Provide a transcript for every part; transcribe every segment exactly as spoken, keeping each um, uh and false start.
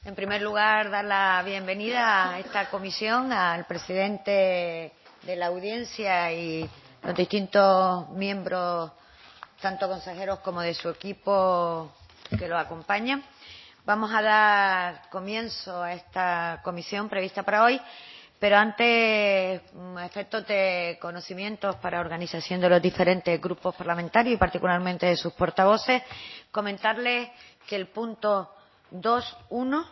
En primer lugar, dar la bienvenida a esta comisión al presidente de la audiencia y los distintos miembros, tanto consejeros como de su equipo que lo acompañan. Vamos a dar comienzo a esta comisión prevista para hoy, pero antes, a efectos de conocimientos para organización de los diferentes grupos parlamentarios y particularmente de sus portavoces, comentarles que el punto dos punto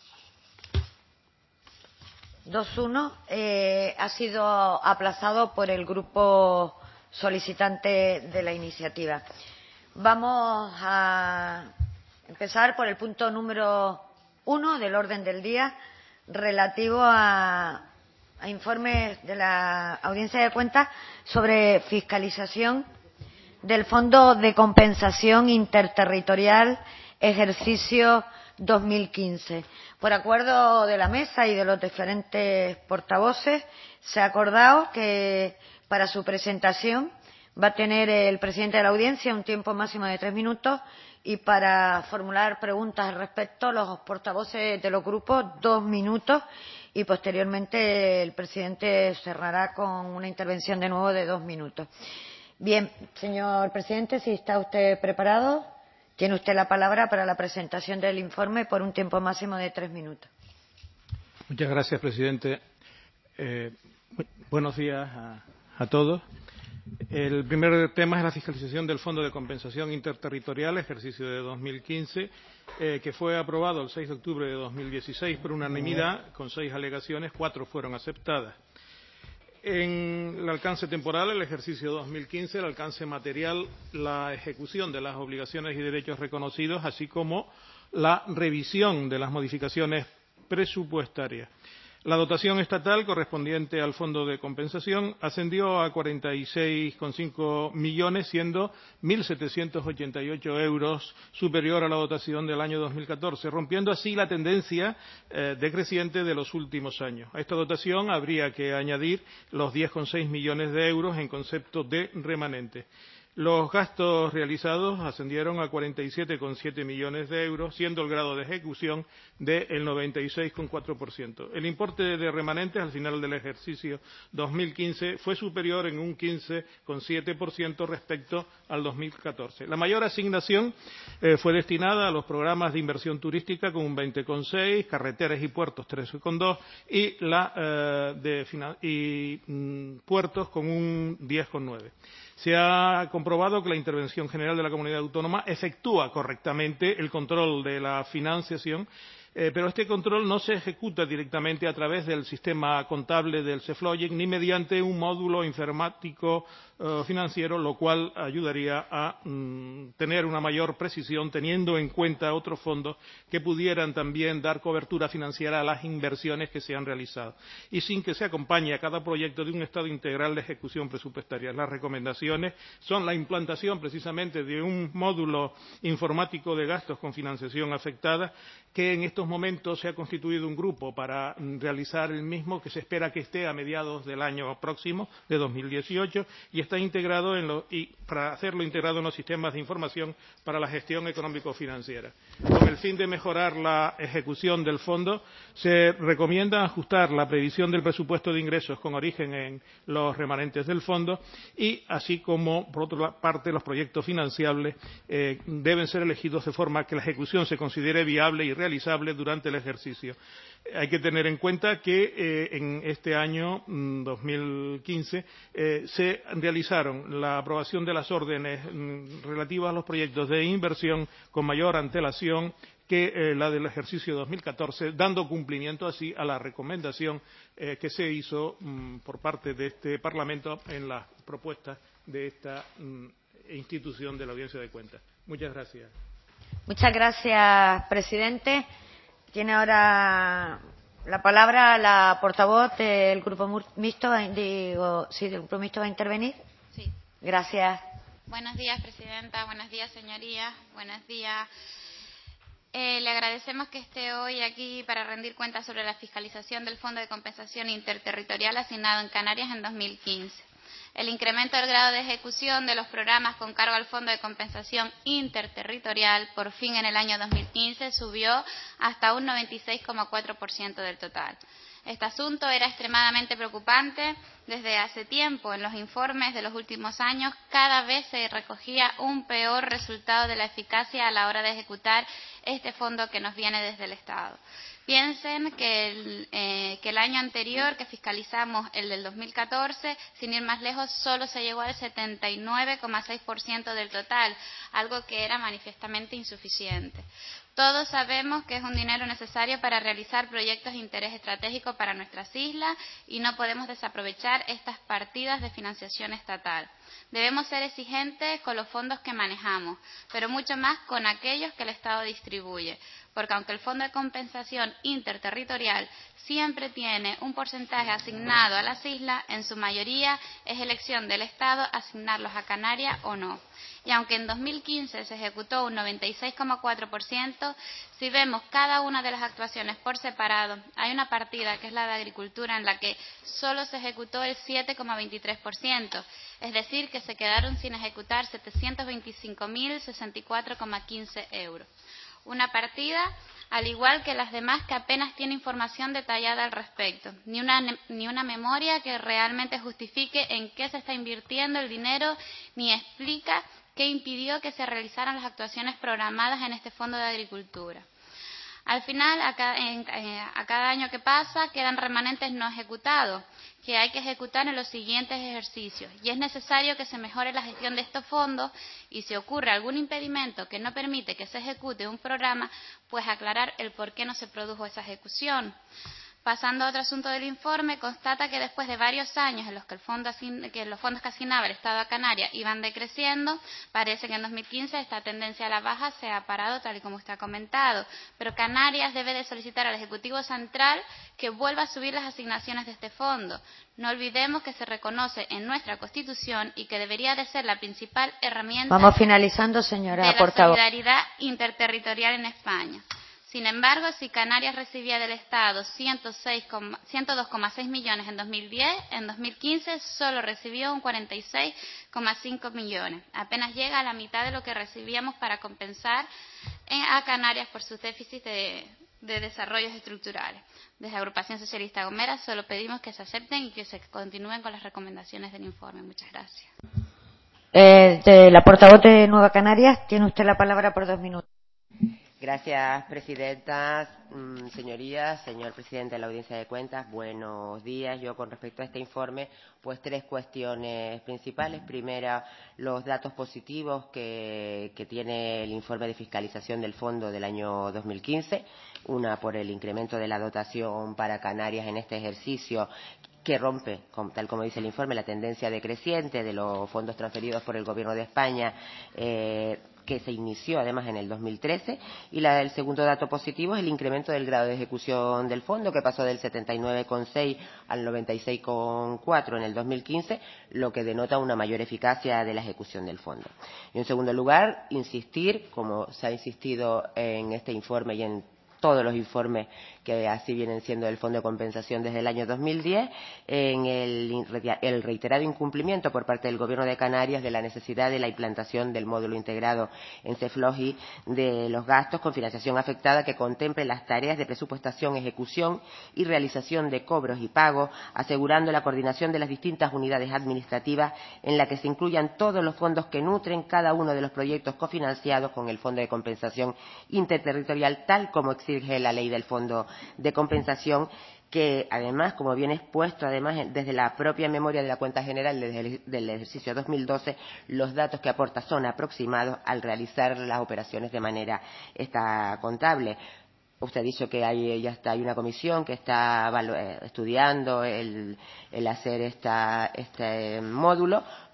uno eh, ha sido aplazado por el grupo solicitante de la iniciativa. Vamos a empezar por el punto número uno del orden del día, relativo a, a informes de la Audiencia de Cuentas sobre fiscalización del Fondo de Compensación Interterritorial ejercicio dos mil quince. Por acuerdo de la mesa y de los diferentes portavoces, se ha acordado que para su presentación va a tener el presidente de la audiencia un tiempo máximo de tres minutos y para formular preguntas al respecto los portavoces de los grupos dos minutos y posteriormente el presidente cerrará con una intervención de nuevo de dos minutos. Bien, señor presidente, si está usted preparado, tiene usted la palabra para la presentación del informe por un tiempo máximo de tres minutos. Muchas gracias, presidente. Eh, buenos días a, a todos. El primer tema es la fiscalización del Fondo de Compensación Interterritorial, ejercicio de dos mil quince, eh, que fue aprobado el seis de octubre de dos mil dieciséis por unanimidad, con seis alegaciones, cuatro fueron aceptadas. En el alcance temporal, el ejercicio dos mil quince, el alcance material, la ejecución de las obligaciones y derechos reconocidos, así como la revisión de las modificaciones presupuestarias. La dotación estatal correspondiente al Fondo de Compensación ascendió a cuarenta y seis coma cinco millones, siendo mil setecientos ochenta y ocho euros superior a la dotación del año dos mil catorce, rompiendo así la tendencia eh, decreciente de los últimos años. A esta dotación habría que añadir los diez coma seis millones de euros en concepto de remanente. Los gastos realizados ascendieron a cuarenta y siete coma siete millones de euros, siendo el grado de ejecución del noventa y seis coma cuatro por ciento. El importe de remanentes al final del ejercicio dos mil quince fue superior en un quince coma siete por ciento respecto al dos mil catorce. La mayor asignación eh, fue destinada a los programas de inversión turística con un veinte coma seis, carreteras y puertos trece coma dos y, la, eh, de, y mm, puertos con un diez coma nueve. Se ha comprobado que la Intervención General de la Comunidad Autónoma efectúa correctamente el control de la financiación, eh, pero este control no se ejecuta directamente a través del sistema contable del CEFLOGIC ni mediante un módulo informático eh, financiero, lo cual ayudaría a mm, tener una mayor precisión teniendo en cuenta otros fondos que pudieran también dar cobertura financiera a las inversiones que se han realizado y sin que se acompañe a cada proyecto de un estado integral de ejecución presupuestaria. Las recomendaciones son la implantación precisamente de un módulo informático de gastos con financiación afectada, que en estos momentos se ha constituido un grupo para realizar el mismo, que se espera que esté a mediados del año próximo, de dos mil dieciocho, y está integrado en lo, y para hacerlo integrado en los sistemas de información para la gestión económico-financiera. Con el fin de mejorar la ejecución del fondo, se recomienda ajustar la previsión del presupuesto de ingresos con origen en los remanentes del fondo y, así como, por otra parte, los proyectos financiables eh, deben ser elegidos de forma que la ejecución se considere viable y realizable durante el ejercicio. Hay que tener en cuenta que eh, en este año mm, dos mil quince eh, se realizaron la aprobación de las órdenes mm, relativas a los proyectos de inversión con mayor antelación que eh, la del ejercicio dos mil catorce, dando cumplimiento así a la recomendación eh, que se hizo mm, por parte de este Parlamento en las propuestas de esta mm, institución de la Audiencia de Cuentas. Muchas gracias. Muchas gracias, presidente. Tiene ahora la palabra la portavoz del Grupo Mixto. Digo, sí, del Grupo Mixto va a intervenir. Sí. Gracias. Buenos días, presidenta. Buenos días, señorías. Buenos días. Eh, le agradecemos que esté hoy aquí para rendir cuentas sobre la fiscalización del Fondo de Compensación Interterritorial asignado en Canarias en dos mil quince. El incremento del grado de ejecución de los programas con cargo al Fondo de Compensación Interterritorial, por fin en el año dos mil quince, subió hasta un noventa y seis coma cuatro por ciento del total. Este asunto era extremadamente preocupante. Desde hace tiempo, en los informes de los últimos años, cada vez se recogía un peor resultado de la eficacia a la hora de ejecutar este fondo que nos viene desde el Estado. Piensen que el, eh, que el año anterior que fiscalizamos, el del dos mil catorce, sin ir más lejos, solo se llegó al setenta y nueve coma seis por ciento del total, algo que era manifiestamente insuficiente. Todos sabemos que es un dinero necesario para realizar proyectos de interés estratégico para nuestras islas y no podemos desaprovechar estas partidas de financiación estatal. Debemos ser exigentes con los fondos que manejamos, pero mucho más con aquellos que el Estado distribuye, porque aunque el Fondo de Compensación Interterritorial siempre tiene un porcentaje asignado a las islas, en su mayoría es elección del Estado asignarlos a Canarias o no. Y aunque en dos mil quince se ejecutó un noventa y seis coma cuatro por ciento, si vemos cada una de las actuaciones por separado, hay una partida que es la de Agricultura en la que solo se ejecutó el siete coma veintitrés por ciento, es decir, que se quedaron sin ejecutar setecientos veinticinco mil sesenta y cuatro coma quince euros. Una partida, al igual que las demás, que apenas tiene información detallada al respecto, ni una, ni una memoria que realmente justifique en qué se está invirtiendo el dinero, ni explica qué impidió que se realizaran las actuaciones programadas en este Fondo de Agricultura. Al final, a cada, en, a cada año que pasa, quedan remanentes no ejecutados, que hay que ejecutar en los siguientes ejercicios. Y es necesario que se mejore la gestión de estos fondos y si ocurre algún impedimento que no permite que se ejecute un programa, pues aclarar el por qué no se produjo esa ejecución. Pasando a otro asunto del informe, constata que después de varios años en los que, el fondo asign, que los fondos que asignaba el Estado a Canarias iban decreciendo, parece que en dos mil quince esta tendencia a la baja se ha parado, tal y como usted ha comentado. Pero Canarias debe de solicitar al Ejecutivo Central que vuelva a subir las asignaciones de este fondo. No olvidemos que se reconoce en nuestra Constitución y que debería de ser la principal herramienta Vamos finalizando, señora de la portavoz. solidaridad interterritorial en España. Sin embargo, si Canarias recibía del Estado ciento dos coma seis millones en dos mil diez, en dos mil quince solo recibió un cuarenta y seis coma cinco millones. Apenas llega a la mitad de lo que recibíamos para compensar a Canarias por sus déficits de, de desarrollos estructurales. Desde la Agrupación Socialista Gomera solo pedimos que se acepten y que se continúen con las recomendaciones del informe. Muchas gracias. Eh, de la portavoz de Nueva Canarias, tiene usted la palabra por dos minutos. Gracias, presidenta. Señorías, señor presidente de la Audiencia de Cuentas, buenos días. Yo, con respecto a este informe, pues tres cuestiones principales. Primera, los datos positivos que, que tiene el informe de fiscalización del Fondo del año dos mil quince. Una, por el incremento de la dotación para Canarias en este ejercicio, que rompe, tal como dice el informe, la tendencia decreciente de los fondos transferidos por el Gobierno de España, eh, que se inició además en el dos mil trece, y la, el segundo dato positivo es el incremento del grado de ejecución del fondo, que pasó del setenta y nueve coma seis al noventa y seis coma cuatro en el dos mil quince, lo que denota una mayor eficacia de la ejecución del fondo. Y en segundo lugar, insistir, como se ha insistido en este informe y en todos los informes que así vienen siendo del Fondo de Compensación desde el año dos mil diez, en el, el reiterado incumplimiento por parte del Gobierno de Canarias de la necesidad de la implantación del módulo integrado en CEFLOGI de los gastos con financiación afectada que contemple las tareas de presupuestación, ejecución y realización de cobros y pagos, asegurando la coordinación de las distintas unidades administrativas en la que se incluyan todos los fondos que nutren cada uno de los proyectos cofinanciados con el Fondo de Compensación Interterritorial, tal como exige la ley del Fondo de Compensación, que además, como bien expuesto, además desde la propia memoria de la cuenta general desde el, del ejercicio dos mil doce, los datos que aporta son aproximados al realizar las operaciones de manera esta contable. Usted ha dicho que hay, ya está, hay una comisión que está estudiando el, el hacer esta, este módulo.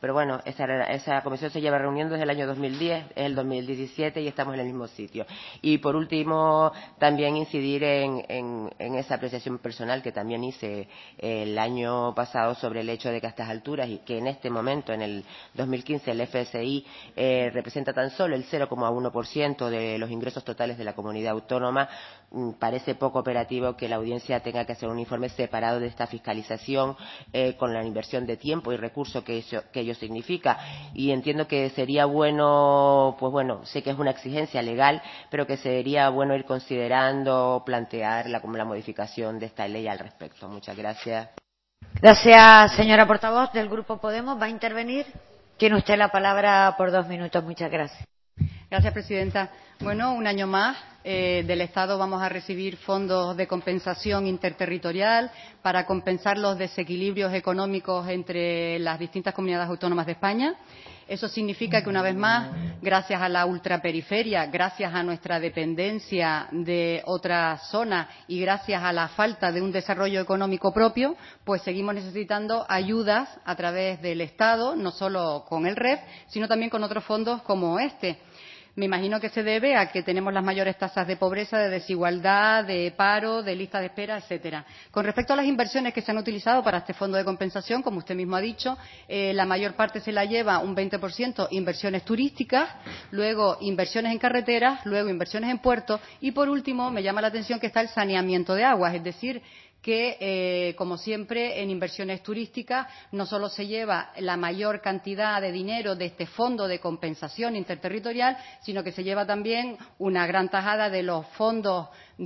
pero bueno, esa, esa comisión se lleva reuniendo desde el año dos mil diez, es el dos mil diecisiete y estamos en el mismo sitio. Y por último, también incidir en, en, en esa apreciación personal que también hice el año pasado sobre el hecho de que a estas alturas y que en este momento, en el dos mil quince, el F S I eh, representa tan solo el cero coma uno por ciento de los ingresos totales de la comunidad autónoma, parece poco operativo que la audiencia tenga que hacer un informe separado de esta fiscalización eh, con la inversión de tiempo y recursos que ello, que ello significa. Y entiendo que sería bueno, pues bueno, sé que es una exigencia legal, pero que sería bueno ir considerando, plantear la, como la modificación de esta ley al respecto. Muchas gracias. Gracias, señora portavoz del Grupo Podemos. ¿Va a intervenir? Tiene usted la palabra por dos minutos. Muchas gracias. Gracias, presidenta. Bueno, un año más eh, del Estado vamos a recibir fondos de compensación interterritorial para compensar los desequilibrios económicos entre las distintas comunidades autónomas de España. Eso significa que, una vez más, gracias a la ultraperiferia, gracias a nuestra dependencia de otras zonas y gracias a la falta de un desarrollo económico propio, pues seguimos necesitando ayudas a través del Estado, no solo con el R E F, sino también con otros fondos como este. Me imagino que se debe a que tenemos las mayores tasas de pobreza, de desigualdad, de paro, de lista de espera, etcétera. Con respecto a las inversiones que se han utilizado para este fondo de compensación, como usted mismo ha dicho, eh, la mayor parte se la lleva, un veinte por ciento, inversiones turísticas, luego inversiones en carreteras, luego inversiones en puertos y, por último, me llama la atención que está el saneamiento de aguas, es decir, que, eh, como siempre, en inversiones turísticas no solo se lleva la mayor cantidad de dinero de este fondo de compensación interterritorial, sino que se lleva también una gran tajada de los fondos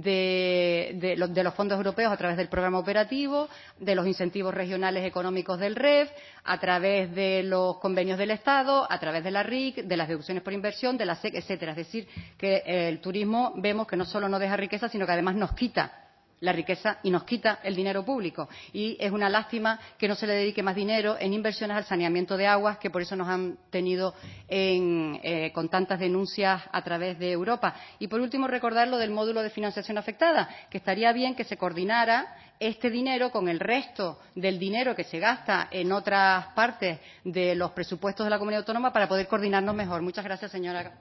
de, de, los, de los fondos europeos a través del programa operativo, de los incentivos regionales económicos del R E F, a través de los convenios del Estado, a través de la R I C, de las deducciones por inversión, de la S E C, etcétera. Es decir, que eh, el turismo vemos que no solo no deja riqueza, sino que además nos quita la riqueza y nos quita el dinero público. Y es una lástima que no se le dedique más dinero en inversiones al saneamiento de aguas, que por eso nos han tenido en, eh, con tantas denuncias a través de Europa. Y por último, recordar lo del módulo de financiación afectada, que estaría bien que se coordinara este dinero con el resto del dinero que se gasta en otras partes de los presupuestos de la comunidad autónoma para poder coordinarnos mejor. Muchas gracias, señora.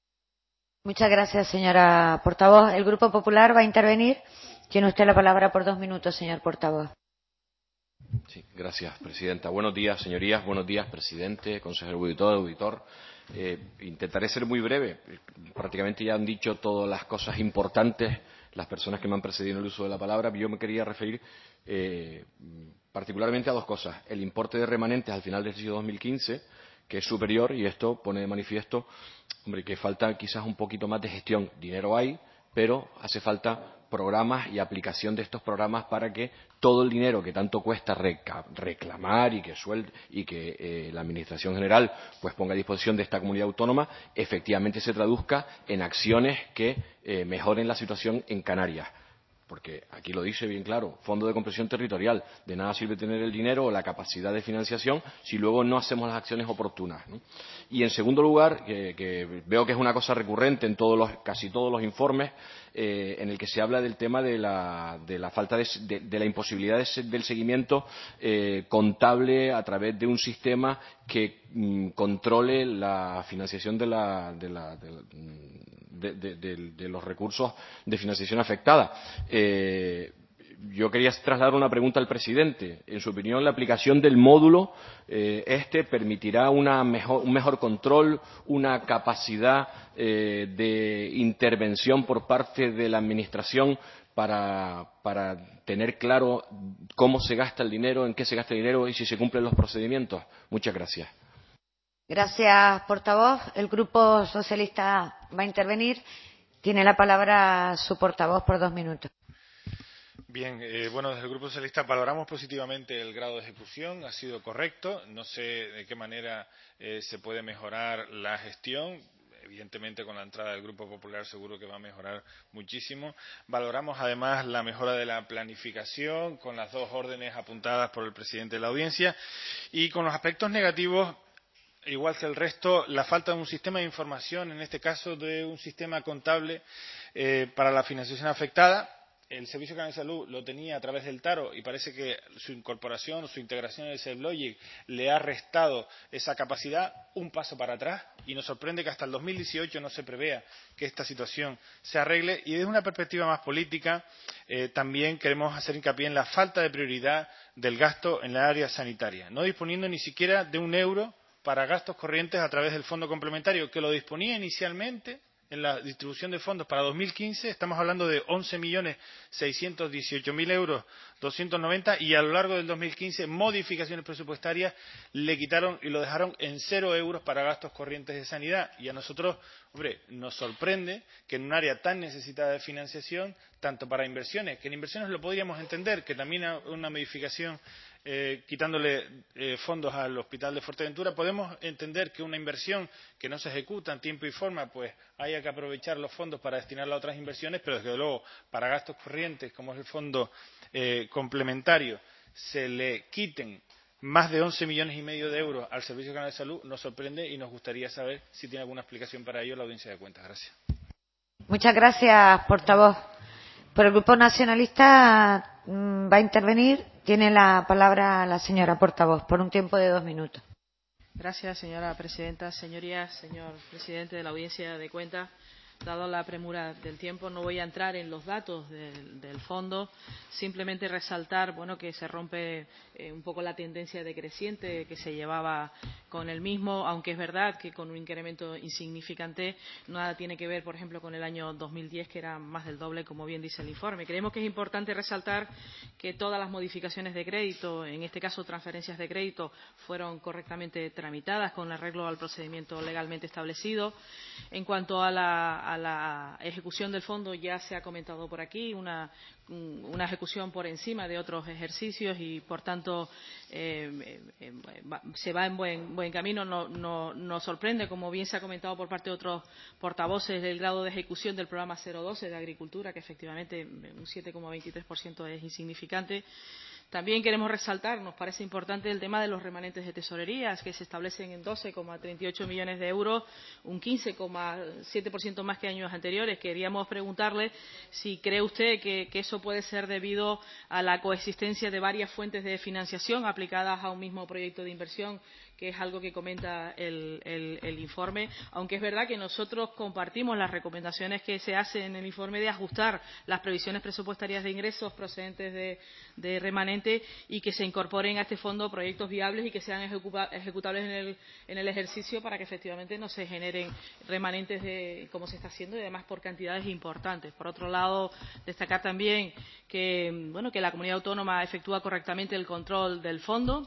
Muchas gracias, señora portavoz. ¿El Grupo Popular va a intervenir? Tiene usted la palabra por dos minutos, señor portavoz. Sí, gracias, presidenta. Buenos días, señorías. Buenos días, presidente, consejero auditor, auditor. Eh, intentaré ser muy breve. Prácticamente ya han dicho todas las cosas importantes las personas que me han precedido en el uso de la palabra. Yo me quería referir eh, particularmente a dos cosas. El importe de remanentes al final del ejercicio dos mil quince, que es superior, y esto pone de manifiesto, hombre, que falta quizás un poquito más de gestión. Dinero hay, pero hace falta programas y aplicación de estos programas para que todo el dinero que tanto cuesta reclamar y que, suel y que eh, la Administración General pues ponga a disposición de esta comunidad autónoma efectivamente se traduzca en acciones que eh, mejoren la situación en Canarias. Porque aquí lo dice bien claro, fondo de compensación territorial, de nada sirve tener el dinero o la capacidad de financiación si luego no hacemos las acciones oportunas, ¿no? Y en segundo lugar, que, que veo que es una cosa recurrente en todos los, casi todos los informes, eh, en el que se habla del tema de la, de la falta de, de, de la imposibilidad de, del seguimiento eh, contable a través de un sistema que mm, controle la financiación de la, de la, de la De, de, de, de los recursos de financiación afectada. Eh, yo quería trasladar una pregunta al presidente. En su opinión, la aplicación del módulo eh, este permitirá una mejor, un mejor control, una capacidad eh, de intervención por parte de la Administración para, para tener claro cómo se gasta el dinero, en qué se gasta el dinero y si se cumplen los procedimientos. Muchas gracias. Gracias, portavoz. El Grupo Socialista va a intervenir. Tiene la palabra su portavoz por dos minutos. Bien, eh, bueno, desde el Grupo Socialista valoramos positivamente el grado de ejecución, ha sido correcto. No sé de qué manera eh, se puede mejorar la gestión. Evidentemente, con la entrada del Grupo Popular seguro que va a mejorar muchísimo. Valoramos además la mejora de la planificación con las dos órdenes apuntadas por el presidente de la audiencia y con los aspectos negativos. Igual que el resto, la falta de un sistema de información, en este caso de un sistema contable eh, para la financiación afectada, el Servicio Canario de Salud lo tenía a través del Taro y parece que su incorporación o su integración en el SafeLogic le ha restado esa capacidad, un paso para atrás, y nos sorprende que hasta el dos mil dieciocho no se prevea que esta situación se arregle. Y desde una perspectiva más política, eh, también queremos hacer hincapié en la falta de prioridad del gasto en la área sanitaria, no disponiendo ni siquiera de un euro para gastos corrientes a través del fondo complementario, que lo disponía inicialmente en la distribución de fondos para dos mil quince. Estamos hablando de once millones seiscientos dieciocho mil euros doscientos noventa, y a lo largo del dos mil quince modificaciones presupuestarias le quitaron y lo dejaron en cero euros para gastos corrientes de sanidad. Y a nosotros, hombre, nos sorprende que en un área tan necesitada de financiación, tanto para inversiones, que en inversiones lo podríamos entender, que también una modificación Eh, quitándole eh, fondos al Hospital de Fuerteventura, podemos entender que una inversión que no se ejecuta en tiempo y forma, pues haya que aprovechar los fondos para destinarla a otras inversiones, pero desde luego para gastos corrientes, como es el fondo eh, complementario, se le quiten más de once millones y medio de euros al Servicio Canario de Salud, nos sorprende y nos gustaría saber si tiene alguna explicación para ello la Audiencia de Cuentas. Gracias. Muchas gracias, portavoz. Por el Grupo Nacionalista va a intervenir. Tiene la palabra la señora portavoz por un tiempo de dos minutos. Gracias, señora presidenta. Señorías, señor presidente de la Audiencia de Cuentas, dado la premura del tiempo, no voy a entrar en los datos del, del fondo, simplemente resaltar bueno, que se rompe eh, un poco la tendencia decreciente que se llevaba con el mismo, aunque es verdad que con un incremento insignificante. Nada tiene que ver, por ejemplo, con el año dos mil diez, que era más del doble, como bien dice el informe. Creemos que es importante resaltar que todas las modificaciones de crédito, en este caso transferencias de crédito, fueron correctamente tramitadas con arreglo al procedimiento legalmente establecido. En cuanto a la a la ejecución del fondo, ya se ha comentado por aquí, una, una ejecución por encima de otros ejercicios y, por tanto, eh, eh, se va en buen, buen camino. No, no, nos sorprende, como bien se ha comentado por parte de otros portavoces, del grado de ejecución del programa cero doce de Agricultura, que efectivamente un siete coma veintitrés por ciento es insignificante. También queremos resaltar, nos parece importante, el tema de los remanentes de tesorerías, que se establecen en doce coma treinta y ocho millones de euros, un quince coma siete por ciento más que años anteriores. Queríamos preguntarle si cree usted que, que eso puede ser debido a la coexistencia de varias fuentes de financiación aplicadas a un mismo proyecto de inversión, que es algo que comenta el, el, el informe, aunque es verdad que nosotros compartimos las recomendaciones que se hacen en el informe de ajustar las previsiones presupuestarias de ingresos procedentes de, de remanente y que se incorporen a este fondo proyectos viables y que sean ejecutables en el, en el ejercicio, para que efectivamente no se generen remanentes de, como se está haciendo, y además por cantidades importantes. Por otro lado, destacar también que, bueno, que la comunidad autónoma efectúa correctamente el control del fondo.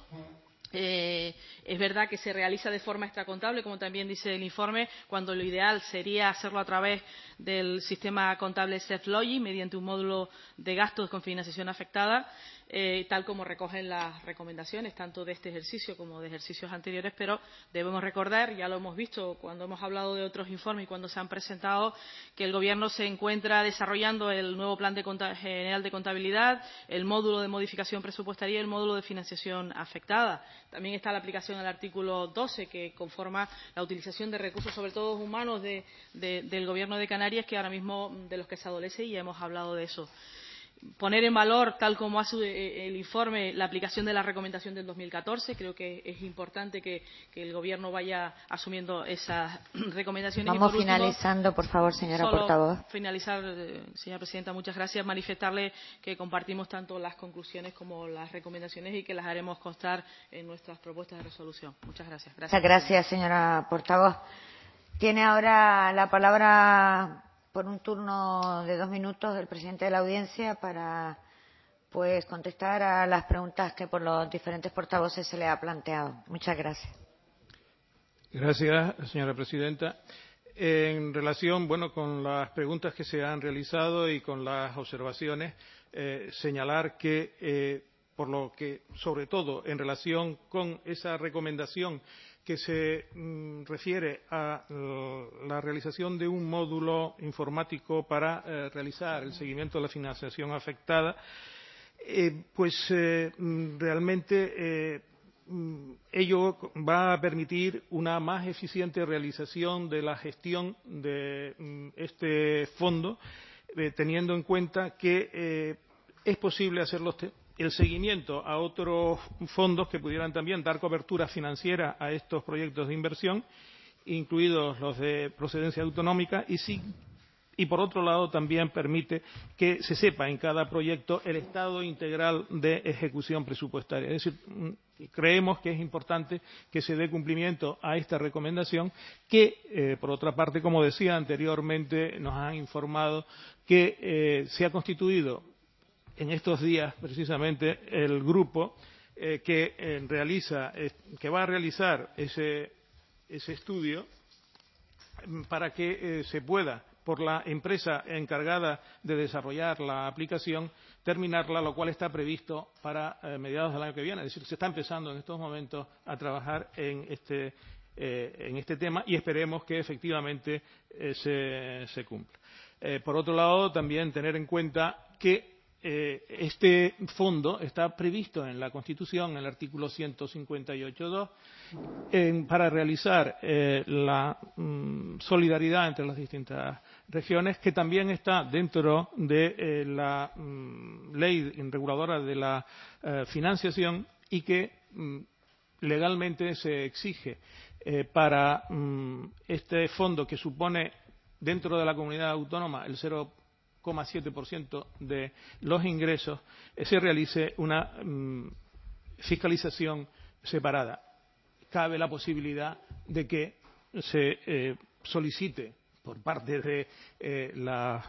Eh, es verdad que se realiza de forma extracontable, como también dice el informe, cuando lo ideal sería hacerlo a través del sistema contable SafeLogic, mediante un módulo de gastos con financiación afectada, eh, tal como recogen las recomendaciones tanto de este ejercicio como de ejercicios anteriores. Pero debemos recordar, ya lo hemos visto cuando hemos hablado de otros informes y cuando se han presentado, que el Gobierno se encuentra desarrollando el nuevo Plan de General de Contabilidad, el módulo de modificación presupuestaria y el módulo de financiación afectada. También está la aplicación del artículo doce, que conforma la utilización de recursos, sobre todo humanos, de, de, del Gobierno de Canarias, que ahora mismo de los que se adolece, y ya hemos hablado de eso. Poner en valor, tal como hace el informe, la aplicación de la recomendación del dos mil catorce. Creo que es importante que, que el Gobierno vaya asumiendo esas recomendaciones. Vamos y por último, finalizando, por favor, señora solo portavoz. Finalizar, señora presidenta, muchas gracias. Manifestarle que compartimos tanto las conclusiones como las recomendaciones y que las haremos constar en nuestras propuestas de resolución. Muchas gracias. Gracias, Muchas gracias, señora portavoz. Tiene ahora la palabra, por un turno de dos minutos, el presidente de la Audiencia para pues contestar a las preguntas que por los diferentes portavoces se le ha planteado. Muchas gracias. Gracias, señora presidenta. En relación, bueno, con las preguntas que se han realizado y con las observaciones, eh, señalar que, eh, por lo que, sobre todo, en relación con esa recomendación que se mm, refiere a uh, la realización de un módulo informático para eh, realizar el seguimiento de la financiación afectada, eh, pues eh, realmente eh, ello va a permitir una más eficiente realización de la gestión de este fondo, eh, teniendo en cuenta que eh, es posible hacer los el seguimiento a otros fondos que pudieran también dar cobertura financiera a estos proyectos de inversión, incluidos los de procedencia autonómica, y sí, y por otro lado también permite que se sepa en cada proyecto el estado integral de ejecución presupuestaria. Es decir, creemos que es importante que se dé cumplimiento a esta recomendación que, eh, por otra parte, como decía anteriormente, nos han informado que eh, se ha constituido en estos días precisamente el grupo eh, que eh, realiza, eh, que va a realizar ese, ese estudio para que eh, se pueda, por la empresa encargada de desarrollar la aplicación, terminarla, lo cual está previsto para eh, mediados del año que viene. Es decir, se está empezando en estos momentos a trabajar en este, eh, en este tema y esperemos que efectivamente eh, se, se cumpla. Eh, por otro lado, también tener en cuenta que Eh, este fondo está previsto en la Constitución, en el artículo ciento cincuenta y ocho punto dos, para realizar eh, la mm, solidaridad entre las distintas regiones, que también está dentro de eh, la mm, ley reguladora de la eh, financiación y que mm, legalmente se exige eh, para mm, este fondo, que supone dentro de la comunidad autónoma el cero coma siete por ciento de los ingresos, eh, se realice una mm, fiscalización separada. Cabe la posibilidad de que se eh, solicite por parte de eh, las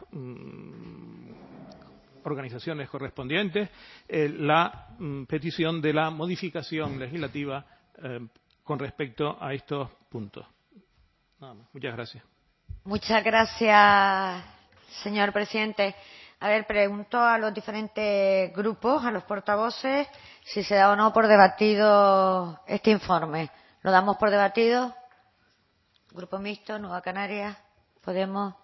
mm, organizaciones correspondientes eh, la mm, petición de la modificación legislativa eh, con respecto a estos puntos. Nada más. Muchas gracias. Muchas gracias, señor presidente. A ver, pregunto a los diferentes grupos, a los portavoces, si se da o no por debatido este informe. ¿Lo damos por debatido? Grupo Mixto, Nueva Canarias, Podemos.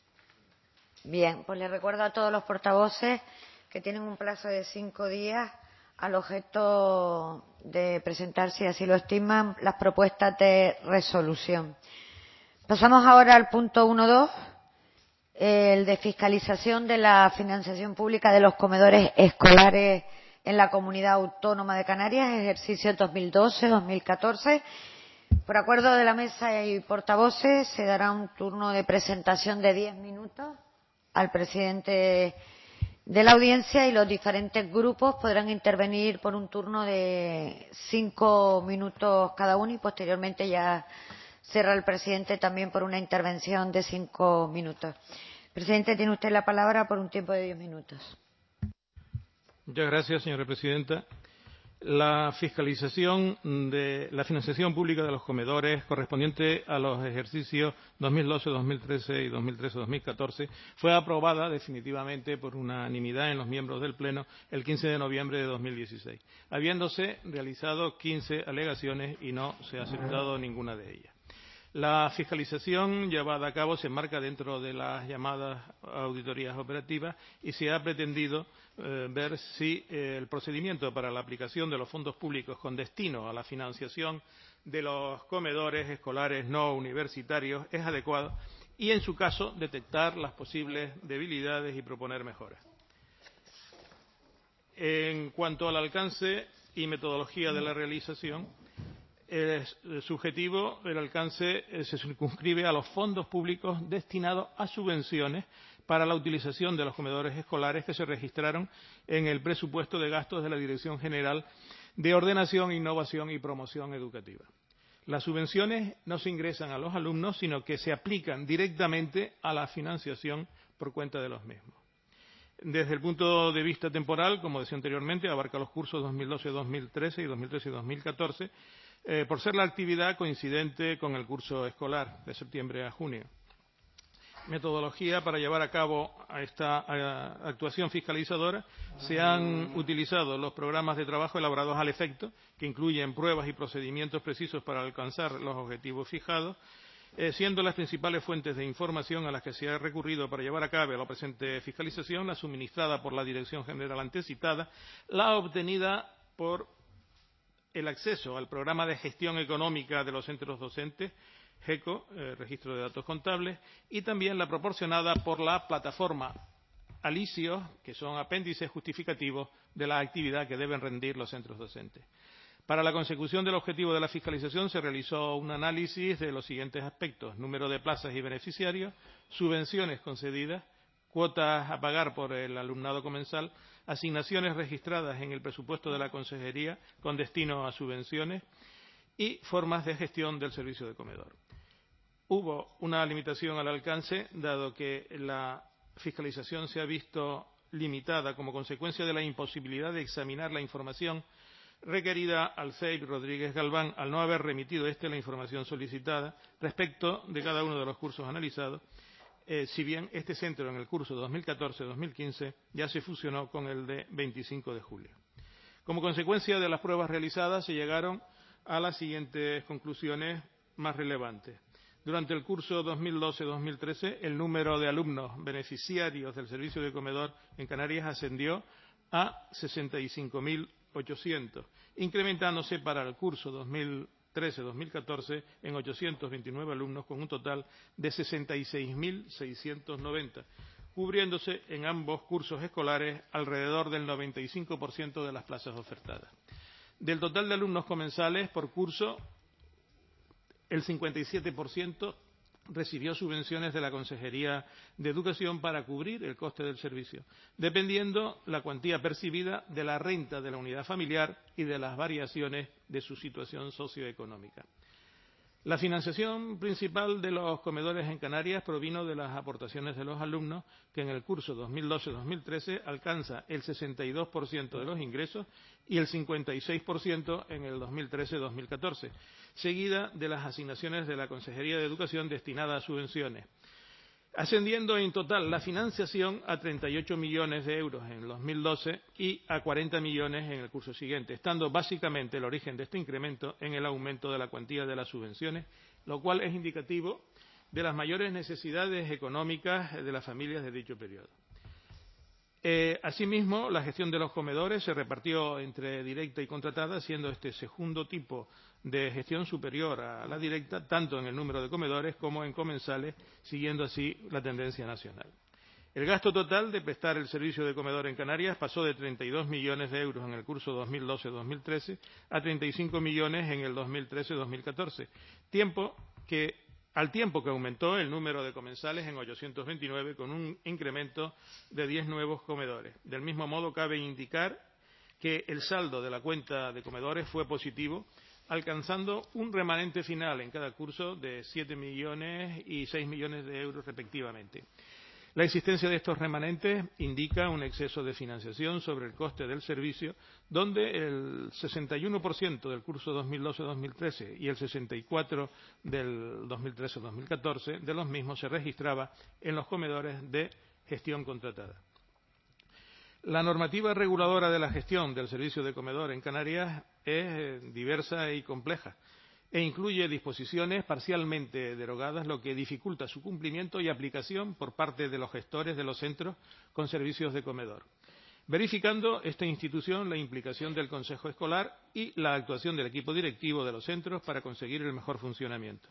Bien, pues les recuerdo a todos los portavoces que tienen un plazo de cinco días al objeto de presentar, si así lo estiman, las propuestas de resolución. Pasamos ahora al punto uno punto dos. El de fiscalización de la financiación pública de los comedores escolares en la Comunidad Autónoma de Canarias, ejercicio dos mil doce dos mil catorce. Por acuerdo de la mesa y portavoces, se dará un turno de presentación de diez minutos al presidente de la audiencia y los diferentes grupos podrán intervenir por un turno de cinco minutos cada uno y posteriormente ya cerra el presidente también por una intervención de cinco minutos. Presidente, tiene usted la palabra por un tiempo de diez minutos. Muchas gracias, señora presidenta. La fiscalización de la financiación pública de los comedores correspondiente a los ejercicios dos mil doce dos mil trece y dos mil trece dos mil catorce fue aprobada definitivamente por unanimidad en los miembros del Pleno el quince de noviembre de dos mil dieciséis, habiéndose realizado quince alegaciones y no se ha aceptado ninguna de ellas. La fiscalización llevada a cabo se enmarca dentro de las llamadas auditorías operativas y se ha pretendido eh, ver si eh, el procedimiento para la aplicación de los fondos públicos con destino a la financiación de los comedores escolares no universitarios es adecuado y, en su caso, detectar las posibles debilidades y proponer mejoras. En cuanto al alcance y metodología de la realización, el subjetivo, el alcance eh, se circunscribe a los fondos públicos destinados a subvenciones para la utilización de los comedores escolares que se registraron en el presupuesto de gastos de la Dirección General de Ordenación, Innovación y Promoción Educativa. Las subvenciones no se ingresan a los alumnos, sino que se aplican directamente a la financiación por cuenta de los mismos. Desde el punto de vista temporal, como decía anteriormente, abarca los cursos dos mil doce dos mil trece y dos mil trece dos mil catorce, eh, por ser la actividad coincidente con el curso escolar de septiembre a junio. Metodología para llevar a cabo a esta a, actuación fiscalizadora. Se han utilizado los programas de trabajo elaborados al efecto, que incluyen pruebas y procedimientos precisos para alcanzar los objetivos fijados, Eh, siendo las principales fuentes de información a las que se ha recurrido para llevar a cabo la presente fiscalización la suministrada por la Dirección General antecitada, la obtenida por el acceso al programa de gestión económica de los centros docentes, GECO, eh, Registro de Datos Contables, y también la proporcionada por la plataforma Alicios, que son apéndices justificativos de la actividad que deben rendir los centros docentes. Para la consecución del objetivo de la fiscalización se realizó un análisis de los siguientes aspectos: número de plazas y beneficiarios, subvenciones concedidas, cuotas a pagar por el alumnado comensal, asignaciones registradas en el presupuesto de la Consejería con destino a subvenciones y formas de gestión del servicio de comedor. Hubo una limitación al alcance, dado que la fiscalización se ha visto limitada como consecuencia de la imposibilidad de examinar la información requerida al C E I P Rodríguez Galván, al no haber remitido éste la información solicitada respecto de cada uno de los cursos analizados, eh, si bien este centro en el curso dos mil catorce dos mil quince ya se fusionó con el de veinticinco de julio. Como consecuencia de las pruebas realizadas se llegaron a las siguientes conclusiones más relevantes. Durante el curso dos mil doce dos mil trece, el número de alumnos beneficiarios del servicio de comedor en Canarias ascendió a sesenta y cinco mil ochocientos, incrementándose para el curso dos mil trece dos mil catorce en ochocientos veintinueve alumnos, con un total de sesenta y seis mil seiscientos noventa, cubriéndose en ambos cursos escolares alrededor del noventa y cinco por ciento de las plazas ofertadas. Del total de alumnos comensales por curso, el cincuenta y siete por ciento recibió subvenciones de la Consejería de Educación para cubrir el coste del servicio, dependiendo la cuantía percibida de la renta de la unidad familiar y de las variaciones de su situación socioeconómica. La financiación principal de los comedores en Canarias provino de las aportaciones de los alumnos, que en el curso dos mil doce dos mil trece alcanza el sesenta y dos por ciento de los ingresos y el cincuenta y seis por ciento en el dos mil trece dos mil catorce, seguida de las asignaciones de la Consejería de Educación destinadas a subvenciones, ascendiendo en total la financiación a treinta y ocho millones de euros en el dos mil doce y a cuarenta millones en el curso siguiente, estando básicamente el origen de este incremento en el aumento de la cuantía de las subvenciones, lo cual es indicativo de las mayores necesidades económicas de las familias de dicho periodo. Eh, asimismo, la gestión de los comedores se repartió entre directa y contratada, siendo este segundo tipo de gestión superior a la directa, tanto en el número de comedores como en comensales, siguiendo así la tendencia nacional. El gasto total de prestar el servicio de comedor en Canarias pasó de treinta y dos millones de euros en el curso dos mil doce dos mil trece a treinta y cinco millones en el dos mil trece dos mil catorce, tiempo que al tiempo que aumentó el número de comensales en ochocientos veintinueve, con un incremento de diez nuevos comedores. Del mismo modo, cabe indicar que el saldo de la cuenta de comedores fue positivo, alcanzando un remanente final en cada curso de siete millones y seis millones de euros respectivamente. La existencia de estos remanentes indica un exceso de financiación sobre el coste del servicio, donde el sesenta y uno por ciento del curso dos mil doce dos mil trece y el sesenta y cuatro por ciento del dos mil trece dos mil catorce de los mismos se registraba en los comedores de gestión contratada. La normativa reguladora de la gestión del servicio de comedor en Canarias es diversa y compleja, e incluye disposiciones parcialmente derogadas, lo que dificulta su cumplimiento y aplicación por parte de los gestores de los centros con servicios de comedor, verificando esta institución la implicación del Consejo Escolar y la actuación del equipo directivo de los centros para conseguir el mejor funcionamiento.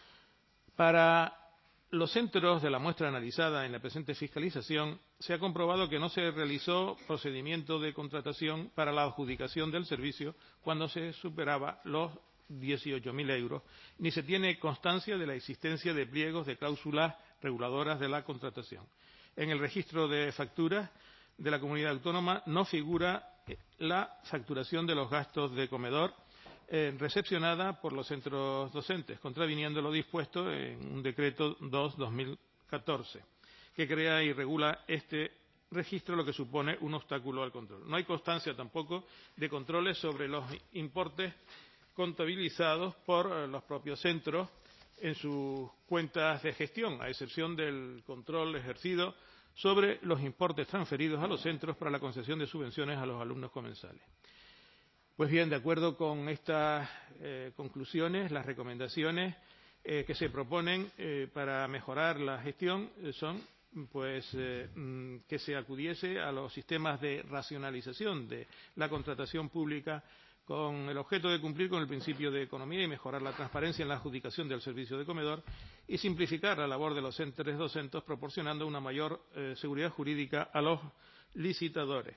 Para los centros de la muestra analizada en la presente fiscalización, se ha comprobado que no se realizó procedimiento de contratación para la adjudicación del servicio cuando se superaba los dieciocho mil euros, ni se tiene constancia de la existencia de pliegos de cláusulas reguladoras de la contratación. En el registro de facturas de la comunidad autónoma no figura la facturación de los gastos de comedor eh, recepcionada por los centros docentes, contraviniendo lo dispuesto en un decreto dos barra dos mil catorce, que crea y regula este registro, lo que supone un obstáculo al control. No hay constancia tampoco de controles sobre los importes contabilizados por los propios centros en sus cuentas de gestión, a excepción del control ejercido sobre los importes transferidos a los centros para la concesión de subvenciones a los alumnos comensales. Pues bien, de acuerdo con estas eh, conclusiones, las recomendaciones eh, que se proponen eh, para mejorar la gestión eh, son pues eh, que se acudiese a los sistemas de racionalización de la contratación pública con el objeto de cumplir con el principio de economía y mejorar la transparencia en la adjudicación del servicio de comedor y simplificar la labor de los entes docentes, proporcionando una mayor eh, seguridad jurídica a los licitadores.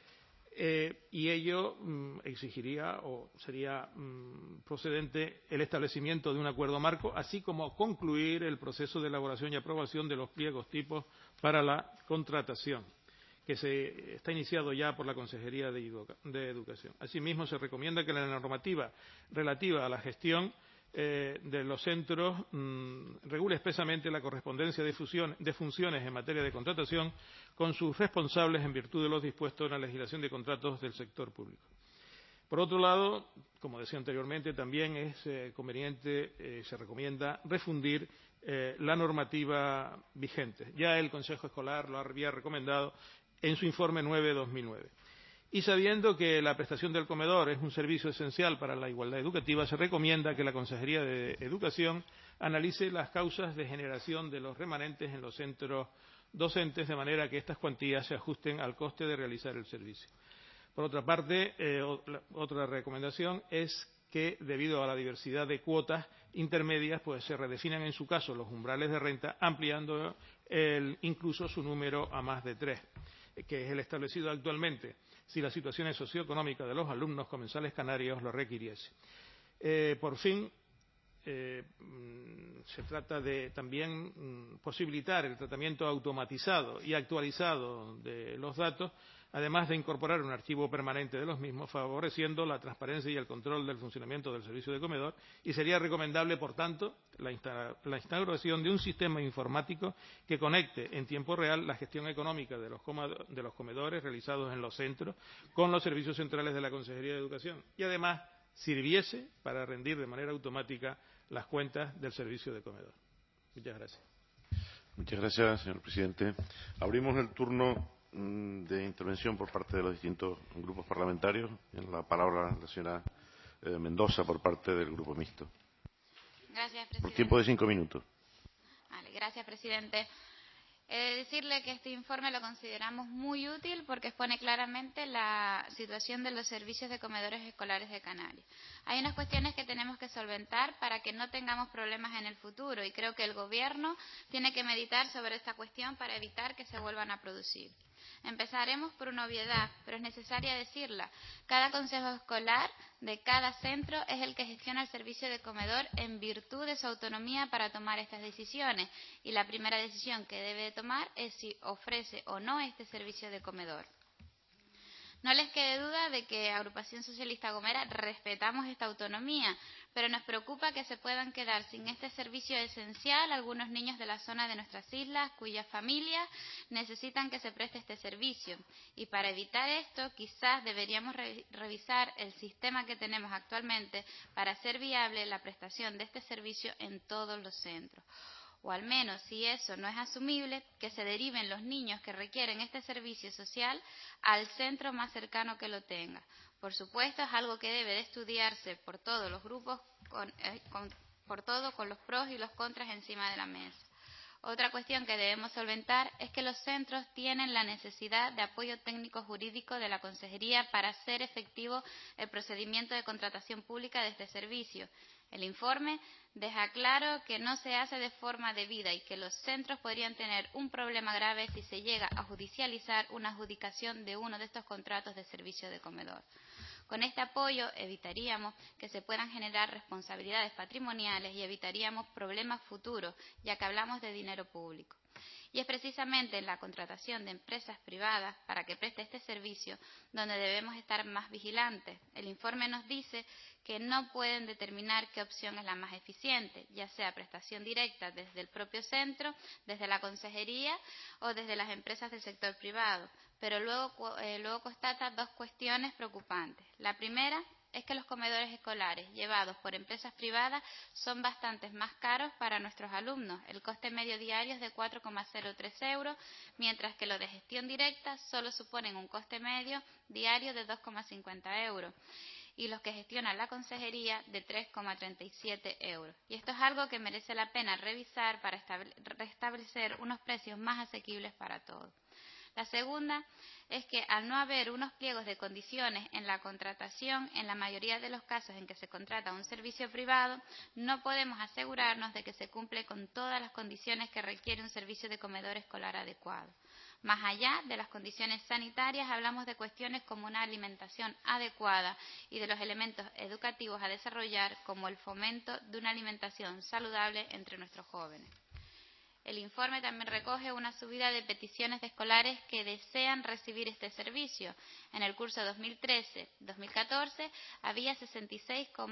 Eh, y ello mm, exigiría o sería mm, procedente el establecimiento de un acuerdo marco, así como concluir el proceso de elaboración y aprobación de los pliegos tipos para la contratación, que se está iniciado ya por la Consejería de, Educa de Educación. Asimismo, se recomienda que la normativa relativa a la gestión eh, de los centros mmm, regule expresamente la correspondencia de, fusión, de funciones en materia de contratación con sus responsables en virtud de los dispuestos en la legislación de contratos del sector público. Por otro lado, como decía anteriormente, también es eh, conveniente, eh, se recomienda refundir eh, la normativa vigente. Ya el Consejo Escolar lo había recomendado en su informe nueve barra dos mil nueve. Y sabiendo que la prestación del comedor es un servicio esencial para la igualdad educativa, se recomienda que la Consejería de Educación analice las causas de generación de los remanentes en los centros docentes, de manera que estas cuantías se ajusten al coste de realizar el servicio. Por otra parte, eh, otra recomendación es que, debido a la diversidad de cuotas intermedias, pues se redefinan en su caso los umbrales de renta, ampliando el, incluso su número a más de tres, que es el establecido actualmente, si la situación socioeconómica de los alumnos comensales canarios lo requiriese. Eh, por fin, eh, se trata de también posibilitar el tratamiento automatizado y actualizado de los datos, además de incorporar un archivo permanente de los mismos, favoreciendo la transparencia y el control del funcionamiento del servicio de comedor, y sería recomendable, por tanto, la, insta la instauración de un sistema informático que conecte en tiempo real la gestión económica de los, de los comedores realizados en los centros con los servicios centrales de la Consejería de Educación y, además, sirviese para rendir de manera automática las cuentas del servicio de comedor. Muchas gracias. Muchas gracias, señor presidente. Abrimos el turno de intervención por parte de los distintos grupos parlamentarios. En la palabra la señora eh, Mendoza por parte del Grupo Mixto. Gracias, presidente. Por tiempo de cinco minutos. Vale, gracias, presidente. He de decirle que este informe lo consideramos muy útil porque expone claramente la situación de los servicios de comedores escolares de Canarias. Hay unas cuestiones que tenemos que solventar para que no tengamos problemas en el futuro y creo que el Gobierno tiene que meditar sobre esta cuestión para evitar que se vuelvan a producir. Empezaremos por una obviedad, pero es necesaria decirla. Cada consejo escolar de cada centro es el que gestiona el servicio de comedor en virtud de su autonomía para tomar estas decisiones. Y la primera decisión que debe tomar es si ofrece o no este servicio de comedor. No les quede duda de que Agrupación Socialista Gomera respetamos esta autonomía, pero nos preocupa que se puedan quedar sin este servicio esencial algunos niños de la zona de nuestras islas cuyas familias necesitan que se preste este servicio. Y para evitar esto, quizás deberíamos re revisar el sistema que tenemos actualmente para hacer viable la prestación de este servicio en todos los centros. O al menos, si eso no es asumible, que se deriven los niños que requieren este servicio social al centro más cercano que lo tenga. Por supuesto, es algo que debe de estudiarse por todos los grupos, con, eh, con, por todo con los pros y los contras encima de la mesa. Otra cuestión que debemos solventar es que los centros tienen la necesidad de apoyo técnico jurídico de la Consejería para hacer efectivo el procedimiento de contratación pública de este servicio. El informe deja claro que no se hace de forma debida y que los centros podrían tener un problema grave si se llega a judicializar una adjudicación de uno de estos contratos de servicio de comedor. Con este apoyo evitaríamos que se puedan generar responsabilidades patrimoniales y evitaríamos problemas futuros, ya que hablamos de dinero público. Y es precisamente en la contratación de empresas privadas para que preste este servicio donde debemos estar más vigilantes. El informe nos dice que no pueden determinar qué opción es la más eficiente, ya sea prestación directa desde el propio centro, desde la consejería o desde las empresas del sector privado. Pero luego, eh, luego constata dos cuestiones preocupantes. La primera es que los comedores escolares llevados por empresas privadas son bastante más caros para nuestros alumnos. El coste medio diario es de cuatro coma cero tres euros, mientras que los de gestión directa solo suponen un coste medio diario de dos coma cincuenta euros y los que gestiona la consejería de tres coma treinta y siete euros. Y esto es algo que merece la pena revisar para restablecer unos precios más asequibles para todos. La segunda es que al no haber unos pliegos de condiciones en la contratación, en la mayoría de los casos en que se contrata un servicio privado, no podemos asegurarnos de que se cumple con todas las condiciones que requiere un servicio de comedor escolar adecuado. Más allá de las condiciones sanitarias, hablamos de cuestiones como una alimentación adecuada y de los elementos educativos a desarrollar, como el fomento de una alimentación saludable entre nuestros jóvenes. El informe también recoge una subida de peticiones de escolares que desean recibir este servicio. En el curso dos mil trece dos mil catorce había sesenta y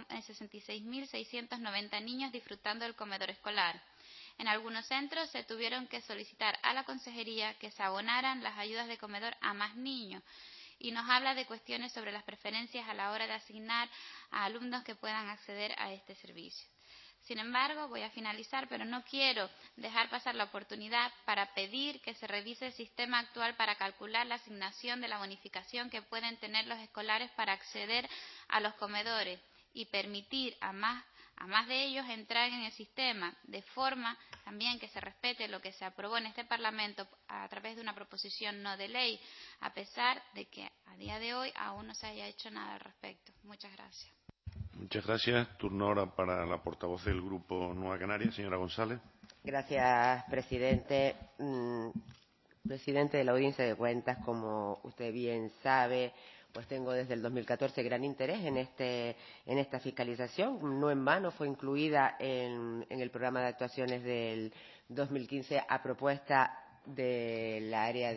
seis mil seiscientos noventa niños disfrutando del comedor escolar. En algunos centros se tuvieron que solicitar a la consejería que se abonaran las ayudas de comedor a más niños, y nos habla de cuestiones sobre las preferencias a la hora de asignar a alumnos que puedan acceder a este servicio. Sin embargo, voy a finalizar, pero no quiero dejar pasar la oportunidad para pedir que se revise el sistema actual para calcular la asignación de la bonificación que pueden tener los escolares para acceder a los comedores y permitir a más, a más de ellos entrar en el sistema, de forma también que se respete lo que se aprobó en este Parlamento a través de una proposición no de ley, a pesar de que a día de hoy aún no se haya hecho nada al respecto. Muchas gracias. Muchas gracias. Turno ahora para la portavoz del Grupo Nueva Canarias, señora González. Gracias, presidente. Mm, presidente de la Audiencia de Cuentas, como usted bien sabe, pues tengo desde el dos mil catorce gran interés en, este, en esta fiscalización. No en vano fue incluida en, en el programa de actuaciones del dos mil quince a propuesta del área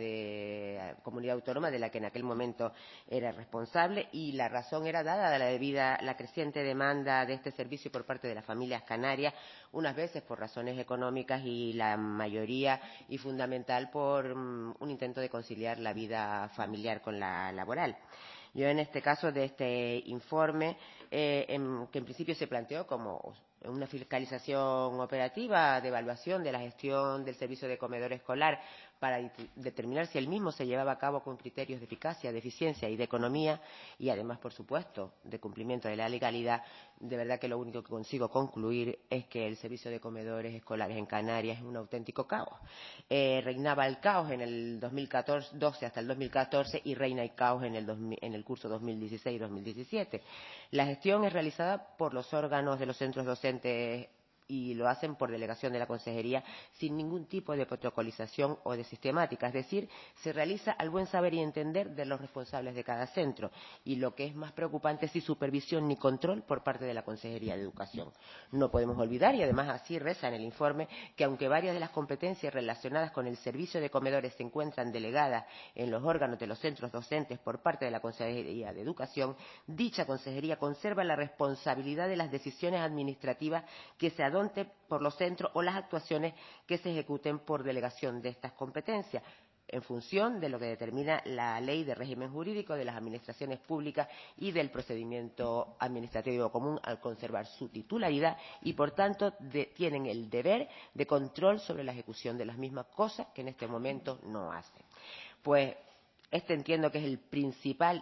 de comunidad autónoma de la que en aquel momento era responsable, y la razón era dada de la debida la creciente demanda de este servicio por parte de las familias canarias, unas veces por razones económicas y la mayoría y fundamental por um, un intento de conciliar la vida familiar con la laboral. Yo en este caso de este informe, eh, en, que en principio se planteó como una fiscalización operativa de evaluación de la gestión del servicio de comedor escolar para determinar si el mismo se llevaba a cabo con criterios de eficacia, de eficiencia y de economía, y además, por supuesto, de cumplimiento de la legalidad, de verdad que lo único que consigo concluir es que el servicio de comedores escolares en Canarias es un auténtico caos. Eh, reinaba el caos en el dos mil doce hasta el dos mil catorce y reina el caos en el, dos mil, en el curso dos mil dieciséis dos mil diecisiete. La gestión es realizada por los órganos de los centros docentes y lo hacen por delegación de la consejería sin ningún tipo de protocolización o de sistemática, es decir, se realiza al buen saber y entender de los responsables de cada centro, y lo que es más preocupante, sin supervisión ni control por parte de la Consejería de Educación. No podemos olvidar, y además así reza en el informe, que aunque varias de las competencias relacionadas con el servicio de comedores se encuentran delegadas en los órganos de los centros docentes por parte de la Consejería de Educación, dicha consejería conserva la responsabilidad de las decisiones administrativas que se adoptan por los centros o las actuaciones que se ejecuten por delegación de estas competencias, en función de lo que determina la Ley de Régimen Jurídico de las Administraciones Públicas y del Procedimiento Administrativo Común, al conservar su titularidad y, por tanto, de, tienen el deber de control sobre la ejecución de las mismas, cosas que en este momento no hacen. Pues este entiendo que es el principal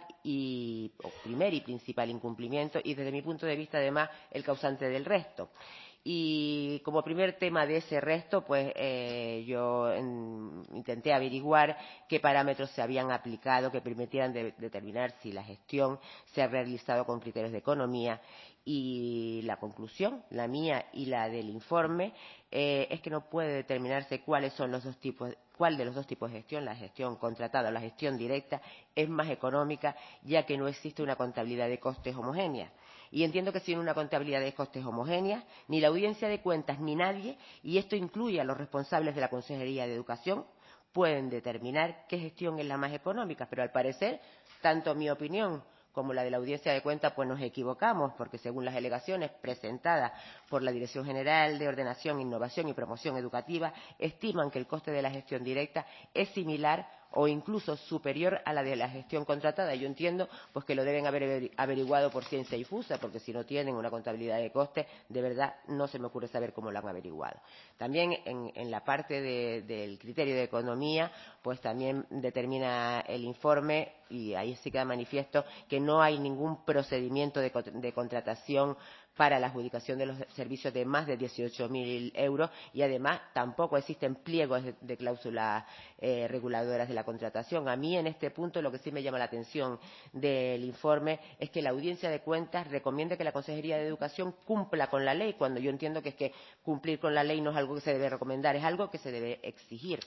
y o primer y principal incumplimiento, y desde mi punto de vista, además, el causante del resto. Y como primer tema de ese resto, pues eh, yo en, intenté averiguar qué parámetros se habían aplicado que permitieran de, determinar si la gestión se ha realizado con criterios de economía, y la conclusión, la mía y la del informe, eh, es que no puede determinarse cuáles son los dos tipos, cuál de los dos tipos de gestión, la gestión contratada o la gestión directa, es más económica, ya que no existe una contabilidad de costes homogénea. Y entiendo que sin una contabilidad de costes homogénea, ni la Audiencia de Cuentas ni nadie, y esto incluye a los responsables de la Consejería de Educación, pueden determinar qué gestión es la más económica. Pero al parecer, tanto mi opinión como la de la Audiencia de Cuentas, pues nos equivocamos, porque según las alegaciones presentadas por la Dirección General de Ordenación, Innovación y Promoción Educativa, estiman que el coste de la gestión directa es similar o incluso superior a la de la gestión contratada. Yo entiendo pues que lo deben haber averiguado por ciencia difusa, porque si no tienen una contabilidad de costes, de verdad no se me ocurre saber cómo lo han averiguado. También en, en la parte de, del criterio de economía, pues también determina el informe, y ahí sí queda manifiesto, que no hay ningún procedimiento de, de contratación para la adjudicación de los servicios de más de dieciocho mil euros y además tampoco existen pliegos de, de cláusulas eh, reguladoras de la contratación. A mí en este punto lo que sí me llama la atención del informe es que la Audiencia de Cuentas recomienda que la Consejería de Educación cumpla con la ley, cuando yo entiendo que es que cumplir con la ley no es algo que se debe recomendar, es algo que se debe exigir.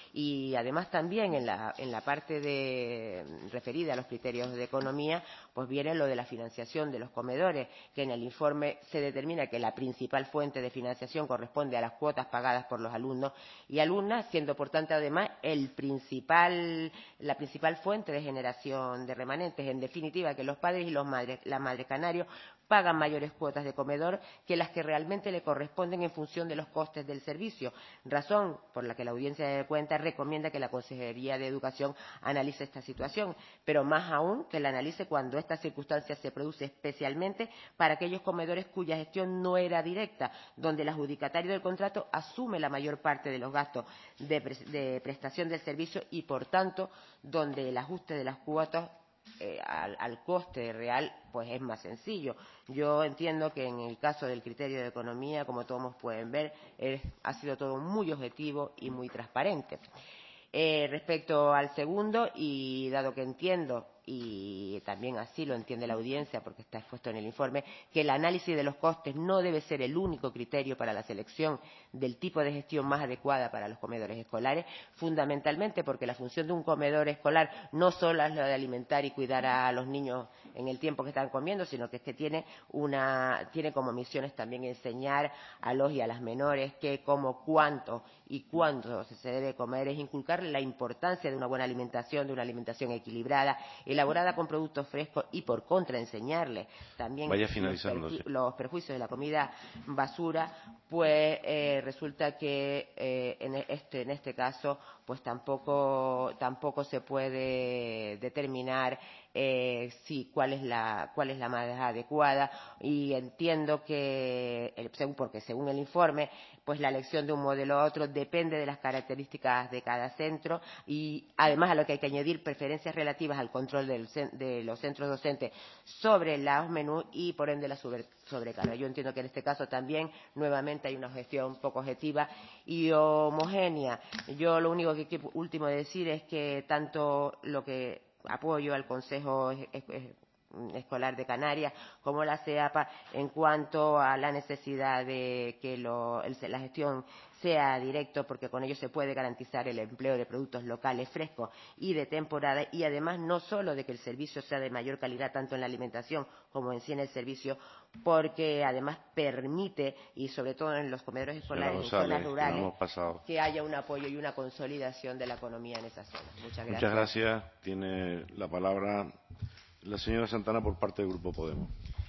Y además también en la, en la parte de, referida a los criterios de economía, pues viene lo de la financiación de los comedores, que en el informe se determina que la principal fuente de financiación corresponde a las cuotas pagadas por los alumnos y alumnas, siendo por tanto además el principal, la principal fuente de generación de remanentes. En definitiva, que los padres y los madres, las madres canarios pagan mayores cuotas de comedor que las que realmente le corresponden en función de los costes del servicio, razón por la que la Audiencia de Cuentas recomienda que la Consejería de Educación analice esta situación, pero más aún que la analice cuando esta circunstancia se produce especialmente para aquellos comedores cuya gestión no era directa, donde el adjudicatario del contrato asume la mayor parte de los gastos de, pre de prestación del servicio y, por tanto, donde el ajuste de las cuotas Eh, al, al coste real pues es más sencillo. Yo entiendo que en el caso del criterio de economía, como todos pueden ver, es, ha sido todo muy objetivo y muy transparente. Eh, respecto al segundo, y dado que entiendo, y también así lo entiende la audiencia porque está expuesto en el informe, que el análisis de los costes no debe ser el único criterio para la selección del tipo de gestión más adecuada para los comedores escolares, fundamentalmente porque la función de un comedor escolar no solo es la de alimentar y cuidar a los niños en el tiempo que están comiendo, sino que es que tiene, una, tiene como misiones también enseñar a los y a las menores qué, cómo, cuánto y cuándo se debe comer, es inculcar la importancia de una buena alimentación, de una alimentación equilibrada, elaborada con productos frescos y, por contra, enseñarles también Vaya los, finalizándose. perju los perjuicios de la comida basura, pues eh, resulta que eh, en, este, en este caso pues tampoco, tampoco se puede determinar eh, sí, cuál es la cuál es la más adecuada, y entiendo que según porque según el informe pues la elección de un modelo a otro depende de las características de cada centro y además a lo que hay que añadir preferencias relativas al control del, de los centros docentes sobre los menús y por ende la sobre, sobrecarga. Yo entiendo que en este caso también nuevamente hay una gestión poco objetiva y homogénea. Yo lo único que quiero último decir es que tanto lo que apoyo al Consejo Escolar de Canarias como la CEAPA en cuanto a la necesidad de que lo, el, la gestión sea directo, porque con ello se puede garantizar el empleo de productos locales frescos y de temporada, y además no solo de que el servicio sea de mayor calidad tanto en la alimentación como en sí en el servicio, porque además permite, y sobre todo en los comedores escolares en zonas rurales, que haya un apoyo y una consolidación de la economía en esa zona. Muchas gracias. Muchas gracias. Tiene la palabra la señora Santana por parte del Grupo Podemos.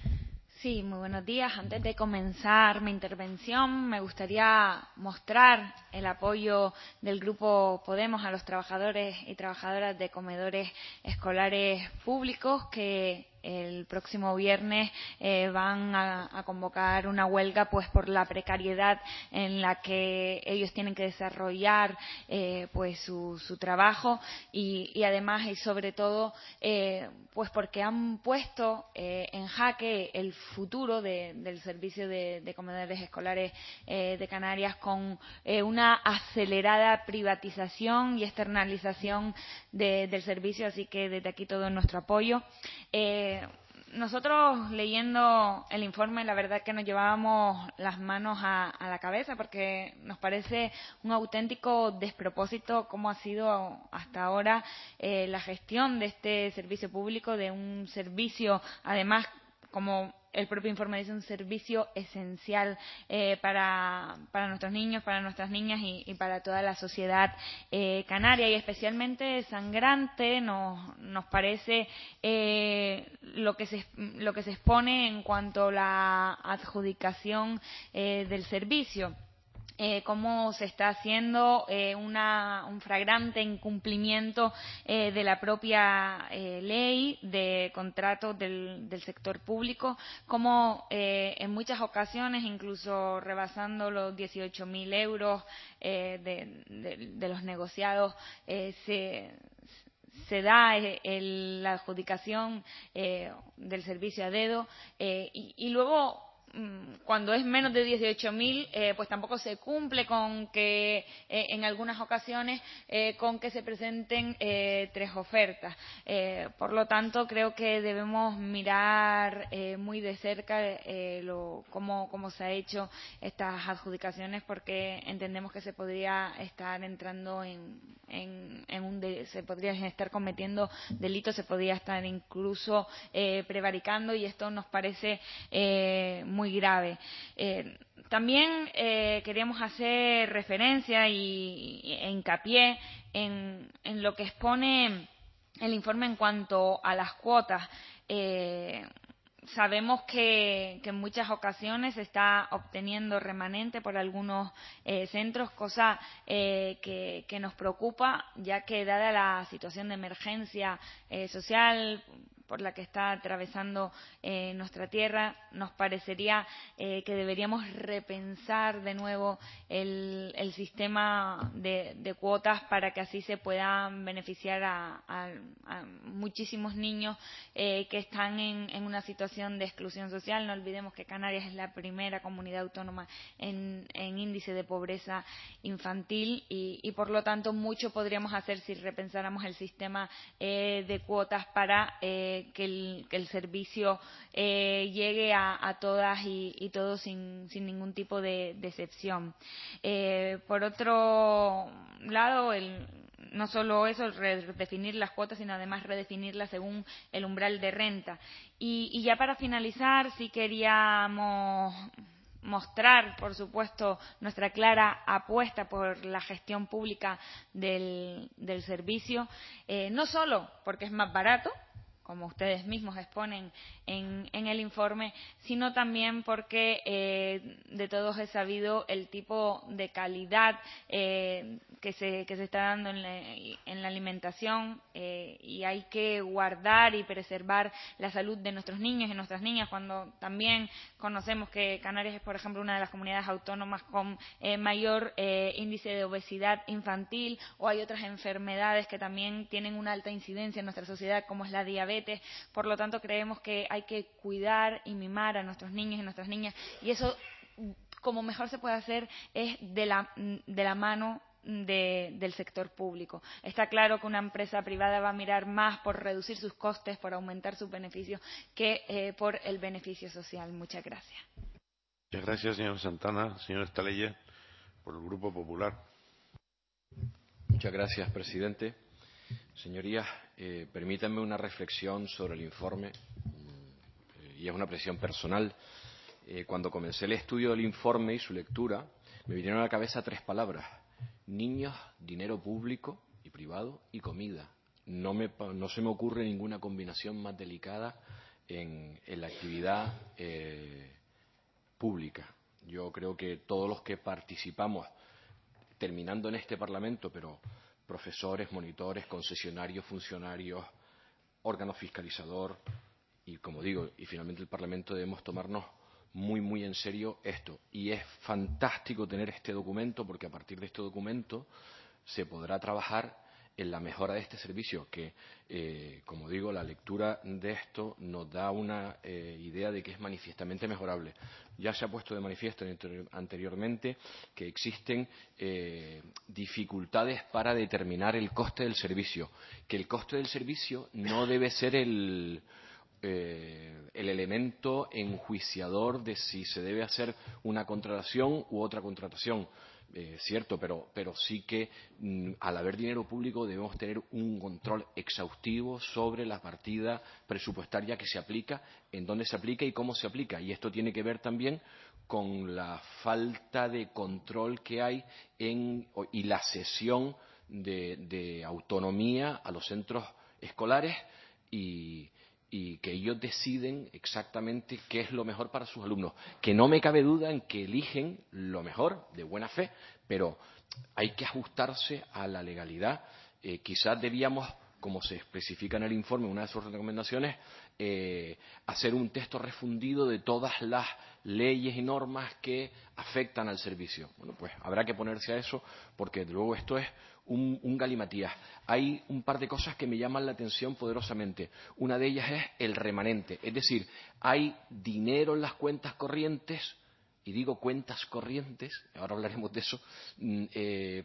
Sí, muy buenos días. Antes de comenzar mi intervención, me gustaría mostrar el apoyo del Grupo Podemos a los trabajadores y trabajadoras de comedores escolares públicos que el próximo viernes eh, van a, a convocar una huelga pues por la precariedad en la que ellos tienen que desarrollar eh, pues su, su trabajo y, y además y sobre todo eh, pues porque han puesto eh, en jaque el futuro de, del servicio de, de comedores escolares eh, de Canarias con eh, una acelerada privatización y externalización de, del servicio, así que desde aquí todo nuestro apoyo. Eh, Nosotros, leyendo el informe, la verdad que nos llevábamos las manos a, a la cabeza porque nos parece un auténtico despropósito cómo ha sido hasta ahora eh, la gestión de este servicio público, de un servicio, además, como el propio informe dice, un servicio esencial eh, para, para nuestros niños, para nuestras niñas y, y para toda la sociedad eh, canaria, y especialmente sangrante nos, nos parece eh, lo que se, lo que se expone en cuanto a la adjudicación eh, del servicio. Eh, cómo se está haciendo eh, una, un flagrante incumplimiento eh, de la propia eh, ley de contratos del, del sector público, cómo eh, en muchas ocasiones, incluso rebasando los dieciocho mil euros eh, de, de, de los negociados, eh, se se da el, la adjudicación eh, del servicio a dedo eh, y, y luego cuando es menos de dieciocho mil, eh, pues tampoco se cumple con que, eh, en algunas ocasiones, eh, con que se presenten eh, tres ofertas. Eh, por lo tanto, creo que debemos mirar eh, muy de cerca eh, lo, cómo, cómo se ha hecho estas adjudicaciones, porque entendemos que se podría estar entrando en, en, en un de, se podría estar cometiendo delitos, se podría estar incluso eh, prevaricando, y esto nos parece eh, muy grave. Eh, también eh, queríamos hacer referencia y, y, e hincapié en, en lo que expone el informe en cuanto a las cuotas. Eh, Sabemos que, que en muchas ocasiones se está obteniendo remanente por algunos eh, centros, cosa eh, que, que nos preocupa, ya que dada la situación de emergencia eh, social por la que está atravesando eh, nuestra tierra, nos parecería eh, que deberíamos repensar de nuevo el, el sistema de, de cuotas para que así se puedan beneficiar a, a, a muchísimos niños eh, que están en, en una situación de exclusión social. No olvidemos que Canarias es la primera comunidad autónoma en, en índice de pobreza infantil y, y, por lo tanto, mucho podríamos hacer si repensáramos el sistema eh, de cuotas para eh, Que el, que el servicio eh, llegue a, a todas y, y todos sin, sin ningún tipo de, de excepción. Eh, por otro lado, el, no solo eso, redefinir las cuotas, sino además redefinirlas según el umbral de renta. Y, y ya para finalizar, sí queríamos mostrar, por supuesto, nuestra clara apuesta por la gestión pública del, del servicio, eh, no solo porque es más barato, como ustedes mismos exponen en, en el informe, sino también porque eh, de todos es sabido el tipo de calidad eh, que, se, que se está dando en la, en la alimentación eh, y hay que guardar y preservar la salud de nuestros niños y nuestras niñas, cuando también conocemos que Canarias es, por ejemplo, una de las comunidades autónomas con eh, mayor eh, índice de obesidad infantil, o hay otras enfermedades que también tienen una alta incidencia en nuestra sociedad, como es la diabetes. Por lo tanto, creemos que hay que cuidar y mimar a nuestros niños y nuestras niñas, y eso, como mejor se puede hacer, es de la, de la mano de, del sector público. Está claro que una empresa privada va a mirar más por reducir sus costes, por aumentar sus beneficios, que eh, por el beneficio social. Muchas gracias. Muchas gracias, señor Santana. Señor Estalella, por el Grupo Popular. Muchas gracias, presidente. Señorías, eh, permítanme una reflexión sobre el informe, eh, y es una apreciación personal. Eh, cuando comencé el estudio del informe y su lectura, me vinieron a la cabeza tres palabras: niños, dinero público y privado y comida. No, me, no se me ocurre ninguna combinación más delicada en, en la actividad eh, pública. Yo creo que todos los que participamos, terminando en este Parlamento, pero profesores, monitores, concesionarios, funcionarios, órgano fiscalizador y, como digo, y finalmente el Parlamento, debemos tomarnos muy, muy en serio esto. Y es fantástico tener este documento, porque a partir de este documento se podrá trabajar en la mejora de este servicio, que, eh, como digo, la lectura de esto nos da una eh, idea de que es manifiestamente mejorable. Ya se ha puesto de manifiesto anteriormente que existen eh, dificultades para determinar el coste del servicio, que el coste del servicio no debe ser el, eh, el elemento enjuiciador de si se debe hacer una contratación u otra contratación. Eh, cierto, pero, pero sí que mm, al haber dinero público debemos tener un control exhaustivo sobre la partida presupuestaria que se aplica, en dónde se aplica y cómo se aplica. Y esto tiene que ver también con la falta de control que hay en, y la cesión de, de autonomía a los centros escolares y, y que ellos deciden exactamente qué es lo mejor para sus alumnos. Que no me cabe duda en que eligen lo mejor, de buena fe, pero hay que ajustarse a la legalidad. Eh, quizás debíamos, como se especifica en el informe, una de sus recomendaciones, eh, hacer un texto refundido de todas las leyes y normas que afectan al servicio. Bueno, pues habrá que ponerse a eso, porque de luego esto es un, un galimatías. Hay un par de cosas que me llaman la atención poderosamente. Una de ellas es el remanente, es decir, hay dinero en las cuentas corrientes, y digo cuentas corrientes, ahora hablaremos de eso, eh,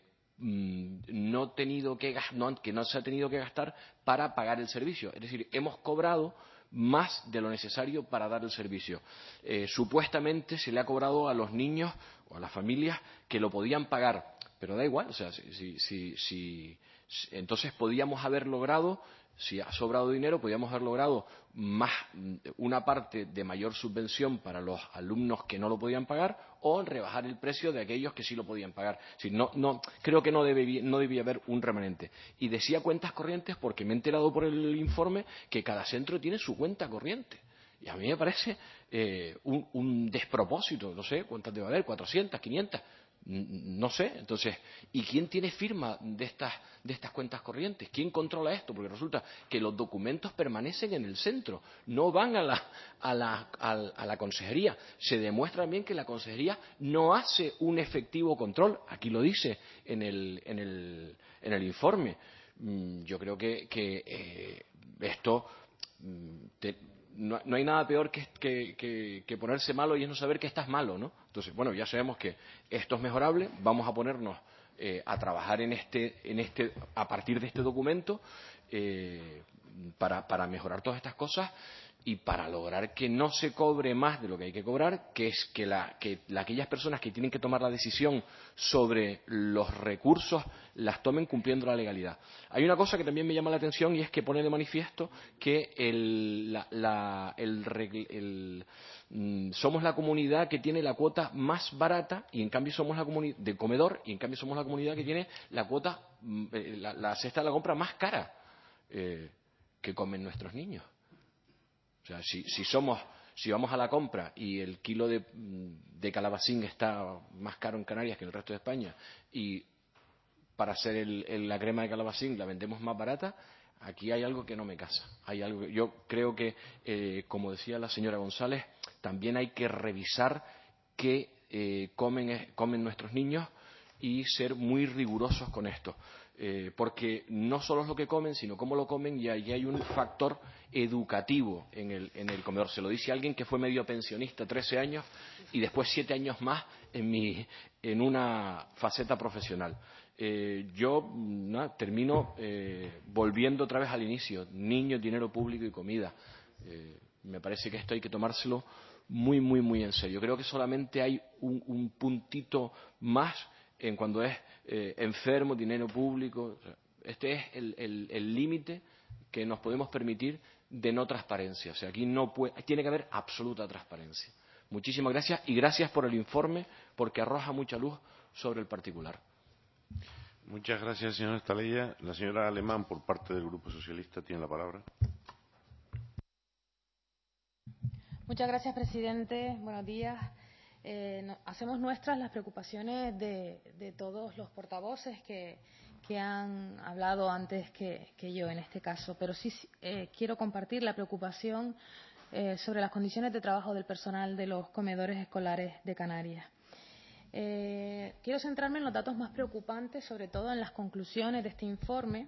no tenido que, no, que no se ha tenido que gastar para pagar el servicio. Es decir, hemos cobrado más de lo necesario para dar el servicio. Eh, supuestamente se le ha cobrado a los niños o a las familias que lo podían pagar, pero da igual, o sea, si, si, si, si, si entonces podíamos haber logrado, si ha sobrado dinero, podíamos haber logrado más, una parte de mayor subvención para los alumnos que no lo podían pagar o rebajar el precio de aquellos que sí lo podían pagar. Si no, no, creo que no, debe, no debía haber un remanente. Y decía cuentas corrientes porque me he enterado por el informe que cada centro tiene su cuenta corriente. Y a mí me parece eh, un, un despropósito, no sé, ¿cuántas debe haber? ¿cuatrocientas, quinientas? No sé. Entonces, ¿y quién tiene firma de estas, de estas cuentas corrientes? ¿Quién controla esto? Porque resulta que los documentos permanecen en el centro, no van a la, a la, a la, a la consejería. Se demuestra también que la consejería no hace un efectivo control. Aquí lo dice en el, en el, en el informe. Yo creo que, que eh, esto... Te, No, no hay nada peor que, que, que, que ponerse malo y es no saber que estás malo, ¿no? Entonces, bueno, ya sabemos que esto es mejorable, vamos a ponernos eh, a trabajar en este, en este, a partir de este documento eh, para, para mejorar todas estas cosas y para lograr que no se cobre más de lo que hay que cobrar, que es que, la, que la, aquellas personas que tienen que tomar la decisión sobre los recursos las tomen cumpliendo la legalidad. Hay una cosa que también me llama la atención y es que pone de manifiesto que el, la, la, el, el, el, mm, somos la comunidad que tiene la cuota más barata y en cambio somos la comunidad de comedor y en cambio somos la comunidad que tiene la cuota, la, la cesta de la compra más cara eh, que comen nuestros niños. O sea, si, si somos, si vamos a la compra y el kilo de, de calabacín está más caro en Canarias que en el resto de España y para hacer el, el, la crema de calabacín la vendemos más barata, aquí hay algo que no me casa. Hay algo, yo creo que, eh, como decía la señora González, también hay que revisar qué eh, comen, comen nuestros niños y ser muy rigurosos con esto. Eh, porque no solo es lo que comen, sino cómo lo comen y ahí hay un factor educativo en el, en el comedor. Se lo dice alguien que fue medio pensionista, trece años, y después siete años más en, mi, en una faceta profesional. Eh, yo no, termino eh, volviendo otra vez al inicio. Niños, dinero público y comida. Eh, me parece que esto hay que tomárselo muy, muy, muy en serio. Creo que solamente hay un, un puntito más en cuando es eh, enfermo, dinero público. O sea, este es el límite que nos podemos permitir de no transparencia. O sea, aquí no puede, tiene que haber absoluta transparencia. Muchísimas gracias y gracias por el informe porque arroja mucha luz sobre el particular. Muchas gracias, señora Estalella. La señora Alemán, por parte del Grupo Socialista, tiene la palabra. Muchas gracias, presidente. Buenos días. Eh, no, hacemos nuestras las preocupaciones de, de todos los portavoces que, que han hablado antes que, que yo en este caso, pero sí eh, quiero compartir la preocupación eh, sobre las condiciones de trabajo del personal de los comedores escolares de Canarias. Eh, quiero centrarme en los datos más preocupantes, sobre todo en las conclusiones de este informe,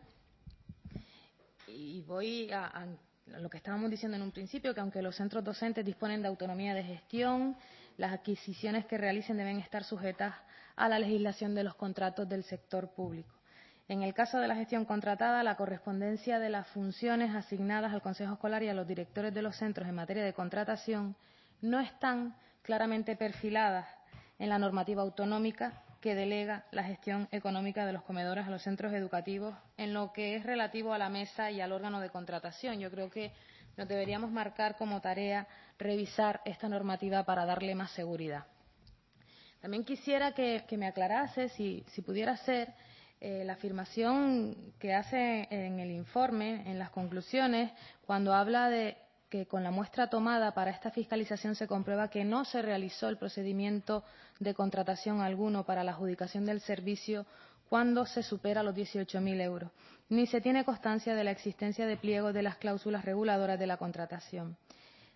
y voy a, a lo que estábamos diciendo en un principio, que aunque los centros docentes disponen de autonomía de gestión, las adquisiciones que realicen deben estar sujetas a la legislación de los contratos del sector público. En el caso de la gestión contratada, la correspondencia de las funciones asignadas al Consejo Escolar y a los directores de los centros en materia de contratación no están claramente perfiladas en la normativa autonómica que delega la gestión económica de los comedores a los centros educativos en lo que es relativo a la mesa y al órgano de contratación. Yo creo que nos deberíamos marcar como tarea revisar esta normativa para darle más seguridad. También quisiera que, que me aclarase, si, si pudiera ser, eh, la afirmación que hace en el informe, en las conclusiones, cuando habla de que con la muestra tomada para esta fiscalización se comprueba que no se realizó el procedimiento de contratación alguno para la adjudicación del servicio cuando se supera los dieciocho mil euros, ni se tiene constancia de la existencia de pliegos de las cláusulas reguladoras de la contratación.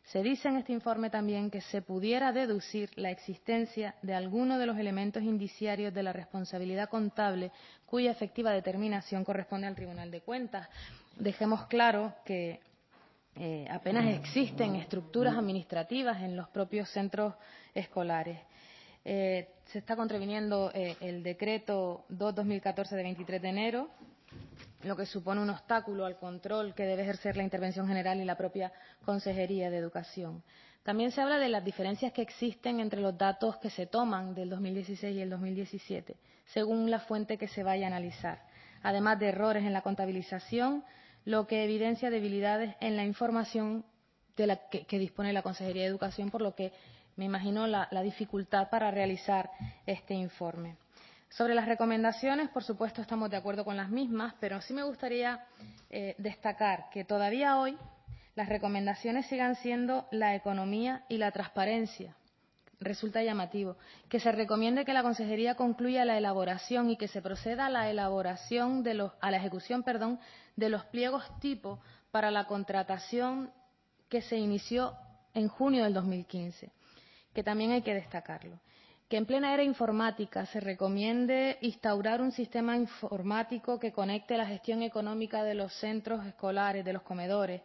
Se dice en este informe también que se pudiera deducir la existencia de alguno de los elementos indiciarios de la responsabilidad contable cuya efectiva determinación corresponde al Tribunal de Cuentas. Dejemos claro que eh, apenas existen estructuras administrativas en los propios centros escolares. Eh, se está contraviniendo eh, el decreto dos barra dos mil catorce de veintitrés de enero, lo que supone un obstáculo al control que debe ejercer la Intervención General y la propia Consejería de Educación. También se habla de las diferencias que existen entre los datos que se toman del dos mil dieciséis y el dos mil diecisiete, según la fuente que se vaya a analizar, además de errores en la contabilización, lo que evidencia debilidades en la información de la que, que dispone la Consejería de Educación, por lo que me imagino la, la dificultad para realizar este informe. Sobre las recomendaciones, por supuesto, estamos de acuerdo con las mismas, pero sí me gustaría eh, destacar que todavía hoy las recomendaciones sigan siendo la economía y la transparencia. Resulta llamativo que se recomiende que la Consejería concluya la elaboración y que se proceda a la elaboración de los, a la ejecución, perdón, de los pliegos tipo para la contratación que se inició en junio del dos mil quince, que también hay que destacarlo. Que en plena era informática se recomiende instaurar un sistema informático que conecte la gestión económica de los centros escolares, de los comedores,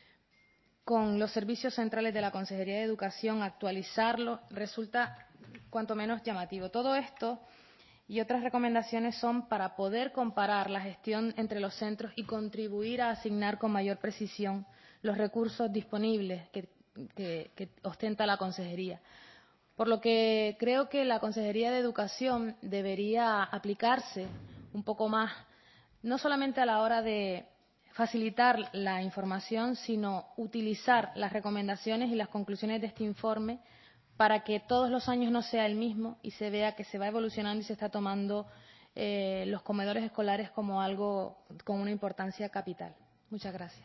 con los servicios centrales de la Consejería de Educación, actualizarlo, resulta cuanto menos llamativo. Todo esto y otras recomendaciones son para poder comparar la gestión entre los centros y contribuir a asignar con mayor precisión los recursos disponibles que, que, que ostenta la Consejería. Por lo que creo que la Consejería de Educación debería aplicarse un poco más, no solamente a la hora de facilitar la información, sino utilizar las recomendaciones y las conclusiones de este informe para que todos los años no sea el mismo y se vea que se va evolucionando y se está tomando eh, los comedores escolares como algo con una importancia capital. Muchas gracias.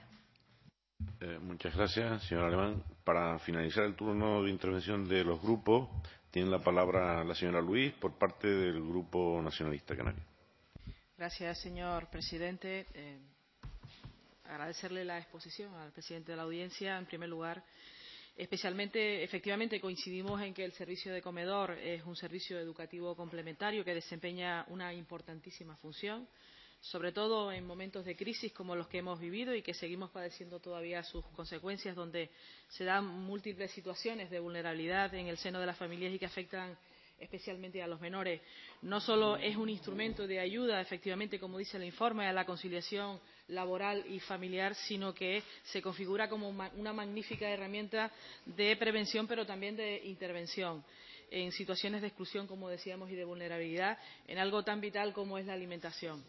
Eh, muchas gracias, señor Alemán. Para finalizar el turno de intervención de los grupos, tiene la palabra la señora Luis por parte del Grupo Nacionalista Canario. Gracias, señor presidente. Eh, agradecerle la exposición al presidente de la audiencia. En primer lugar, especialmente, efectivamente, coincidimos en que el servicio de comedor es un servicio educativo complementario que desempeña una importantísima función, sobre todo en momentos de crisis como los que hemos vivido y que seguimos padeciendo todavía sus consecuencias, donde se dan múltiples situaciones de vulnerabilidad en el seno de las familias y que afectan especialmente a los menores. No solo es un instrumento de ayuda, efectivamente, como dice el informe, a la conciliación laboral y familiar, sino que se configura como una magnífica herramienta de prevención, pero también de intervención en situaciones de exclusión, como decíamos, y de vulnerabilidad, en algo tan vital como es la alimentación.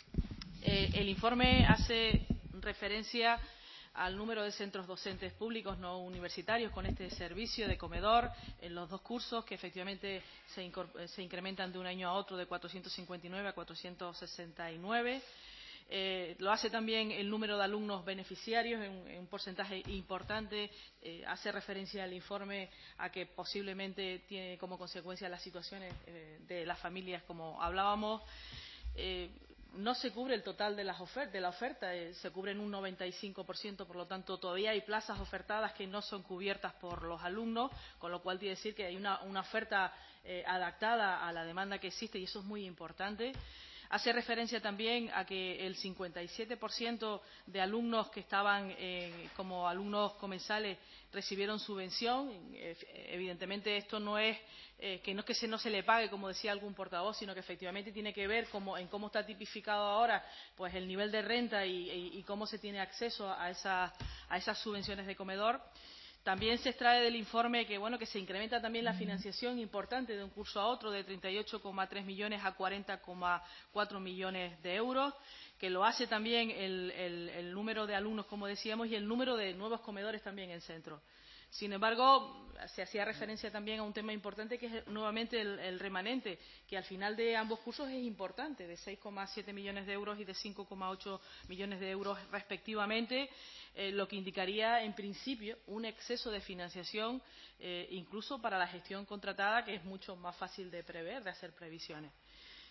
Eh, el informe hace referencia al número de centros docentes públicos no universitarios con este servicio de comedor en los dos cursos, que efectivamente se, se incrementan de un año a otro de cuatrocientos cincuenta y nueve a cuatrocientos sesenta y nueve. Eh, lo hace también el número de alumnos beneficiarios en, en un porcentaje importante. Eh, hace referencia al informe a que posiblemente tiene como consecuencia las situaciones eh, de las familias, como hablábamos. Eh, No se cubre el total de, las ofer de la oferta, eh, se cubre en un noventa y cinco por ciento, por lo tanto todavía hay plazas ofertadas que no son cubiertas por los alumnos, con lo cual quiere decir que hay una, una oferta eh, adaptada a la demanda que existe, y eso es muy importante. Hace referencia también a que el cincuenta y siete por ciento de alumnos que estaban eh, como alumnos comensales recibieron subvención. Eh, evidentemente esto no es eh, que no es que se, no se le pague, como decía algún portavoz, sino que efectivamente tiene que ver como, en cómo está tipificado ahora pues el nivel de renta y, y, y cómo se tiene acceso a, esa, a esas subvenciones de comedor. También se extrae del informe que, bueno, que se incrementa también la financiación importante de un curso a otro, de treinta y ocho coma tres millones a cuarenta coma cuatro millones de euros, que lo hace también el, el, el número de alumnos, como decíamos, y el número de nuevos comedores también en centro. Sin embargo, se hacía referencia también a un tema importante, que es nuevamente el, el remanente, que al final de ambos cursos es importante, de seis coma siete millones de euros y de cinco coma ocho millones de euros respectivamente, eh, lo que indicaría en principio un exceso de financiación eh, incluso para la gestión contratada, que es mucho más fácil de prever, de hacer previsiones.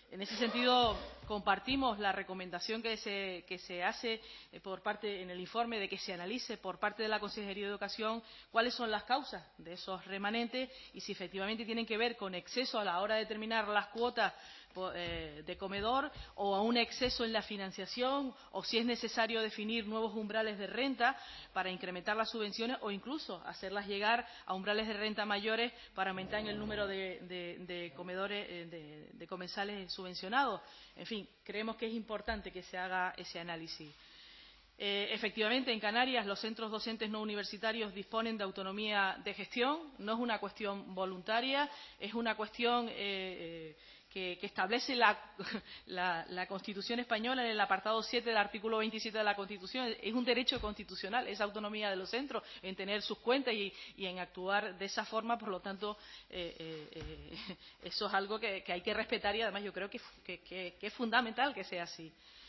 En ese sentido, compartimos la recomendación que se, que se hace por parte en el informe de que se analice por parte de la Consejería de Educación cuáles son las causas de esos remanentes y si efectivamente tienen que ver con exceso a la hora de determinar las cuotas de comedor o a un exceso en la financiación o si es necesario definir nuevos umbrales de renta para incrementar las subvenciones o incluso hacerlas llegar a umbrales de renta mayores para aumentar el número de, de, de comedores, de, de comensales subvencionados. En fin, creemos que es importante que se haga ese análisis. Eh, efectivamente, en Canarias los centros docentes no universitarios disponen de autonomía de gestión. No es una cuestión voluntaria, es una cuestión eh, eh, que, que establece la, la, la Constitución española en el apartado siete del artículo veintisiete de la Constitución. Es un derecho constitucional, esa autonomía de los centros en tener sus cuentas y, y en actuar de esa forma. Por lo tanto, eh, eh, eh, eso es algo que, que hay que respetar y además yo creo que, que, que, que es fundamental que sea así.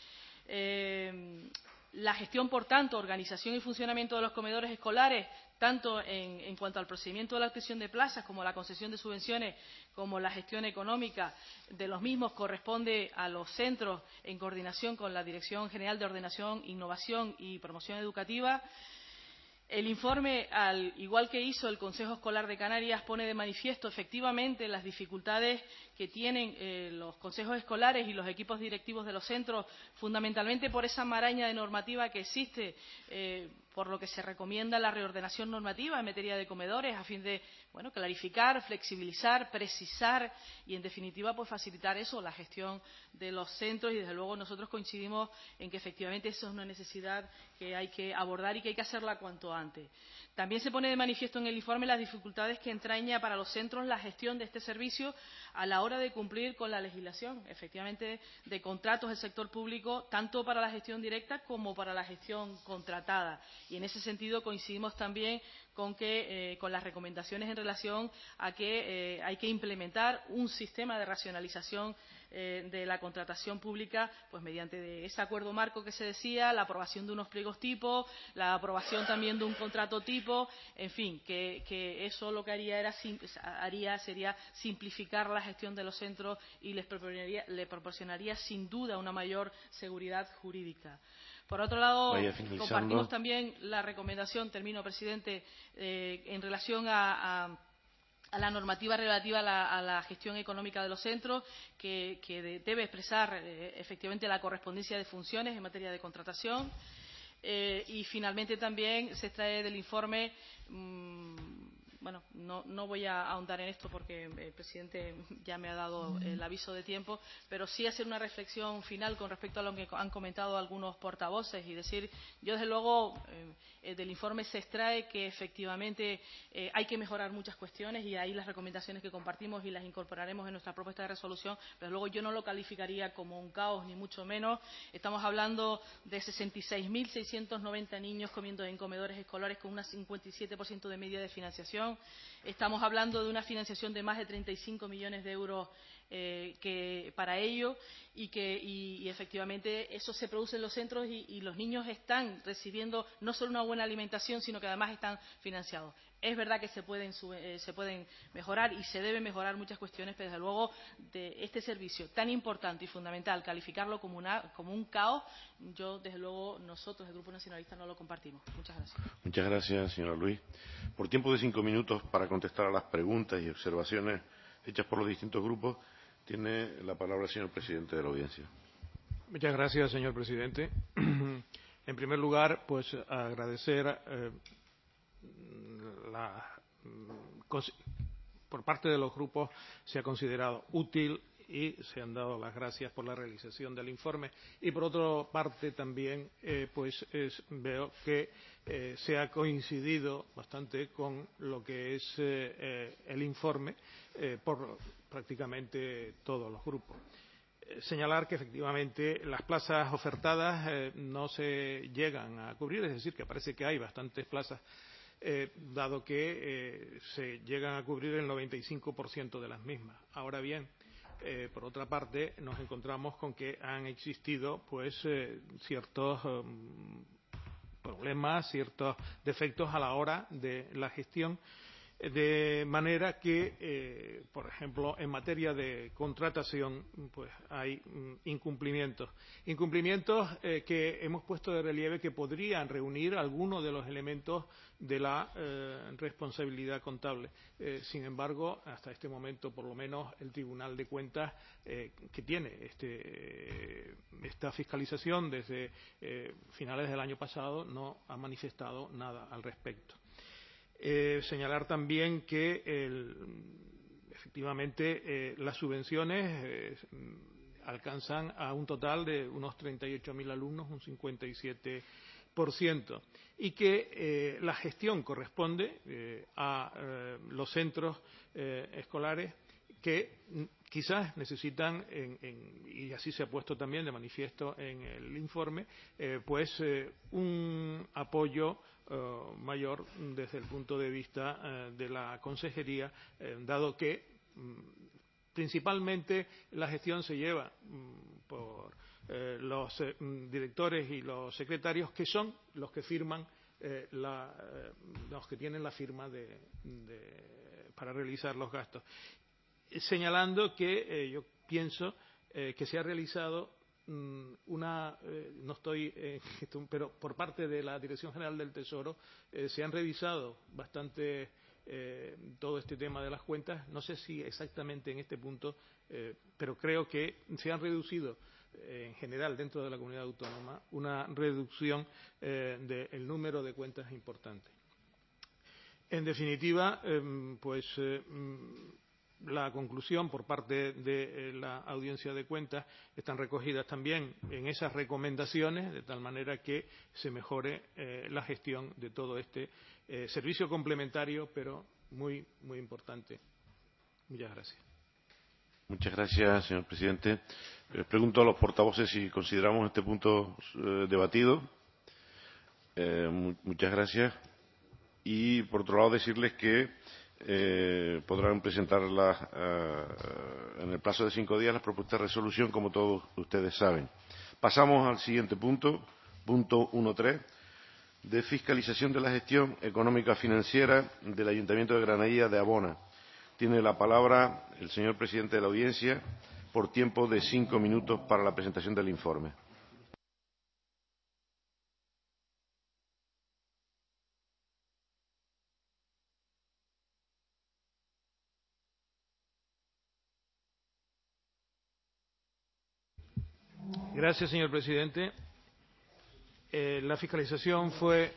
Eh, La gestión, por tanto, organización y funcionamiento de los comedores escolares, tanto en, en cuanto al procedimiento de la obtención de plazas como la concesión de subvenciones, como la gestión económica de los mismos, corresponde a los centros en coordinación con la Dirección General de Ordenación, Innovación y Promoción Educativa. El informe, al igual que hizo el Consejo Escolar de Canarias, pone de manifiesto efectivamente las dificultades que tienen eh, los consejos escolares y los equipos directivos de los centros, fundamentalmente por esa maraña de normativa que existe, eh, por lo que se recomienda la reordenación normativa en materia de comedores a fin de bueno, clarificar, flexibilizar, precisar y, en definitiva, pues facilitar eso, la gestión de los centros y, desde luego, nosotros coincidimos en que efectivamente eso es una necesidad que hay que abordar y que hay que hacerla cuanto antes. También se pone de manifiesto en el informe las dificultades que entraña para los centros la gestión de este servicio a la hora de cumplir con la legislación, efectivamente, de contratos del sector público, tanto para la gestión directa como para la gestión contratada. Y en ese sentido coincidimos también con, que, eh, con las recomendaciones en relación a que eh, hay que implementar un sistema de racionalización eh, de la contratación pública, pues mediante de ese acuerdo marco que se decía, la aprobación de unos pliegos tipo, la aprobación también de un contrato tipo, en fin, que, que eso lo que haría, era, haría sería simplificar la gestión de los centros y les proporcionaría, les proporcionaría sin duda una mayor seguridad jurídica. Por otro lado, compartimos también la recomendación, termino, presidente, eh, en relación a, a a la normativa relativa a la, a la gestión económica de los centros, que, que de, debe expresar eh, efectivamente la correspondencia de funciones en materia de contratación. Eh, y finalmente también se extrae del informe, mmm, bueno, no, no voy a ahondar en esto porque el presidente ya me ha dado el aviso de tiempo, pero sí hacer una reflexión final con respecto a lo que han comentado algunos portavoces y decir, yo desde luego eh, del informe se extrae que efectivamente eh, hay que mejorar muchas cuestiones y ahí las recomendaciones que compartimos y las incorporaremos en nuestra propuesta de resolución, pero luego yo no lo calificaría como un caos ni mucho menos. Estamos hablando de sesenta y seis mil seiscientos noventa niños comiendo en comedores escolares con un cincuenta y siete por ciento de media de financiación. Estamos hablando de una financiación de más de treinta y cinco millones de euros eh, que, para ello y que y, y efectivamente eso se produce en los centros y, y los niños están recibiendo no solo una buena alimentación, sino que además están financiados. Es verdad que se pueden, eh, se pueden mejorar y se deben mejorar muchas cuestiones, pero desde luego de este servicio tan importante y fundamental, calificarlo como, una, como un caos, yo desde luego nosotros, el Grupo Nacionalista, no lo compartimos. Muchas gracias. Muchas gracias, señora Luis. Por tiempo de cinco minutos para contestar a las preguntas y observaciones hechas por los distintos grupos, tiene la palabra el señor presidente de la audiencia. Muchas gracias, señor presidente. En primer lugar, pues agradecer eh, la, por parte de los grupos se ha considerado útil y se han dado las gracias por la realización del informe. Y por otra parte también eh, pues es, veo que eh, se ha coincidido bastante con lo que es eh, eh, el informe eh, por prácticamente todos los grupos. Eh, señalar que efectivamente las plazas ofertadas eh, no se llegan a cubrir, es decir, que parece que hay bastantes plazas Eh, dado que eh, se llegan a cubrir el noventa y cinco por ciento de las mismas. Ahora bien, eh, por otra parte, nos encontramos con que han existido pues eh, ciertos eh, problemas, ciertos defectos a la hora de la gestión de manera que, eh, por ejemplo, en materia de contratación, pues hay mm, incumplimientos. Incumplimientos eh, que hemos puesto de relieve que podrían reunir algunos de los elementos de la eh, responsabilidad contable. Eh, sin embargo, hasta este momento, por lo menos, el Tribunal de Cuentas, eh, que tiene este, eh, esta fiscalización desde eh, finales del año pasado, no ha manifestado nada al respecto. Eh, señalar también que el, efectivamente eh, las subvenciones eh, alcanzan a un total de unos treinta y ocho mil alumnos, un cincuenta y siete por ciento, y que eh, la gestión corresponde eh, a eh, los centros eh, escolares que quizás necesitan, en, en, y así se ha puesto también de manifiesto en el informe, eh, pues eh, un apoyo eh, mayor desde el punto de vista eh, de la consejería, eh, dado que mm, principalmente la gestión se lleva mm, por eh, los eh, directores y los secretarios, que son los que firman, eh, la, eh, los que tienen la firma de, de, para realizar los gastos. Señalando que eh, yo pienso eh, que se ha realizado mmm, una, eh, no estoy, eh, pero por parte de la Dirección General del Tesoro eh, se han revisado bastante eh, todo este tema de las cuentas. No sé si exactamente en este punto, eh, pero creo que se han reducido eh, en general dentro de la comunidad autónoma una reducción eh, del número de cuentas importante. En definitiva, eh, pues eh, la conclusión por parte de la Audiencia de Cuentas están recogidas también en esas recomendaciones, de tal manera que se mejore eh, la gestión de todo este eh, servicio complementario, pero muy, muy importante. Muchas gracias. Muchas gracias, señor presidente. Les pregunto a los portavoces si consideramos este punto eh, debatido. Eh, mu muchas gracias. Y, por otro lado, decirles que eh, podrán presentar la, uh, en el plazo de cinco días las propuestas de resolución, como todos ustedes saben. Pasamos al siguiente punto, punto uno punto tres, de fiscalización de la gestión económica financiera del Ayuntamiento de Granadilla de Abona. Tiene la palabra el señor presidente de la Audiencia por tiempo de cinco minutos para la presentación del informe. Gracias, señor presidente. Eh, la fiscalización fue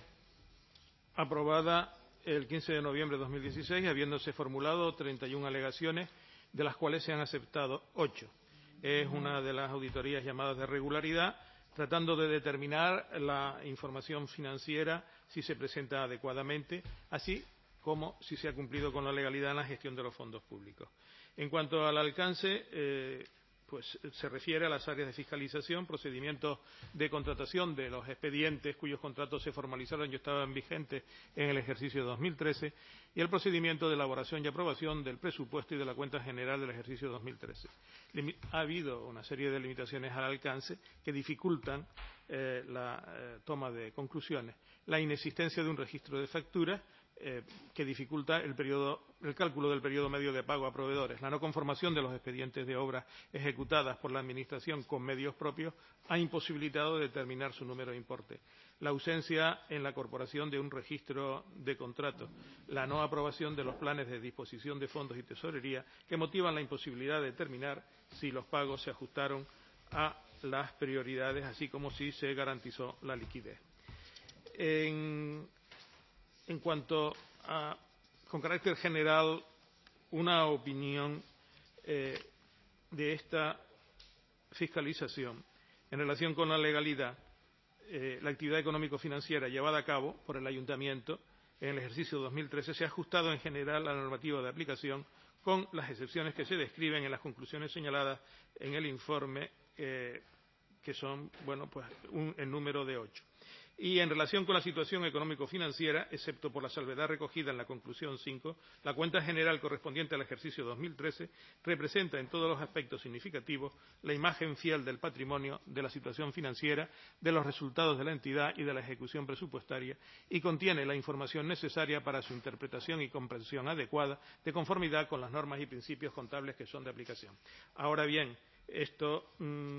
aprobada el quince de noviembre de dos mil dieciséis, habiéndose formulado treinta y una alegaciones, de las cuales se han aceptado ocho. Es una de las auditorías llamadas de regularidad, tratando de determinar la información financiera, si se presenta adecuadamente, así como si se ha cumplido con la legalidad en la gestión de los fondos públicos. En cuanto al alcance, eh, pues se refiere a las áreas de fiscalización, procedimientos de contratación de los expedientes cuyos contratos se formalizaron y estaban vigentes en el ejercicio de dos mil trece, y el procedimiento de elaboración y aprobación del presupuesto y de la cuenta general del ejercicio dos mil trece. Ha habido una serie de limitaciones al alcance que dificultan eh, la eh, toma de conclusiones. La inexistencia de un registro de facturas, Eh, que dificulta el, periodo, el cálculo del periodo medio de pago a proveedores. La no conformación de los expedientes de obras ejecutadas por la Administración con medios propios ha imposibilitado determinar su número de importe. La ausencia en la corporación de un registro de contratos. La no aprobación de los planes de disposición de fondos y tesorería, que motivan la imposibilidad de determinar si los pagos se ajustaron a las prioridades, así como si se garantizó la liquidez. En En cuanto a, con carácter general, una opinión eh, de esta fiscalización en relación con la legalidad, eh, la actividad económico-financiera llevada a cabo por el Ayuntamiento en el ejercicio dos mil trece se ha ajustado en general a la normativa de aplicación, con las excepciones que se describen en las conclusiones señaladas en el informe, eh, que son, bueno, pues un, el número de ocho. Y en relación con la situación económico-financiera, excepto por la salvedad recogida en la conclusión cinco, la cuenta general correspondiente al ejercicio dos mil trece representa en todos los aspectos significativos la imagen fiel del patrimonio, de la situación financiera, de los resultados de la entidad y de la ejecución presupuestaria, y contiene la información necesaria para su interpretación y comprensión adecuada, de conformidad con las normas y principios contables que son de aplicación. Ahora bien, esto,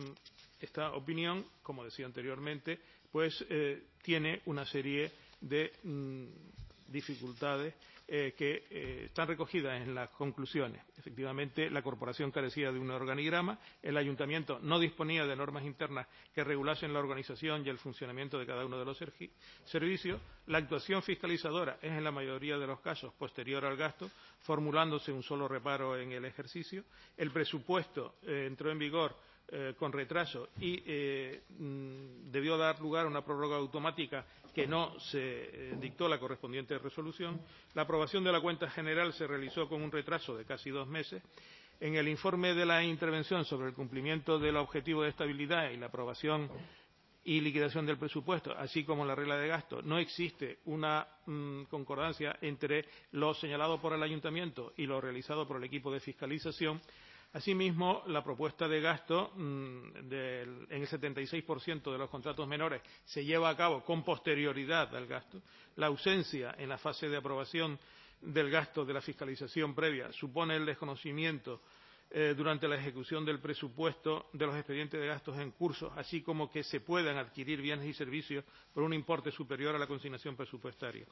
esta opinión, como decía anteriormente, pues eh, tiene una serie de mmm, dificultades eh, que eh, están recogidas en las conclusiones. Efectivamente, la corporación carecía de un organigrama, el ayuntamiento no disponía de normas internas que regulasen la organización y el funcionamiento de cada uno de los servicios, la actuación fiscalizadora es en la mayoría de los casos posterior al gasto, formulándose un solo reparo en el ejercicio, el presupuesto eh, entró en vigor Eh, con retraso y eh, mm, debió dar lugar a una prórroga automática que no se eh, dictó la correspondiente resolución. La aprobación de la cuenta general se realizó con un retraso de casi dos meses. En el informe de la intervención sobre el cumplimiento del objetivo de estabilidad y la aprobación y liquidación del presupuesto, así como la regla de gasto, no existe una mmm, concordancia entre lo señalado por el ayuntamiento y lo realizado por el equipo de fiscalización. Asimismo, la propuesta de gasto mmm, del, en el setenta y seis por ciento de los contratos menores se lleva a cabo con posterioridad al gasto. La ausencia en la fase de aprobación del gasto de la fiscalización previa supone el desconocimiento eh, durante la ejecución del presupuesto de los expedientes de gastos en curso, así como que se puedan adquirir bienes y servicios por un importe superior a la consignación presupuestaria.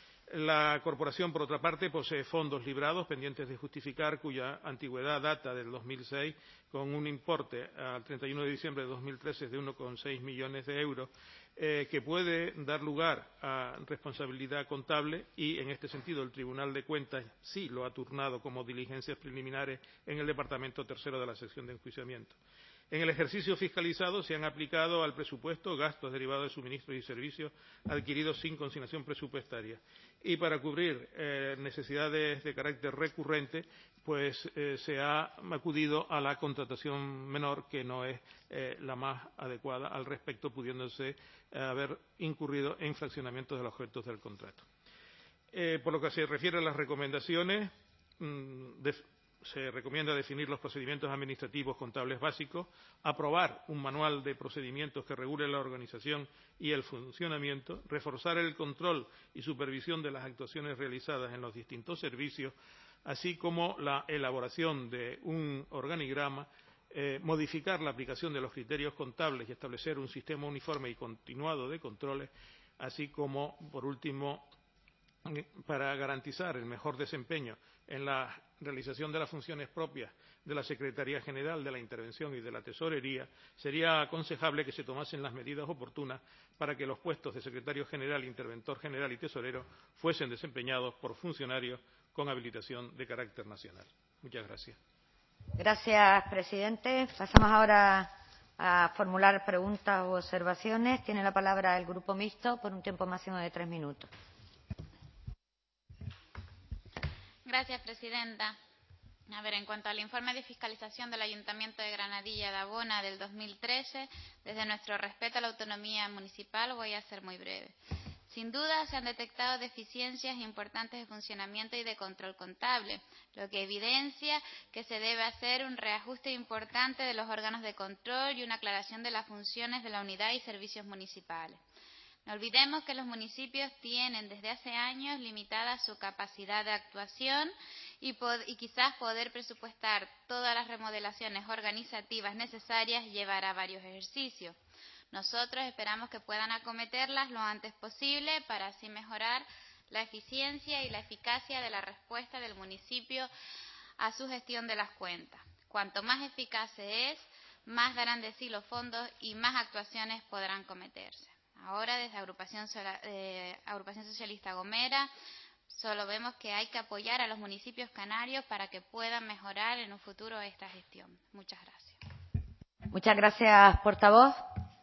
La corporación, por otra parte, posee fondos librados pendientes de justificar, cuya antigüedad data del dos mil seis, con un importe al treinta y uno de diciembre de dos mil trece de uno coma seis millones de euros, eh, que puede dar lugar a responsabilidad contable y, en este sentido, el Tribunal de Cuentas sí lo ha turnado como diligencias preliminares en el Departamento Tercero de la Sección de Enjuiciamiento. En el ejercicio fiscalizado se han aplicado al presupuesto gastos derivados de suministros y servicios adquiridos sin consignación presupuestaria. Y para cubrir eh, necesidades de carácter recurrente, pues eh, se ha acudido a la contratación menor, que no es eh, la más adecuada al respecto, pudiéndose eh, haber incurrido en fraccionamientos de los objetos del contrato. Eh, por lo que se refiere a las recomendaciones, mmm, de, se recomienda definir los procedimientos administrativos contables básicos, aprobar un manual de procedimientos que regule la organización y el funcionamiento, reforzar el control y supervisión de las actuaciones realizadas en los distintos servicios, así como la elaboración de un organigrama, eh, modificar la aplicación de los criterios contables y establecer un sistema uniforme y continuado de controles, así como, por último, para garantizar el mejor desempeño en la realización de las funciones propias de la Secretaría General de la Intervención y de la Tesorería, sería aconsejable que se tomasen las medidas oportunas para que los puestos de Secretario General, Interventor General y Tesorero fuesen desempeñados por funcionarios con habilitación de carácter nacional. Muchas gracias. Gracias, presidente. Pasamos ahora a formular preguntas u observaciones. Tiene la palabra el Grupo Mixto por un tiempo máximo de tres minutos. Gracias, presidenta. A ver, en cuanto al informe de fiscalización del Ayuntamiento de Granadilla de Abona del dos mil trece, desde nuestro respeto a la autonomía municipal voy a ser muy breve. Sin duda, se han detectado deficiencias importantes de funcionamiento y de control contable, lo que evidencia que se debe hacer un reajuste importante de los órganos de control y una aclaración de las funciones de la unidad y servicios municipales. No olvidemos que los municipios tienen desde hace años limitada su capacidad de actuación y, y quizás poder presupuestar todas las remodelaciones organizativas necesarias llevará varios ejercicios. Nosotros esperamos que puedan acometerlas lo antes posible para así mejorar la eficiencia y la eficacia de la respuesta del municipio a su gestión de las cuentas. Cuanto más eficaz se es, más darán de sí los fondos y más actuaciones podrán cometerse. Ahora, desde Agrupación, eh, Agrupación Socialista Gomera, solo vemos que hay que apoyar a los municipios canarios para que puedan mejorar en un futuro esta gestión. Muchas gracias. Muchas gracias, portavoz.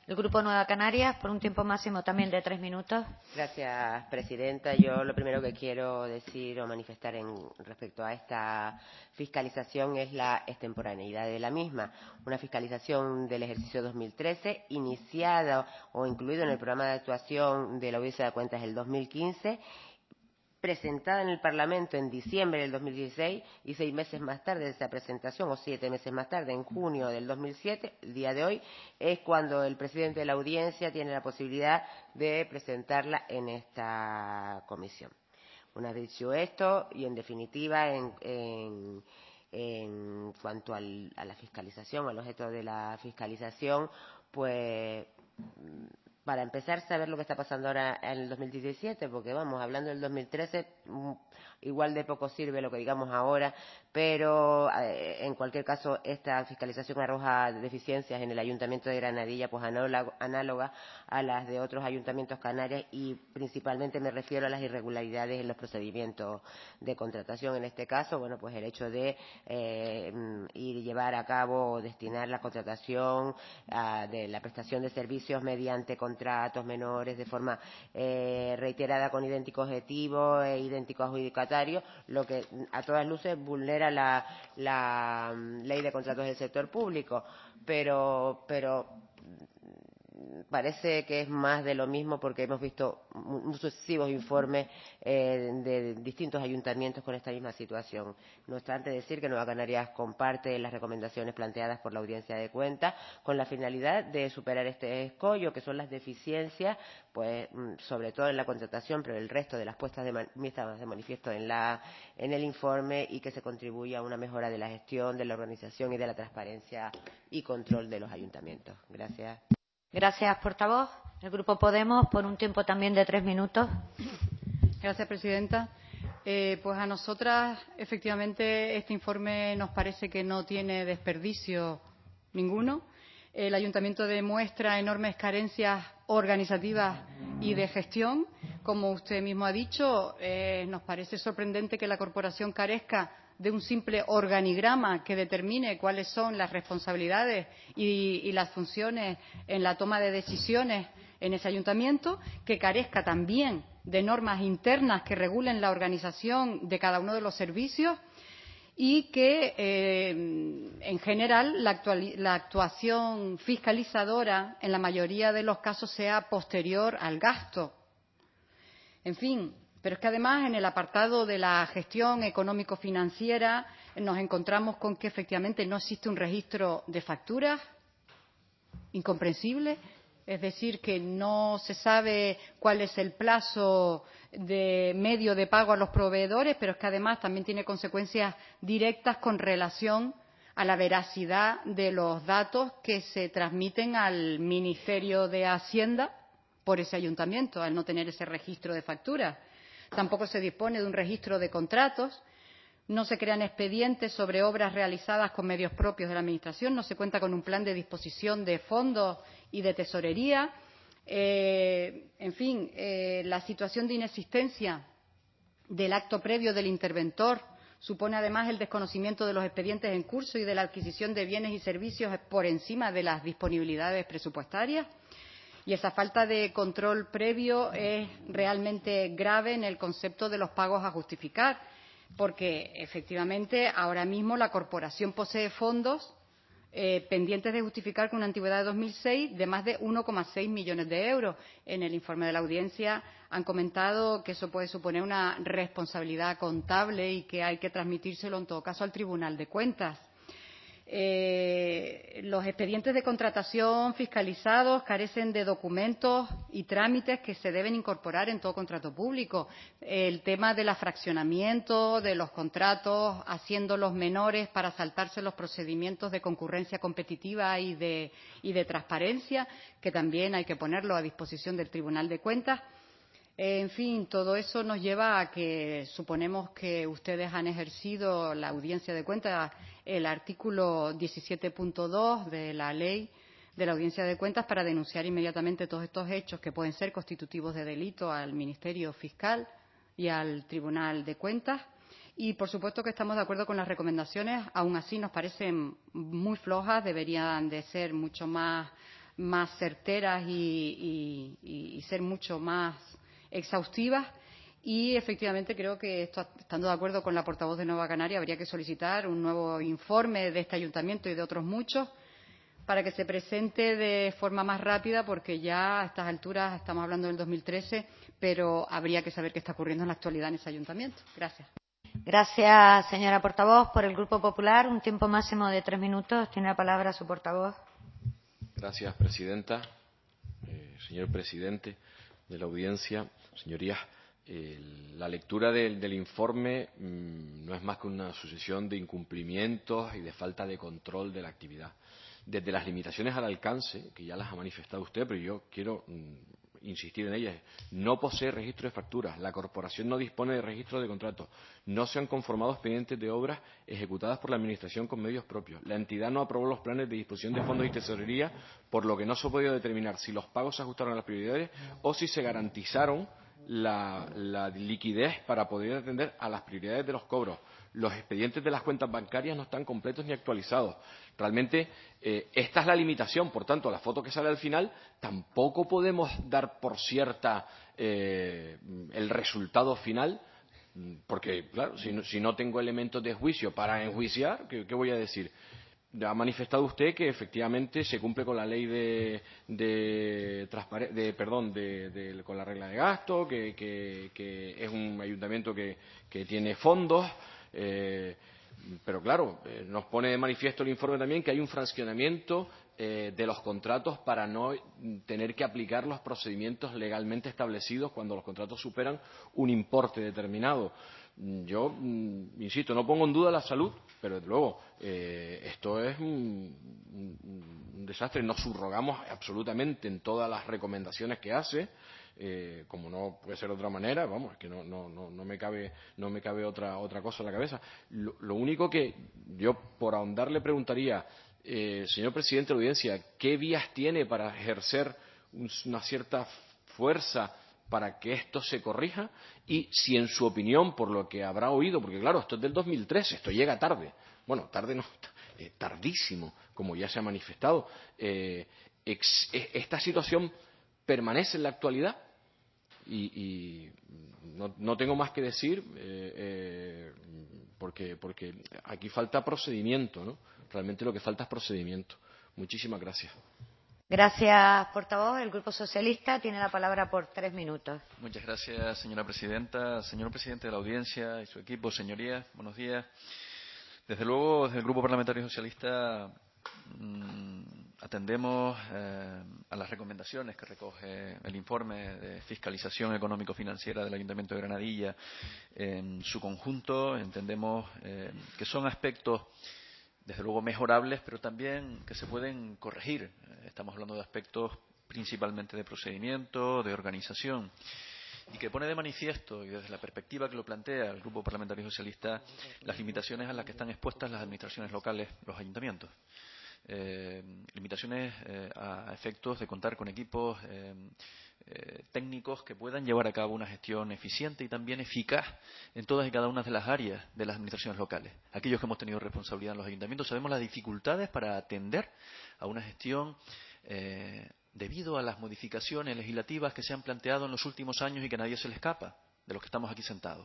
El Grupo Nueva Canarias, por un tiempo máximo también de tres minutos. Gracias, presidenta. Yo lo primero que quiero decir o manifestar en respecto a esta fiscalización es la extemporaneidad de la misma. Una fiscalización del ejercicio dos mil trece, iniciada o incluido en el programa de actuación de la Audiencia de Cuentas del dos mil quince, presentada en el Parlamento en diciembre del dos mil dieciséis y seis meses más tarde de esa presentación, o siete meses más tarde, en junio del dos mil siete, el día de hoy, es cuando el presidente de la Audiencia tiene la posibilidad de presentarla en esta comisión. Una vez dicho esto, y en definitiva, en, en, en cuanto al, a la fiscalización, al objeto de la fiscalización, pues para empezar, saber lo que está pasando ahora en el dos mil diecisiete, porque vamos, hablando del dos mil trece, igual de poco sirve lo que digamos ahora, pero eh, en cualquier caso esta fiscalización arroja deficiencias en el Ayuntamiento de Granadilla, pues análogas a las de otros ayuntamientos canarios, y principalmente me refiero a las irregularidades en los procedimientos de contratación. En este caso, bueno, pues el hecho de eh, ir y llevar a cabo o destinar la contratación a, de la prestación de servicios mediante contratos menores de forma eh, reiterada con idéntico objetivo e idéntico adjudicatario, lo que a todas luces vulnera la, la ley de contratos del sector público, pero pero parece que es más de lo mismo, porque hemos visto sucesivos informes eh, de distintos ayuntamientos con esta misma situación. No obstante decir que Nueva Canarias comparte las recomendaciones planteadas por la Audiencia de Cuentas con la finalidad de superar este escollo, que son las deficiencias, pues sobre todo en la contratación, pero el resto de las puestas de, man de manifiesto en, la, en el informe, y que se contribuya a una mejora de la gestión, de la organización y de la transparencia y control de los ayuntamientos. Gracias. Gracias, portavoz. El Grupo Podemos, por un tiempo también de tres minutos. Gracias, presidenta. Eh, pues a nosotras, efectivamente, este informe nos parece que no tiene desperdicio ninguno. El ayuntamiento demuestra enormes carencias organizativas y de gestión. Como usted mismo ha dicho, eh, nos parece sorprendente que la corporación carezca de un simple organigrama que determine cuáles son las responsabilidades y, y las funciones en la toma de decisiones en ese ayuntamiento, que carezca también de normas internas que regulen la organización de cada uno de los servicios, y que, eh, en general, la, actual, la actuación fiscalizadora en la mayoría de los casos sea posterior al gasto. En fin, pero es que además en el apartado de la gestión económico-financiera nos encontramos con que efectivamente no existe un registro de facturas, incomprensible, es decir, que no se sabe cuál es el plazo de medio de pago a los proveedores, pero es que además también tiene consecuencias directas con relación a la veracidad de los datos que se transmiten al Ministerio de Hacienda por ese ayuntamiento, al no tener ese registro de facturas. Tampoco se dispone de un registro de contratos, no se crean expedientes sobre obras realizadas con medios propios de la Administración, no se cuenta con un plan de disposición de fondos y de tesorería. Eh, en fin, eh, la situación de inexistencia del acto previo del interventor supone además el desconocimiento de los expedientes en curso y de la adquisición de bienes y servicios por encima de las disponibilidades presupuestarias. Y esa falta de control previo es realmente grave en el concepto de los pagos a justificar, porque efectivamente ahora mismo la corporación posee fondos eh, pendientes de justificar con una antigüedad de dos mil seis de más de uno coma seis millones de euros. En el informe de la audiencia han comentado que eso puede suponer una responsabilidad contable y que hay que transmitírselo en todo caso al Tribunal de Cuentas. Eh, los expedientes de contratación fiscalizados carecen de documentos y trámites que se deben incorporar en todo contrato público. El tema del fraccionamiento de los contratos, haciéndolos menores para saltarse los procedimientos de concurrencia competitiva y de, y de transparencia, que también hay que ponerlo a disposición del Tribunal de Cuentas. En fin, todo eso nos lleva a que suponemos que ustedes han ejercido la audiencia de cuentas, el artículo diecisiete punto dos de la ley de la audiencia de cuentas, para denunciar inmediatamente todos estos hechos que pueden ser constitutivos de delito al Ministerio Fiscal y al Tribunal de Cuentas. Y, por supuesto, que estamos de acuerdo con las recomendaciones. Aún así, nos parecen muy flojas, deberían de ser mucho más más certeras y, y, y ser mucho más exhaustivas. Y efectivamente creo que, esto, estando de acuerdo con la portavoz de Nueva Canaria, habría que solicitar un nuevo informe de este ayuntamiento y de otros muchos para que se presente de forma más rápida, porque ya a estas alturas estamos hablando del dos mil trece, pero habría que saber qué está ocurriendo en la actualidad en ese ayuntamiento. Gracias. Gracias, señora portavoz. Por el Grupo Popular, un tiempo máximo de tres minutos. Tiene la palabra su portavoz. Gracias, presidenta. Eh, señor presidente de la audiencia, señorías, eh, la lectura del, del informe mmm, no es más que una sucesión de incumplimientos y de falta de control de la actividad. Desde las limitaciones al alcance, que ya las ha manifestado usted, pero yo quiero mmm, insistir en ellas, no posee registro de facturas, la corporación no dispone de registro de contratos, no se han conformado expedientes de obras ejecutadas por la Administración con medios propios, la entidad no aprobó los planes de disposición de fondos y tesorería, por lo que no se ha podido determinar si los pagos se ajustaron a las prioridades o si se garantizaron la, la liquidez para poder atender a las prioridades de los cobros. Los expedientes de las cuentas bancarias no están completos ni actualizados. Realmente, eh, esta es la limitación. Por tanto, la foto que sale al final tampoco podemos dar por cierta eh, el resultado final, porque, claro, si no, si no tengo elementos de juicio para enjuiciar, ¿qué, qué voy a decir? Ha manifestado usted que efectivamente se cumple con la ley de, de, transpare- de perdón, de, de, con la regla de gasto, que, que, que es un ayuntamiento que, que tiene fondos. Eh, pero claro, eh, nos pone de manifiesto el informe también que hay un fraccionamiento eh, de los contratos para no tener que aplicar los procedimientos legalmente establecidos cuando los contratos superan un importe determinado. Yo, mm, insisto, no pongo en duda la salud, pero desde luego eh, esto es un, un, un desastre. Nos subrogamos absolutamente en todas las recomendaciones que hace. Eh, como no puede ser de otra manera, vamos, es que no, no, no, no me cabe, no me cabe otra, otra cosa en la cabeza. Lo, lo único que yo, por ahondar, le preguntaría, eh, señor presidente de la audiencia, ¿qué vías tiene para ejercer un, una cierta fuerza para que esto se corrija? Y si, en su opinión, por lo que habrá oído, porque claro, esto es del dos mil trece, esto llega tarde, bueno, tarde no, eh, tardísimo, como ya se ha manifestado, eh, ex, ¿esta situación permanece en la actualidad? Y, y no, no tengo más que decir eh, eh, porque, porque aquí falta procedimiento, ¿no? Realmente lo que falta es procedimiento. Muchísimas gracias. Gracias, portavoz. El Grupo Socialista tiene la palabra por tres minutos. Muchas gracias, señora presidenta. Señor presidente de la audiencia y su equipo, señorías, buenos días. Desde luego, desde el Grupo Parlamentario Socialista mmm, atendemos eh, a las recomendaciones que recoge el informe de fiscalización económico-financiera del Ayuntamiento de Granadilla en su conjunto. Entendemos eh, que son aspectos, desde luego, mejorables, pero también que se pueden corregir. Estamos hablando de aspectos principalmente de procedimiento, de organización, y que pone de manifiesto, y desde la perspectiva que lo plantea el Grupo Parlamentario Socialista, las limitaciones a las que están expuestas las administraciones locales, los ayuntamientos. Eh, limitaciones eh, a efectos de contar con equipos eh, eh, técnicos que puedan llevar a cabo una gestión eficiente y también eficaz en todas y cada una de las áreas de las administraciones locales. Aquellos que hemos tenido responsabilidad en los ayuntamientos sabemos las dificultades para atender a una gestión eh, debido a las modificaciones legislativas que se han planteado en los últimos años y que a nadie se le escapa, de los que estamos aquí sentados.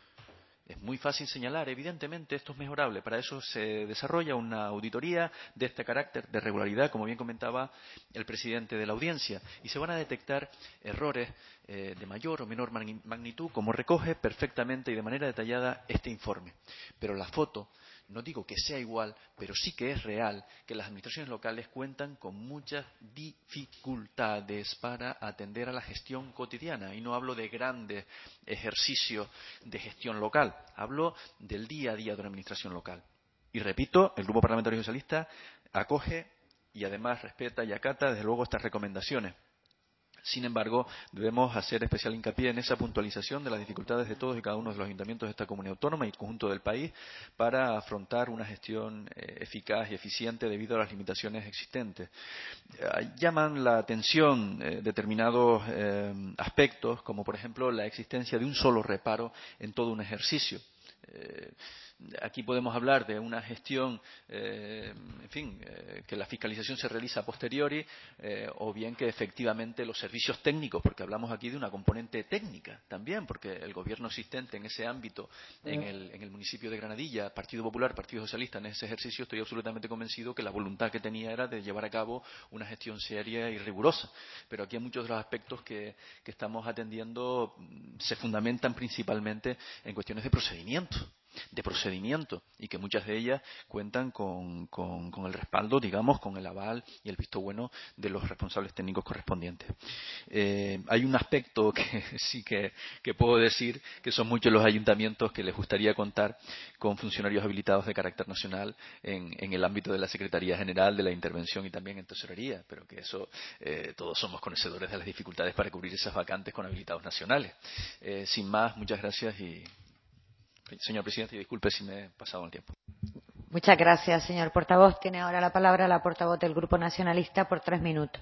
Es muy fácil señalar, evidentemente esto es mejorable. Para eso se desarrolla una auditoría de este carácter de regularidad, como bien comentaba el presidente de la audiencia, y se van a detectar errores eh, de mayor o menor magnitud, como recoge perfectamente y de manera detallada este informe. Pero la foto, no digo que sea igual, pero sí que es real que las administraciones locales cuentan con muchas dificultades para atender a la gestión cotidiana. Y no hablo de grandes ejercicios de gestión local, hablo del día a día de una administración local. Y repito, el Grupo Parlamentario Socialista acoge y además respeta y acata, desde luego, estas recomendaciones. Sin embargo, debemos hacer especial hincapié en esa puntualización de las dificultades de todos y cada uno de los ayuntamientos de esta comunidad autónoma y el conjunto del país para afrontar una gestión eh, eficaz y eficiente debido a las limitaciones existentes. Eh, llaman la atención eh, determinados eh, aspectos, como por ejemplo la existencia de un solo reparo en todo un ejercicio. Eh, aquí podemos hablar de una gestión, eh, en fin, eh, que la fiscalización se realiza a posteriori, eh, o bien que efectivamente los servicios técnicos, porque hablamos aquí de una componente técnica también, porque el gobierno existente en ese ámbito, en el, en el municipio de Granadilla, Partido Popular, Partido Socialista, en ese ejercicio, estoy absolutamente convencido que la voluntad que tenía era de llevar a cabo una gestión seria y rigurosa. Pero aquí hay muchos de los aspectos que, que estamos atendiendo se fundamentan principalmente en cuestiones de procedimiento. de procedimiento y que muchas de ellas cuentan con, con, con el respaldo, digamos, con el aval y el visto bueno de los responsables técnicos correspondientes. Eh, hay un aspecto que sí que, que puedo decir que son muchos los ayuntamientos que les gustaría contar con funcionarios habilitados de carácter nacional en, en el ámbito de la Secretaría General, de la Intervención y también en Tesorería, pero que eso eh, todos somos conocedores de las dificultades para cubrir esas vacantes con habilitados nacionales. Eh, sin más, muchas gracias y señor presidente, y disculpe si me he pasado el tiempo. Muchas gracias, señor portavoz. Tiene ahora la palabra la portavoz del Grupo Nacionalista por tres minutos.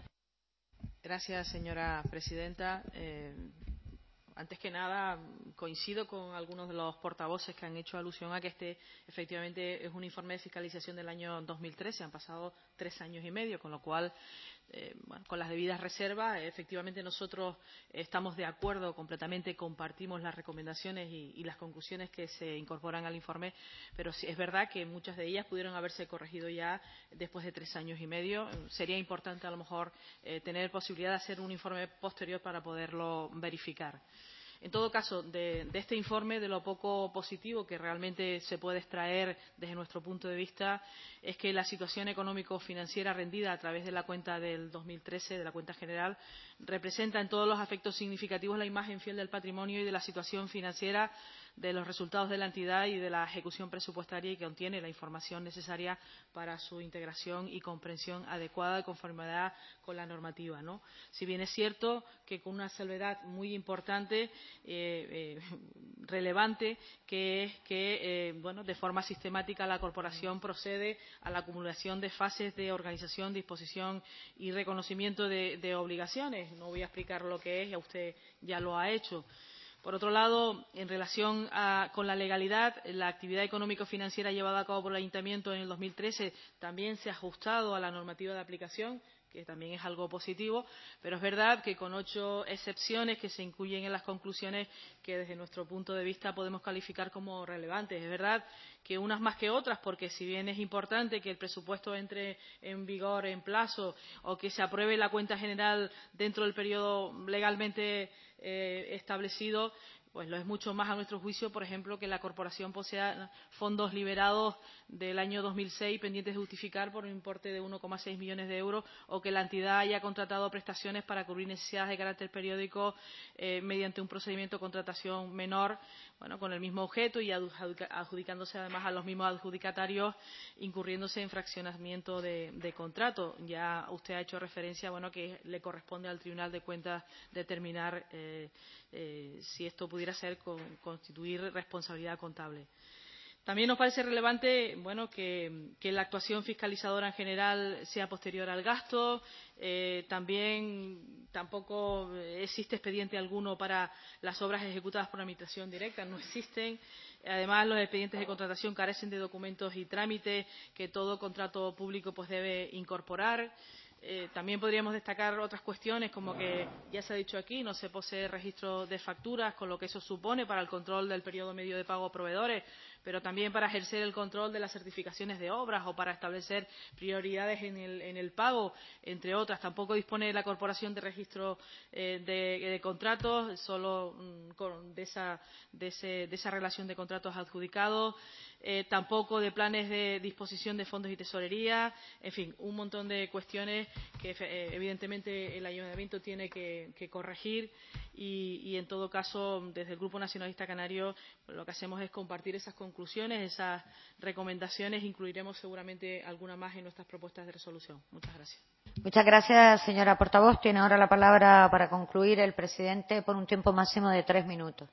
Gracias, señora presidenta. Eh, antes que nada, coincido con algunos de los portavoces que han hecho alusión a que este efectivamente es un informe de fiscalización del año dos mil trece. Han pasado tres años y medio, con lo cual, Eh, bueno, con las debidas reservas, efectivamente nosotros estamos de acuerdo completamente, compartimos las recomendaciones y, y las conclusiones que se incorporan al informe, pero sí es verdad que muchas de ellas pudieron haberse corregido ya después de tres años y medio. Sería importante a lo mejor eh, tener posibilidad de hacer un informe posterior para poderlo verificar. En todo caso, de, de este informe, de lo poco positivo que realmente se puede extraer desde nuestro punto de vista, es que la situación económico-financiera rendida a través de la cuenta del dos mil trece, de la cuenta general, representa en todos los aspectos significativos la imagen fiel del patrimonio y de la situación financiera, de los resultados de la entidad y de la ejecución presupuestaria, y que contiene la información necesaria para su integración y comprensión adecuada y conformidad con la normativa, ¿no? Si bien es cierto que con una salvedad muy importante, eh, eh, relevante, que es que eh, bueno, de forma sistemática la corporación procede a la acumulación de fases de organización, disposición y reconocimiento de, de obligaciones. No voy a explicar lo que es, ya usted ya lo ha hecho. Por otro lado, en relación a, con la legalidad, la actividad económico-financiera llevada a cabo por el Ayuntamiento en el dos mil trece también se ha ajustado a la normativa de aplicación, que también es algo positivo, pero es verdad que con ocho excepciones que se incluyen en las conclusiones que desde nuestro punto de vista podemos calificar como relevantes. Es verdad que unas más que otras, porque si bien es importante que el presupuesto entre en vigor en plazo o que se apruebe la cuenta general dentro del periodo legalmente eh, establecido, pues lo es mucho más a nuestro juicio, por ejemplo, que la corporación posea fondos liberados del año dos mil seis pendientes de justificar por un importe de uno coma seis millones de euros, o que la entidad haya contratado prestaciones para cubrir necesidades de carácter periódico eh, mediante un procedimiento de contratación menor, bueno, con el mismo objeto y adjudicándose además a los mismos adjudicatarios, incurriéndose en fraccionamiento de, de contrato. Ya usted ha hecho referencia, bueno, que le corresponde al Tribunal de Cuentas determinar eh, eh, si esto pudiera ser con, constituir responsabilidad contable. También nos parece relevante, bueno, que, que la actuación fiscalizadora en general sea posterior al gasto. Eh, también tampoco existe expediente alguno para las obras ejecutadas por administración directa, no existen. Además, los expedientes de contratación carecen de documentos y trámites que todo contrato público pues debe incorporar. Eh, también podríamos destacar otras cuestiones, como que ya se ha dicho aquí, no se posee registro de facturas, con lo que eso supone para el control del periodo medio de pago a proveedores, pero también para ejercer el control de las certificaciones de obras o para establecer prioridades en el, en el pago, entre otras. Tampoco dispone la corporación de registro eh, de, de contratos, solo mm, con, de, esa, de, ese, de esa relación de contratos adjudicados. Eh, tampoco de planes de disposición de fondos y tesorería, en fin, un montón de cuestiones que eh, evidentemente el Ayuntamiento tiene que, que corregir y, y en todo caso desde el Grupo Nacionalista Canario lo que hacemos es compartir esas conclusiones, esas recomendaciones, incluiremos seguramente alguna más en nuestras propuestas de resolución. Muchas gracias. Muchas gracias, señora portavoz. Tiene ahora la palabra para concluir el presidente por un tiempo máximo de tres minutos.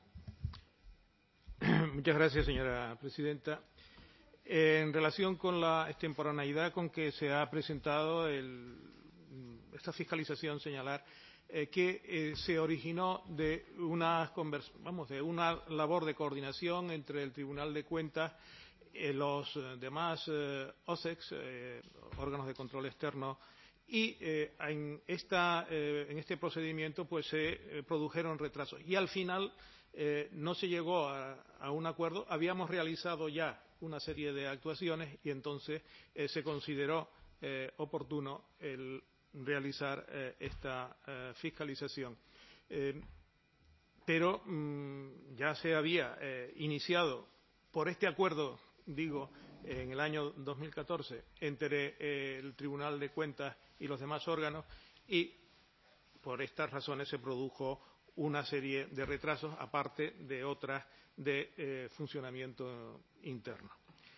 Muchas gracias, señora presidenta. Eh, en relación con la extemporaneidad con que se ha presentado el, esta fiscalización, señalar eh, que eh, se originó de una, vamos, de una labor de coordinación entre el Tribunal de Cuentas eh, los demás eh, O C E Cs, eh, órganos de control externo, y eh, en, esta, eh, en este procedimiento pues se eh, produjeron retrasos. Y al final eh, no se llegó a, a un acuerdo. Habíamos realizado ya una serie de actuaciones y entonces eh, se consideró eh, oportuno el realizar eh, esta eh, fiscalización. Eh, pero mmm, ya se había eh, iniciado por este acuerdo, digo, en el año dos mil catorce entre eh, el Tribunal de Cuentas y los demás órganos, y por estas razones se produjo una serie de retrasos, aparte de otras de eh, funcionamiento interno.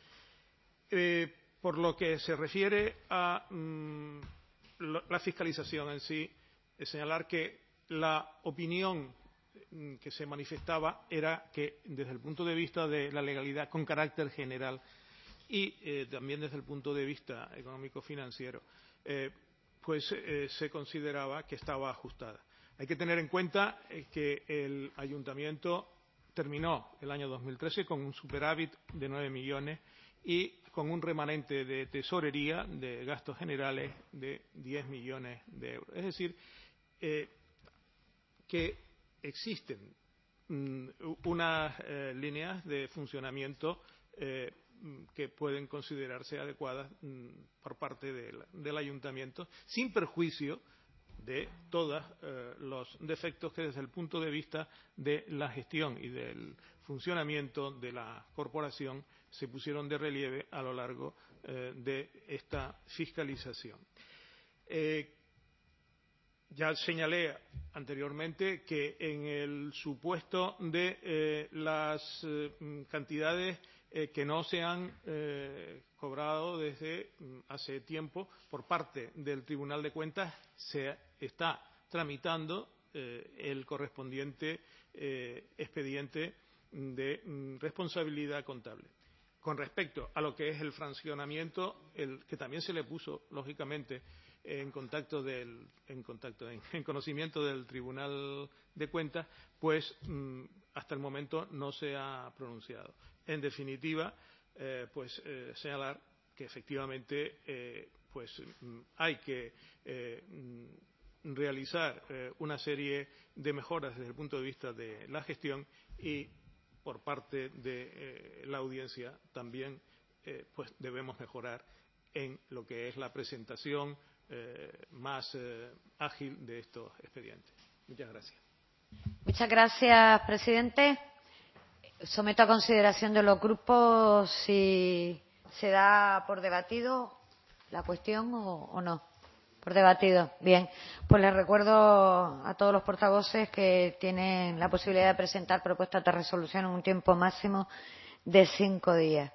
Eh, por lo que se refiere a mmm, la fiscalización en sí, es señalar que la opinión que se manifestaba era que, desde el punto de vista de la legalidad con carácter general y eh, también desde el punto de vista económico-financiero, eh, pues eh, se consideraba que estaba ajustada. Hay que tener en cuenta eh, que el ayuntamiento terminó el año dos mil trece con un superávit de nueve millones y con un remanente de tesorería de gastos generales de diez millones de euros. Es decir, eh, que existen mm, unas eh, líneas de funcionamiento eh, que pueden considerarse adecuadas mm, por parte del, del ayuntamiento, sin perjuicio de todos eh, los defectos que desde el punto de vista de la gestión y del funcionamiento de la corporación se pusieron de relieve a lo largo eh, de esta fiscalización. Eh, Ya señalé anteriormente que en el supuesto de eh, las eh, cantidades eh, que no se han eh, cobrado desde hace tiempo por parte del Tribunal de Cuentas, se está tramitando eh, el correspondiente eh, expediente de mm, responsabilidad contable. Con respecto a lo que es el fraccionamiento, el, que también se le puso, lógicamente, en contacto del, en contacto en, en conocimiento del Tribunal de Cuentas, pues mmm, hasta el momento no se ha pronunciado. En definitiva, eh, pues eh, señalar que efectivamente eh, pues mmm, hay que eh, mmm, realizar eh, una serie de mejoras desde el punto de vista de la gestión, y por parte de eh, la audiencia también eh, pues debemos mejorar en lo que es la presentación Eh, más eh, ágil de estos expedientes. Muchas gracias. Muchas gracias, presidente. Someto a consideración de los grupos si se da por debatido la cuestión o, o no. Por debatido. Bien. Pues les recuerdo a todos los portavoces que tienen la posibilidad de presentar propuestas de resolución en un tiempo máximo de cinco días.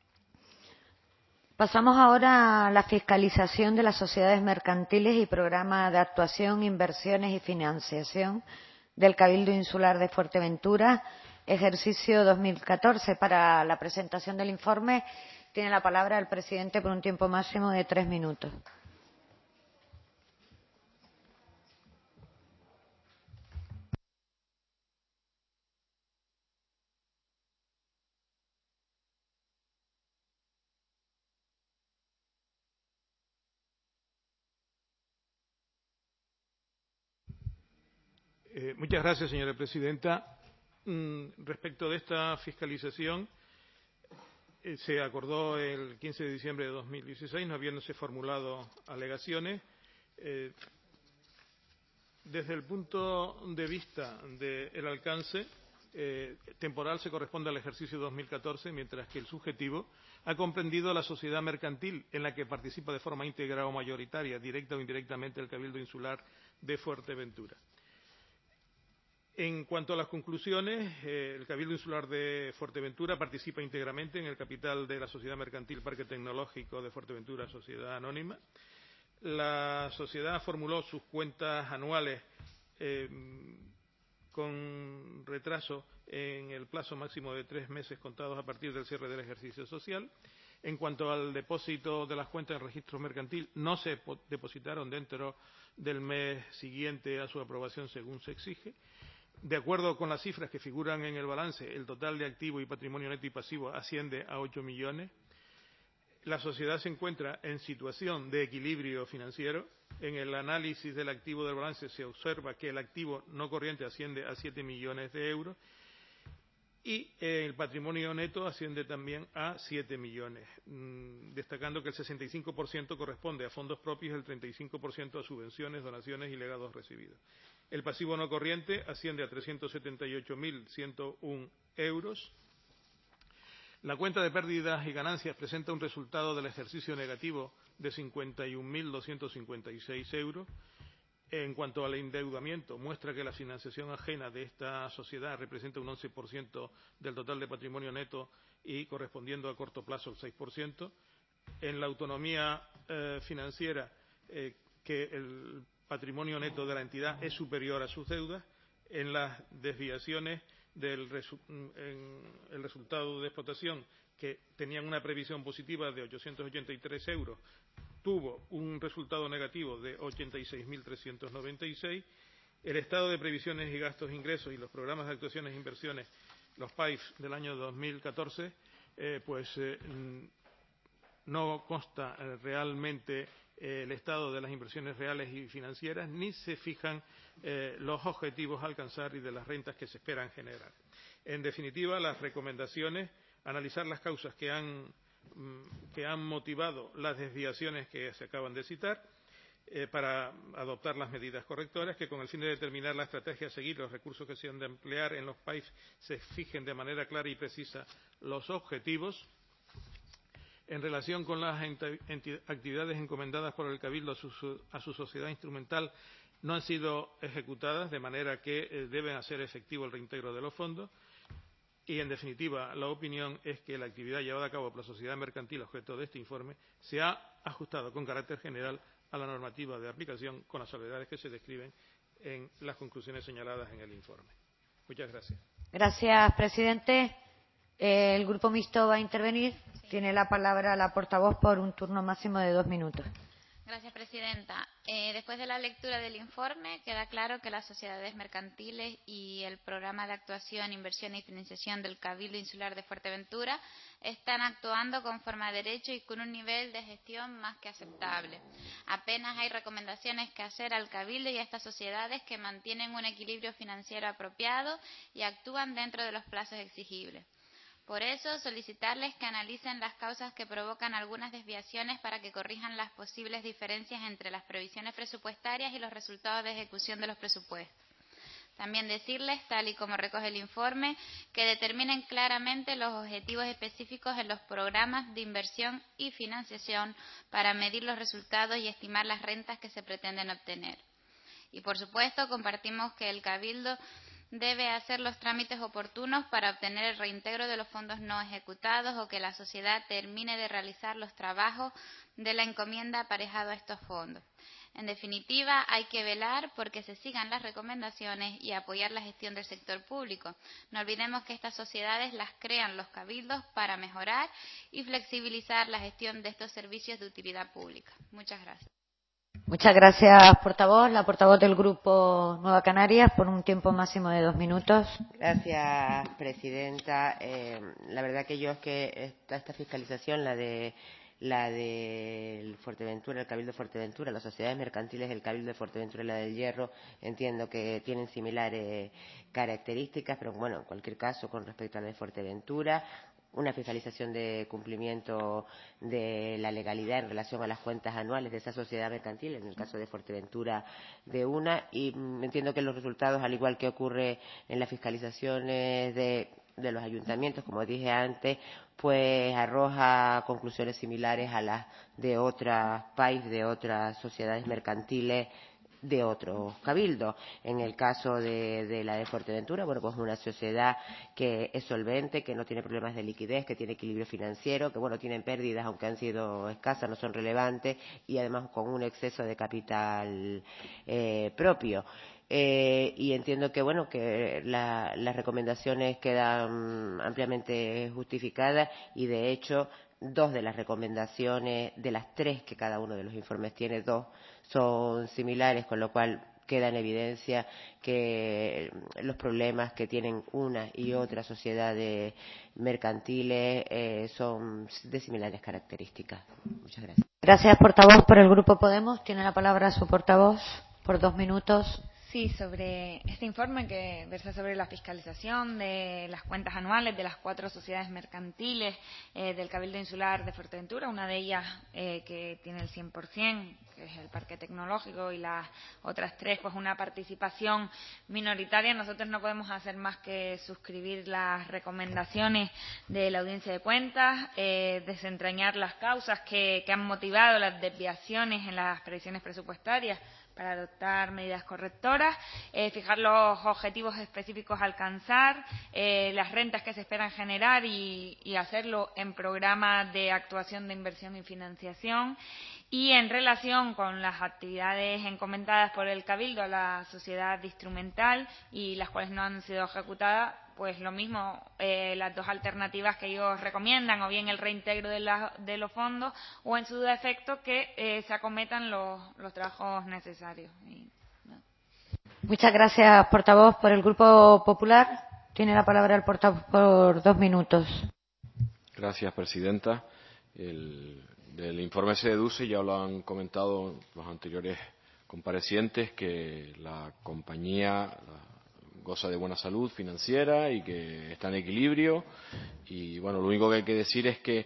Pasamos ahora a la fiscalización de las sociedades mercantiles y programas de actuación, inversiones y financiación del Cabildo Insular de Fuerteventura, ejercicio dos mil catorce. Para la presentación del informe tiene la palabra el presidente por un tiempo máximo de tres minutos. Eh, muchas gracias, señora presidenta. Mm, respecto de esta fiscalización, eh, se acordó el quince de diciembre de dos mil dieciséis, no habiéndose formulado alegaciones. Eh, desde el punto de vista del alcance eh, temporal, se corresponde al ejercicio dos mil catorce, mientras que el subjetivo ha comprendido la sociedad mercantil en la que participa de forma íntegra o mayoritaria, directa o indirectamente, el Cabildo Insular de Fuerteventura. En cuanto a las conclusiones, eh, el Cabildo Insular de Fuerteventura participa íntegramente en el capital de la Sociedad Mercantil Parque Tecnológico de Fuerteventura, Sociedad Anónima. La sociedad formuló sus cuentas anuales eh, con retraso en el plazo máximo de tres meses contados a partir del cierre del ejercicio social. En cuanto al depósito de las cuentas en registro mercantil, no se depositaron dentro del mes siguiente a su aprobación según se exige. De acuerdo con las cifras que figuran en el balance, el total de activo y patrimonio neto y pasivo asciende a ocho millones. La sociedad se encuentra en situación de equilibrio financiero. En el análisis del activo del balance se observa que el activo no corriente asciende a siete millones de euros y el patrimonio neto asciende también a siete millones, destacando que el sesenta y cinco por ciento corresponde a fondos propios y el treinta y cinco por ciento a subvenciones, donaciones y legados recibidos. El pasivo no corriente asciende a trescientos setenta y ocho mil ciento uno euros. La cuenta de pérdidas y ganancias presenta un resultado del ejercicio negativo de cincuenta y un mil doscientos cincuenta y seis euros. En cuanto al endeudamiento, muestra que la financiación ajena de esta sociedad representa un once por ciento del total de patrimonio neto y correspondiendo a corto plazo el seis por ciento. En la autonomía eh, financiera, eh, que el patrimonio neto de la entidad es superior a sus deudas. En las desviaciones del resu en el resultado de explotación, que tenían una previsión positiva de ochocientos ochenta y tres euros, tuvo un resultado negativo de ochenta y seis mil trescientos noventa y seis. El estado de previsiones y gastos, ingresos y los programas de actuaciones e inversiones, los P A I F del año dos mil catorce, eh, pues eh, no consta eh, realmente eh, el estado de las inversiones reales y financieras, ni se fijan eh, los objetivos a alcanzar y de las rentas que se esperan generar. En definitiva, las recomendaciones, analizar las causas que han que han motivado las desviaciones que se acaban de citar, eh, para adoptar las medidas correctoras, que con el fin de determinar la estrategia a seguir, los recursos que se han de emplear en los P A I F se fijen de manera clara y precisa los objetivos. En relación con las actividades encomendadas por el Cabildo a su, a su sociedad instrumental, no han sido ejecutadas, de manera que eh, deben hacer efectivo el reintegro de los fondos. Y, en definitiva, la opinión es que la actividad llevada a cabo por la sociedad mercantil objeto de este informe se ha ajustado con carácter general a la normativa de aplicación, con las salvedades que se describen en las conclusiones señaladas en el informe. Muchas gracias. Gracias, presidente. Eh, el Grupo Mixto va a intervenir. Sí. Tiene la palabra la portavoz por un turno máximo de dos minutos. Gracias, presidenta. Eh, después de la lectura del informe, queda claro que las sociedades mercantiles y el programa de actuación, inversión y financiación del Cabildo Insular de Fuerteventura están actuando conforme a derecho y con un nivel de gestión más que aceptable. Apenas hay recomendaciones que hacer al Cabildo y a estas sociedades que mantienen un equilibrio financiero apropiado y actúan dentro de los plazos exigibles. Por eso, solicitarles que analicen las causas que provocan algunas desviaciones para que corrijan las posibles diferencias entre las previsiones presupuestarias y los resultados de ejecución de los presupuestos. También decirles, tal y como recoge el informe, que determinen claramente los objetivos específicos en los programas de inversión y financiación para medir los resultados y estimar las rentas que se pretenden obtener. Y, por supuesto, compartimos que el Cabildo debe hacer los trámites oportunos para obtener el reintegro de los fondos no ejecutados o que la sociedad termine de realizar los trabajos de la encomienda aparejado a estos fondos. En definitiva, hay que velar porque se sigan las recomendaciones y apoyar la gestión del sector público. No olvidemos que estas sociedades las crean los cabildos para mejorar y flexibilizar la gestión de estos servicios de utilidad pública. Muchas gracias. Muchas gracias, portavoz. La portavoz del Grupo Nueva Canarias, por un tiempo máximo de dos minutos. Gracias, presidenta. Eh, la verdad que yo es que esta, esta fiscalización, la de la de Fuerteventura, el Cabildo de Fuerteventura, las sociedades mercantiles del Cabildo de Fuerteventura y la del Hierro, entiendo que tienen similares características, pero bueno, en cualquier caso, con respecto a la de Fuerteventura, una fiscalización de cumplimiento de la legalidad en relación a las cuentas anuales de esa sociedad mercantil, en el caso de Fuerteventura de una, y entiendo que los resultados, al igual que ocurre en las fiscalizaciones de, de los ayuntamientos, como dije antes, pues arroja conclusiones similares a las de otras P A I F, de otras sociedades mercantiles de otros cabildos. En el caso de, de la de Fuerteventura, bueno, pues una sociedad que es solvente, que no tiene problemas de liquidez, que tiene equilibrio financiero, que bueno, tienen pérdidas, aunque han sido escasas, no son relevantes, y además con un exceso de capital eh, propio. Eh, y entiendo que bueno que la, las recomendaciones quedan ampliamente justificadas y de hecho dos de las recomendaciones, de las tres que cada uno de los informes tiene, dos son similares, con lo cual queda en evidencia que los problemas que tienen una y otra sociedades mercantiles eh, son de similares características. Muchas gracias. Gracias, portavoz. Por el Grupo Podemos tiene la palabra su portavoz por dos minutos. Sí, sobre este informe que versa sobre la fiscalización de las cuentas anuales de las cuatro sociedades mercantiles eh, del Cabildo Insular de Fuerteventura, una de ellas eh, que tiene el cien por cien, que es el Parque Tecnológico, y las otras tres, pues una participación minoritaria. Nosotros no podemos hacer más que suscribir las recomendaciones de la Audiencia de Cuentas, eh, desentrañar las causas que, que han motivado las desviaciones en las previsiones presupuestarias para adoptar medidas correctoras, eh, fijar los objetivos específicos a alcanzar, eh, las rentas que se esperan generar y, y hacerlo en programas de actuación de inversión y financiación. Y en relación con las actividades encomendadas por el Cabildo a la sociedad instrumental y las cuales no han sido ejecutadas, pues lo mismo, eh, las dos alternativas que ellos recomiendan, o bien el reintegro de, la, de los fondos, o en su defecto que eh, se acometan los, los trabajos necesarios. Y, no. Muchas gracias, portavoz. Por el Grupo Popular tiene la palabra el portavoz por dos minutos. Gracias, presidenta. El, del informe se deduce, ya lo han comentado los anteriores comparecientes, que la compañía la, goza de buena salud financiera y que está en equilibrio. Y bueno, lo único que hay que decir es que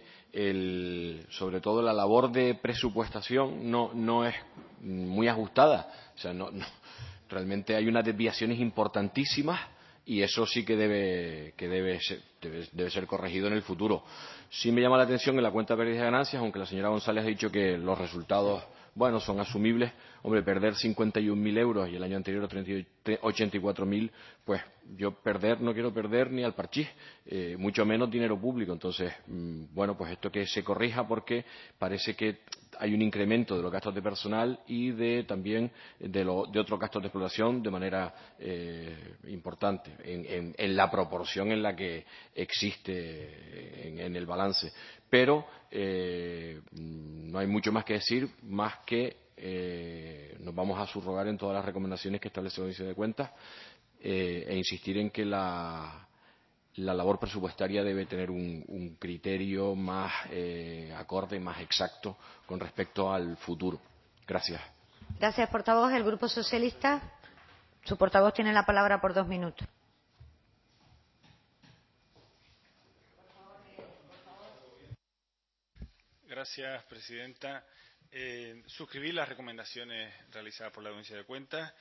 el, sobre todo la labor de presupuestación no, no es muy ajustada. O sea, no, no, realmente hay unas desviaciones importantísimas y eso sí que debe, que debe ser, debe, debe ser corregido en el futuro. Sí me llama la atención en la cuenta de pérdidas y ganancias, aunque la señora González ha dicho que los resultados, bueno, son asumibles. Hombre, perder cincuenta y un mil euros y el año anterior ochenta y cuatro mil, pues yo perder, no quiero perder ni al parchís, eh, mucho menos dinero público. Entonces, mmm, bueno, pues esto que se corrija, porque parece que hay un incremento de los gastos de personal y de también de, lo, de otros gastos de explotación de manera eh, importante, en, en, en la proporción en la que existe en, en el balance. Pero eh, no hay mucho más que decir, más que eh, nos vamos a subrogar en todas las recomendaciones que establece la Audiencia de Cuentas eh, e insistir en que la, la labor presupuestaria debe tener un, un criterio más eh, acorde, más exacto con respecto al futuro. Gracias. Gracias, portavoz. El Grupo Socialista, su portavoz tiene la palabra por dos minutos. Gracias, presidenta. Eh, suscribí las recomendaciones realizadas por la Audiencia de Cuentas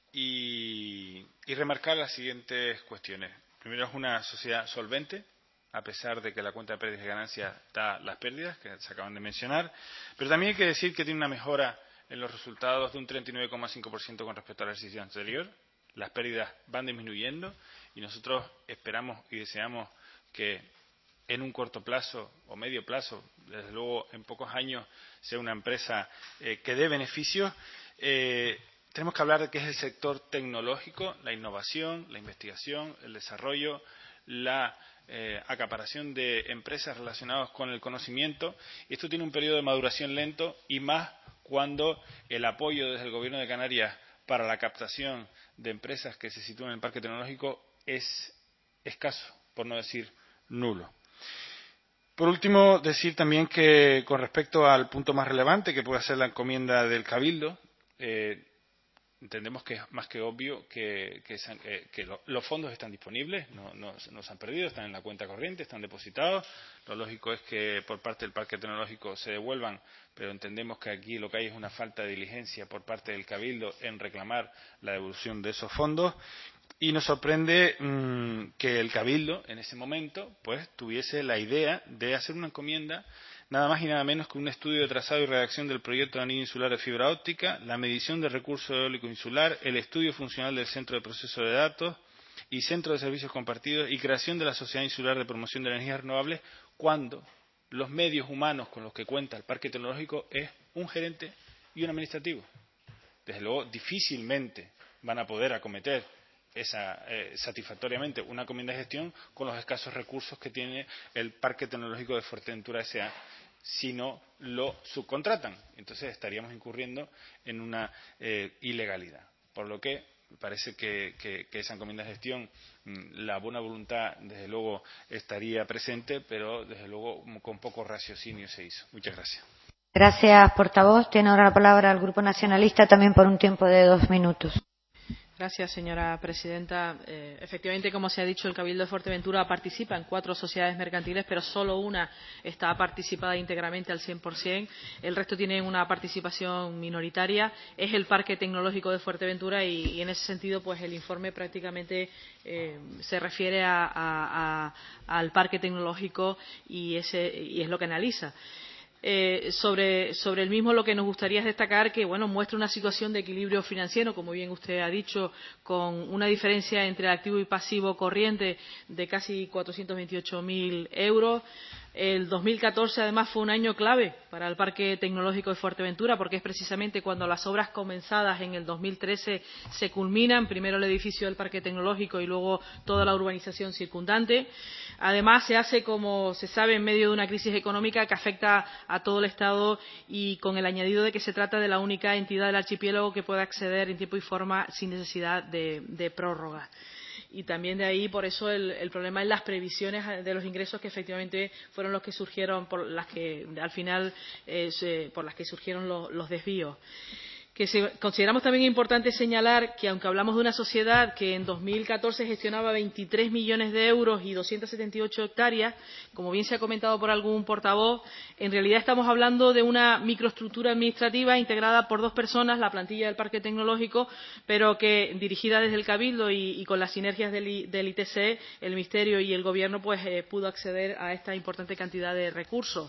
y, y remarcar las siguientes cuestiones. Primero, es una sociedad solvente, a pesar de que la cuenta de pérdidas y ganancias da las pérdidas que se acaban de mencionar, pero también hay que decir que tiene una mejora en los resultados de un treinta y nueve coma cinco por ciento con respecto al ejercicio anterior. Las pérdidas van disminuyendo y nosotros esperamos y deseamos que en un corto plazo o medio plazo, desde luego en pocos años, sea una empresa eh, que dé beneficios. Eh, tenemos que hablar de qué es el sector tecnológico, la innovación, la investigación, el desarrollo, la eh, acaparación de empresas relacionadas con el conocimiento. Y esto tiene un periodo de maduración lento y más cuando el apoyo desde el Gobierno de Canarias para la captación de empresas que se sitúan en el parque tecnológico es escaso, por no decir nulo. Por último, decir también que con respecto al punto más relevante, que puede ser la encomienda del Cabildo, eh, entendemos que es más que obvio que, que, eh, que lo, los fondos están disponibles, no, no, no se han perdido, están en la cuenta corriente, están depositados. Lo lógico es que por parte del Parque Tecnológico se devuelvan, pero entendemos que aquí lo que hay es una falta de diligencia por parte del Cabildo en reclamar la devolución de esos fondos. Y nos sorprende mmm, que el Cabildo, en ese momento, pues tuviese la idea de hacer una encomienda nada más y nada menos que un estudio de trazado y redacción del proyecto de anillo insular de fibra óptica, la medición de recurso eólico insular, el estudio funcional del centro de proceso de datos y centro de servicios compartidos y creación de la Sociedad Insular de Promoción de Energías Renovables, cuando los medios humanos con los que cuenta el Parque Tecnológico es un gerente y un administrativo. Desde luego, difícilmente van a poder acometer esa, eh, satisfactoriamente una encomienda de gestión con los escasos recursos que tiene el Parque Tecnológico de Fuerteventura S A si no lo subcontratan. Entonces estaríamos incurriendo en una eh, ilegalidad. por lo que parece que, que, que esa encomienda de gestión, la buena voluntad, desde luego, estaría presente, pero, desde luego, con poco raciocinio se hizo. Muchas gracias. Gracias, portavoz. Tiene ahora la palabra el Grupo Nacionalista, también por un tiempo de dos minutos. Gracias, señora presidenta. Eh, efectivamente, como se ha dicho, el Cabildo de Fuerteventura participa en cuatro sociedades mercantiles, pero solo una está participada íntegramente al cien por cien. El resto tienen una participación minoritaria. Es el Parque Tecnológico de Fuerteventura y, y en ese sentido, pues el informe prácticamente eh, se refiere a, a, a, al Parque Tecnológico y, ese, y es lo que analiza. Eh, sobre, sobre el mismo lo que nos gustaría es destacar que bueno, muestra una situación de equilibrio financiero, como bien usted ha dicho, con una diferencia entre activo y pasivo corriente de casi cuatrocientos veintiocho mil euros. El dos mil catorce, además, fue un año clave para el Parque Tecnológico de Fuerteventura, porque es precisamente cuando las obras comenzadas en el dos mil trece se culminan, primero el edificio del Parque Tecnológico y luego toda la urbanización circundante. Además, se hace, como se sabe, en medio de una crisis económica que afecta a todo el Estado y con el añadido de que se trata de la única entidad del archipiélago que puede acceder en tiempo y forma sin necesidad de, de prórroga. Y también de ahí, por eso, el, el problema es las previsiones de los ingresos que efectivamente fueron los que surgieron, por las que al final, eh, se, por las que surgieron los, los desvíos. Que se, consideramos también importante señalar que, aunque hablamos de una sociedad que en dos mil catorce gestionaba veintitrés millones de euros y doscientas setenta y ocho hectáreas, como bien se ha comentado por algún portavoz, en realidad estamos hablando de una microestructura administrativa integrada por dos personas, la plantilla del Parque Tecnológico, pero que dirigida desde el Cabildo y, y con las sinergias del, del I T S E, el Ministerio y el Gobierno, pues eh, pudo acceder a esta importante cantidad de recursos.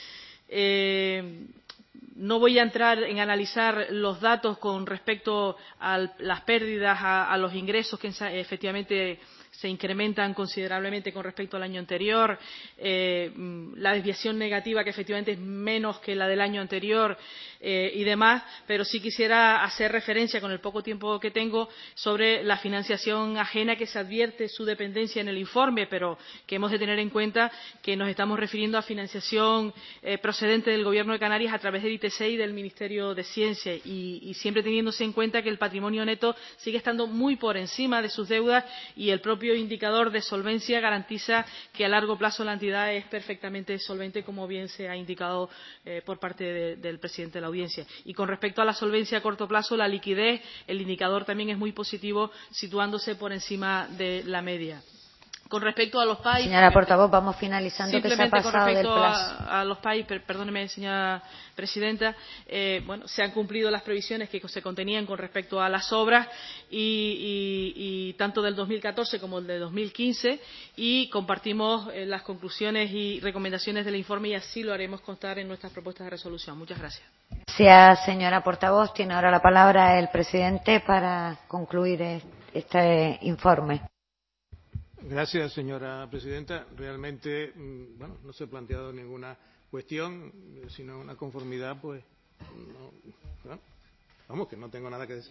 Eh, No voy a entrar en analizar los datos con respecto a las pérdidas, a, a los ingresos que efectivamente se incrementan considerablemente con respecto al año anterior, eh, la desviación negativa que efectivamente es menos que la del año anterior eh, y demás, pero sí quisiera hacer referencia, con el poco tiempo que tengo, sobre la financiación ajena, que se advierte su dependencia en el informe, pero que hemos de tener en cuenta que nos estamos refiriendo a financiación eh, procedente del Gobierno de Canarias a través del I T S E y del Ministerio de Ciencia, y, y siempre teniéndose en cuenta que el patrimonio neto sigue estando muy por encima de sus deudas y el propio indicador de solvencia garantiza que a largo plazo la entidad es perfectamente solvente, como bien se ha indicado eh, por parte de, del presidente de la Audiencia. Y con respecto a la solvencia a corto plazo, la liquidez, el indicador también es muy positivo, situándose por encima de la media. Con respecto a los P A I... Señora portavoz, vamos finalizando, que se ha pasado del plazo. Simplemente con respecto a, a los P A I, per, perdóneme, señora presidenta, eh, bueno, se han cumplido las previsiones que se contenían con respecto a las obras, y, y, y tanto del dos mil catorce como el de dos mil quince, y compartimos eh, las conclusiones y recomendaciones del informe, y así lo haremos constar en nuestras propuestas de resolución. Muchas gracias. Gracias, señora portavoz. Tiene ahora la palabra el presidente para concluir este informe. Gracias, señora presidenta. Realmente, bueno, no se ha planteado ninguna cuestión, sino una conformidad, pues, no, no, vamos, que no tengo nada que decir.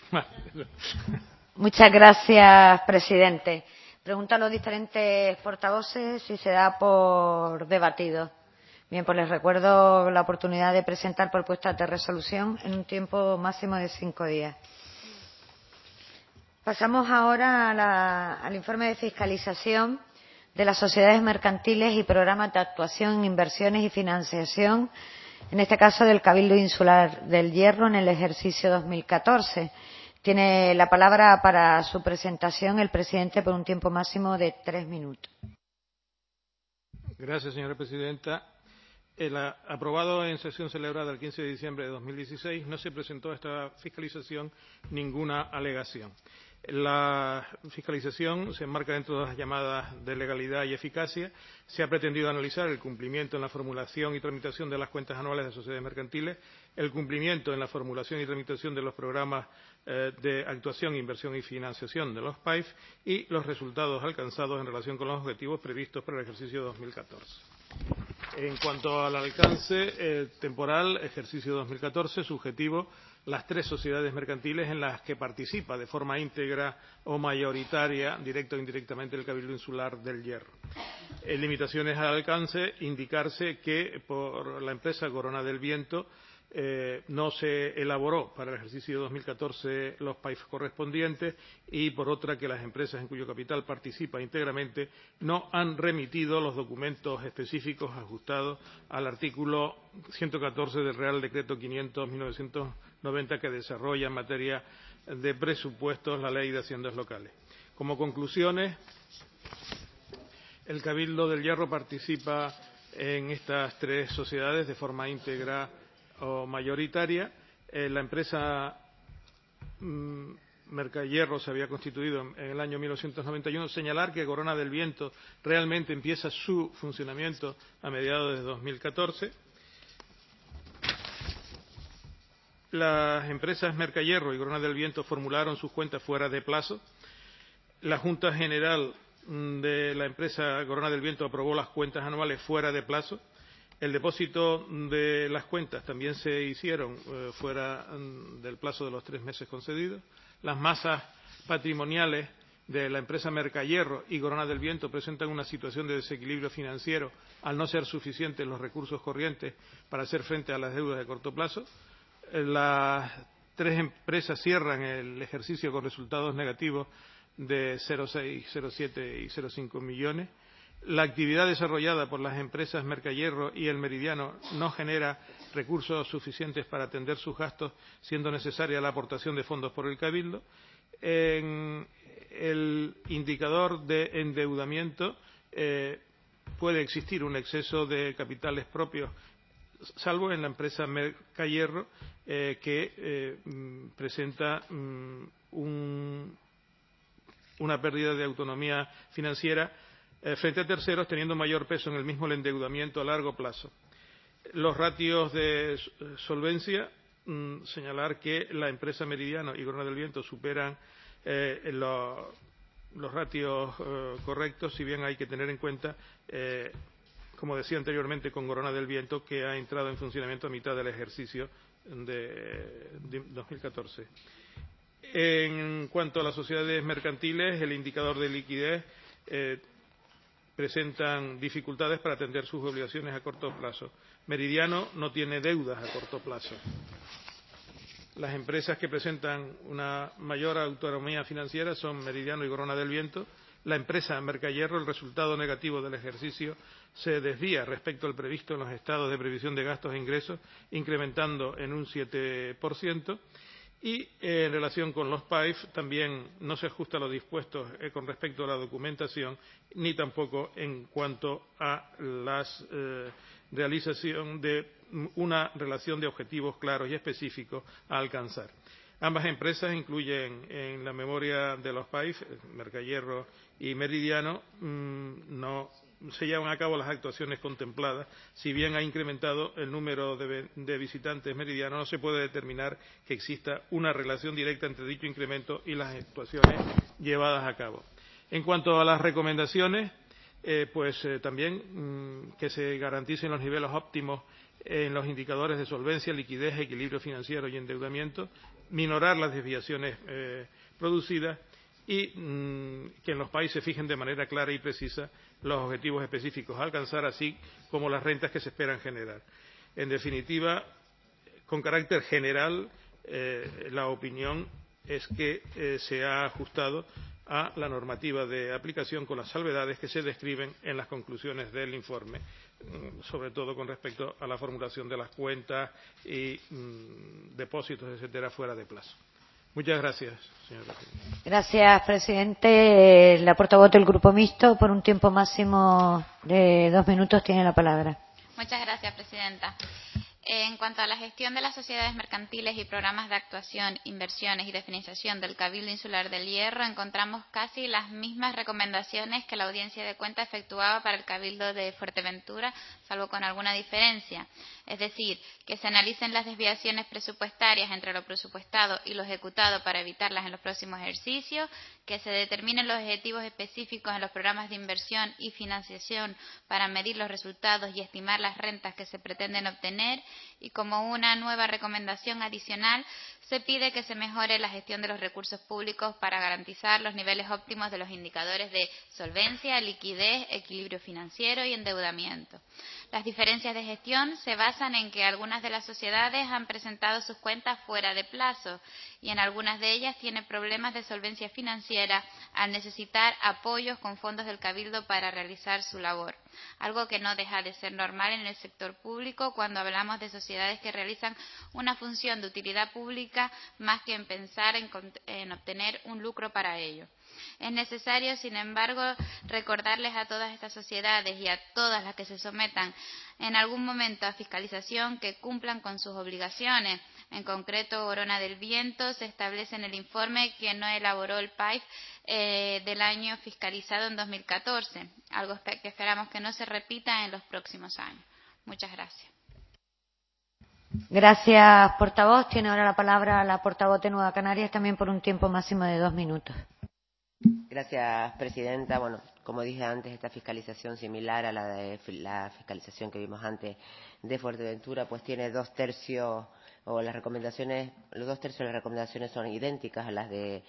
Muchas gracias, presidente. Pregunto a los diferentes portavoces si se da por debatido. Bien, pues les recuerdo la oportunidad de presentar propuestas de resolución en un tiempo máximo de cinco días. Pasamos ahora a la, al informe de fiscalización de las sociedades mercantiles y programas de actuación en inversiones y financiación, en este caso del Cabildo Insular del Hierro, en el ejercicio dos mil catorce. Tiene la palabra para su presentación el presidente por un tiempo máximo de tres minutos. Gracias, señora presidenta. El aprobado en sesión celebrada el quince de diciembre de dos mil dieciséis, no se presentó a esta fiscalización ninguna alegación. La fiscalización se enmarca dentro de las llamadas de legalidad y eficacia. Se ha pretendido analizar el cumplimiento en la formulación y tramitación de las cuentas anuales de sociedades mercantiles, el cumplimiento en la formulación y tramitación de los programas eh, de actuación, inversión y financiación de los P A I F y los resultados alcanzados en relación con los objetivos previstos para el ejercicio dos mil catorce. En cuanto al alcance eh, temporal, ejercicio dos mil catorce, subjetivo, las tres sociedades mercantiles en las que participa de forma íntegra o mayoritaria, directa o indirectamente, el Cabildo Insular del Hierro. En limitaciones al alcance, indicarse que por la empresa Corona del Viento eh, no se elaboró para el ejercicio dos mil catorce los P A I F correspondientes y, por otra, que las empresas en cuyo capital participa íntegramente no han remitido los documentos específicos ajustados al artículo ciento catorce del Real Decreto quinientos barra mil novecientos noventa que desarrolla en materia de presupuestos la Ley de Haciendas Locales. Como conclusiones, el Cabildo del Hierro participa en estas tres sociedades de forma íntegra o mayoritaria. Eh, la empresa mmm, Mercahierro se había constituido en, en el año mil novecientos noventa y uno. Señalar que Corona del Viento realmente empieza su funcionamiento a mediados de dos mil catorce. Las empresas Mercahierro y Corona del Viento formularon sus cuentas fuera de plazo. La Junta General de la empresa Corona del Viento aprobó las cuentas anuales fuera de plazo. El depósito de las cuentas también se hicieron eh, fuera mm, del plazo de los tres meses concedidos. Las masas patrimoniales de la empresa Mercahierro y Corona del Viento presentan una situación de desequilibrio financiero al no ser suficientes los recursos corrientes para hacer frente a las deudas de corto plazo. Eh, las tres empresas cierran el ejercicio con resultados negativos de cero coma seis, cero coma siete y cero coma cinco millones. La actividad desarrollada por las empresas Mercahierro y El Meridiano no genera recursos suficientes para atender sus gastos, siendo necesaria la aportación de fondos por el Cabildo. En el indicador de endeudamiento eh, puede existir un exceso de capitales propios, salvo en la empresa Mercahierro, eh, que eh, presenta mm, un, una pérdida de autonomía financiera eh, frente a terceros, teniendo mayor peso en el mismo el endeudamiento a largo plazo. Los ratios de solvencia, mmm, señalar que la empresa Meridiano y Corona del Viento superan eh, lo, los ratios eh, correctos, si bien hay que tener en cuenta, eh, como decía anteriormente, con Corona del Viento, que ha entrado en funcionamiento a mitad del ejercicio de, de dos mil catorce. En cuanto a las sociedades mercantiles, el indicador de liquidez eh, presentan dificultades para atender sus obligaciones a corto plazo. Meridiano no tiene deudas a corto plazo. Las empresas que presentan una mayor autonomía financiera son Meridiano y Corona del Viento. La empresa Mercahierro, el resultado negativo del ejercicio se desvía respecto al previsto en los estados de previsión de gastos e ingresos, incrementando en un siete por ciento. Y eh, en relación con los P A I F también no se ajusta a lo dispuesto eh, con respecto a la documentación, ni tampoco en cuanto a la eh, realización de una relación de objetivos claros y específicos a alcanzar. Ambas empresas incluyen en la memoria de los P A I F, Mercahierro y Meridiano, mmm, no se llevan a cabo las actuaciones contempladas. Si bien ha incrementado el número de, de visitantes Meridiano, no se puede determinar que exista una relación directa entre dicho incremento y las actuaciones llevadas a cabo. En cuanto a las recomendaciones, eh, pues eh, también mmm, que se garanticen los niveles óptimos en los indicadores de solvencia, liquidez, equilibrio financiero y endeudamiento, minorar las desviaciones eh, producidas y mmm, que en los países se fijen de manera clara y precisa los objetivos específicos a alcanzar, así como las rentas que se esperan generar. En definitiva, con carácter general, eh, la opinión es que eh, se ha ajustado a la normativa de aplicación con las salvedades que se describen en las conclusiones del informe, sobre todo con respecto a la formulación de las cuentas y mmm, depósitos, etcétera, fuera de plazo. Muchas gracias, señor presidente. Gracias, presidente. La portavoz del Grupo Mixto, por un tiempo máximo de dos minutos, tiene la palabra. Muchas gracias, presidenta. En cuanto a la gestión de las sociedades mercantiles y programas de actuación, inversiones y definición del Cabildo Insular del Hierro, encontramos casi las mismas recomendaciones que la Audiencia de Cuentas efectuaba para el Cabildo de Fuerteventura, salvo con alguna diferencia. Es decir, que se analicen las desviaciones presupuestarias entre lo presupuestado y lo ejecutado para evitarlas en los próximos ejercicios, que se determinen los objetivos específicos en los programas de inversión y financiación para medir los resultados y estimar las rentas que se pretenden obtener, y como una nueva recomendación adicional se pide que se mejore la gestión de los recursos públicos para garantizar los niveles óptimos de los indicadores de solvencia, liquidez, equilibrio financiero y endeudamiento. Las diferencias de gestión se basan en que algunas de las sociedades han presentado sus cuentas fuera de plazo y en algunas de ellas tienen problemas de solvencia financiera al necesitar apoyos con fondos del Cabildo para realizar su labor, algo que no deja de ser normal en el sector público cuando hablamos de sociedades que realizan una función de utilidad pública más que en pensar en, en obtener un lucro para ello. Es necesario, sin embargo, recordarles a todas estas sociedades y a todas las que se sometan en algún momento a fiscalización que cumplan con sus obligaciones. En concreto, Orona del Viento se establece en el informe que no elaboró el P A I F eh, del año fiscalizado en dos mil catorce, algo que esperamos que no se repita en los próximos años. Muchas gracias. Gracias, portavoz. Tiene ahora la palabra la portavoz de Nueva Canarias, también por un tiempo máximo de dos minutos. Gracias, presidenta. Bueno, como dije antes, esta fiscalización similar a la de la fiscalización que vimos antes de Fuerteventura, pues tiene dos tercios, o las recomendaciones, los dos tercios de las recomendaciones son idénticas a las de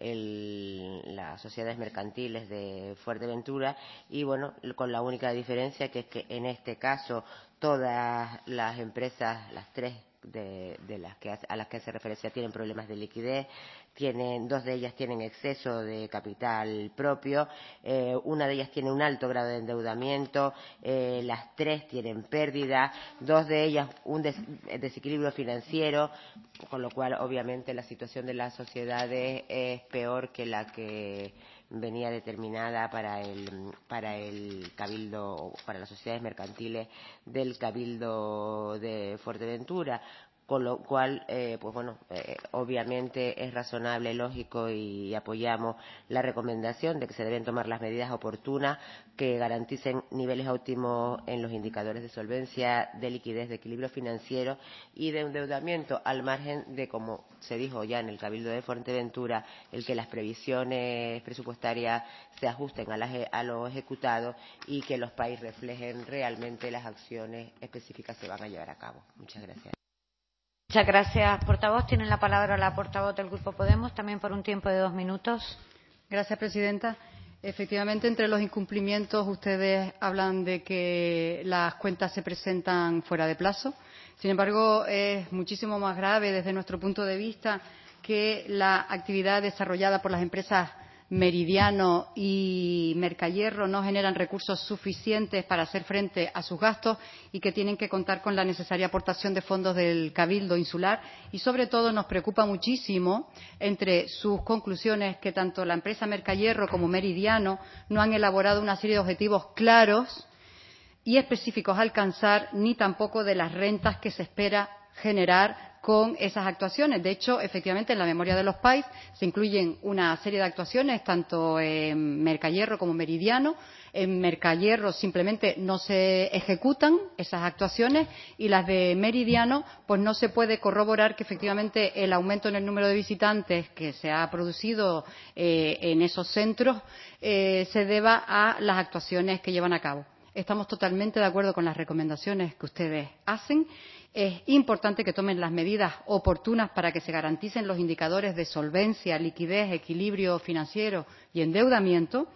el, las sociedades mercantiles de Fuerteventura y, bueno, con la única diferencia que es que en este caso todas las empresas, las tres de, de las que a las que hace referencia tienen problemas de liquidez, tienen dos de ellas tienen exceso de capital propio, eh, una de ellas tiene un alto grado de endeudamiento, eh, las tres tienen pérdida, dos de ellas un des desequilibrio financiero, con lo cual obviamente la situación de las sociedades es peor que la que venía determinada para el para el Cabildo, para las sociedades mercantiles del Cabildo de Fuerteventura, con lo cual eh, pues bueno eh, obviamente es razonable, lógico y apoyamos la recomendación de que se deben tomar las medidas oportunas que garanticen niveles óptimos en los indicadores de solvencia, de liquidez, de equilibrio financiero y de endeudamiento, al margen de, como se dijo ya en el Cabildo de Fuerteventura, el que las previsiones presupuestarias se ajusten a, las, a lo ejecutado y que los países reflejen realmente las acciones específicas que se van a llevar a cabo. Muchas gracias. Muchas gracias, portavoz. Tiene la palabra la portavoz del Grupo Podemos, también por un tiempo de dos minutos. Gracias, presidenta. Efectivamente, entre los incumplimientos, ustedes hablan de que las cuentas se presentan fuera de plazo. Sin embargo, es muchísimo más grave desde nuestro punto de vista que la actividad desarrollada por las empresas Meridiano y Mercahierro no generan recursos suficientes para hacer frente a sus gastos y que tienen que contar con la necesaria aportación de fondos del Cabildo Insular. Y, sobre todo, nos preocupa muchísimo entre sus conclusiones que tanto la empresa Mercahierro como Meridiano no han elaborado una serie de objetivos claros y específicos a alcanzar, ni tampoco de las rentas que se espera generar con esas actuaciones. De hecho, efectivamente, en la memoria de los P A I F se incluyen una serie de actuaciones, tanto en Mercahierro como Meridiano. En Mercahierro simplemente no se ejecutan esas actuaciones y las de Meridiano, pues no se puede corroborar que efectivamente el aumento en el número de visitantes que se ha producido eh, en esos centros eh, se deba a las actuaciones que llevan a cabo. Estamos totalmente de acuerdo con las recomendaciones que ustedes hacen. Es importante que tomen las medidas oportunas para que se garanticen los indicadores de solvencia, liquidez, equilibrio financiero y endeudamiento.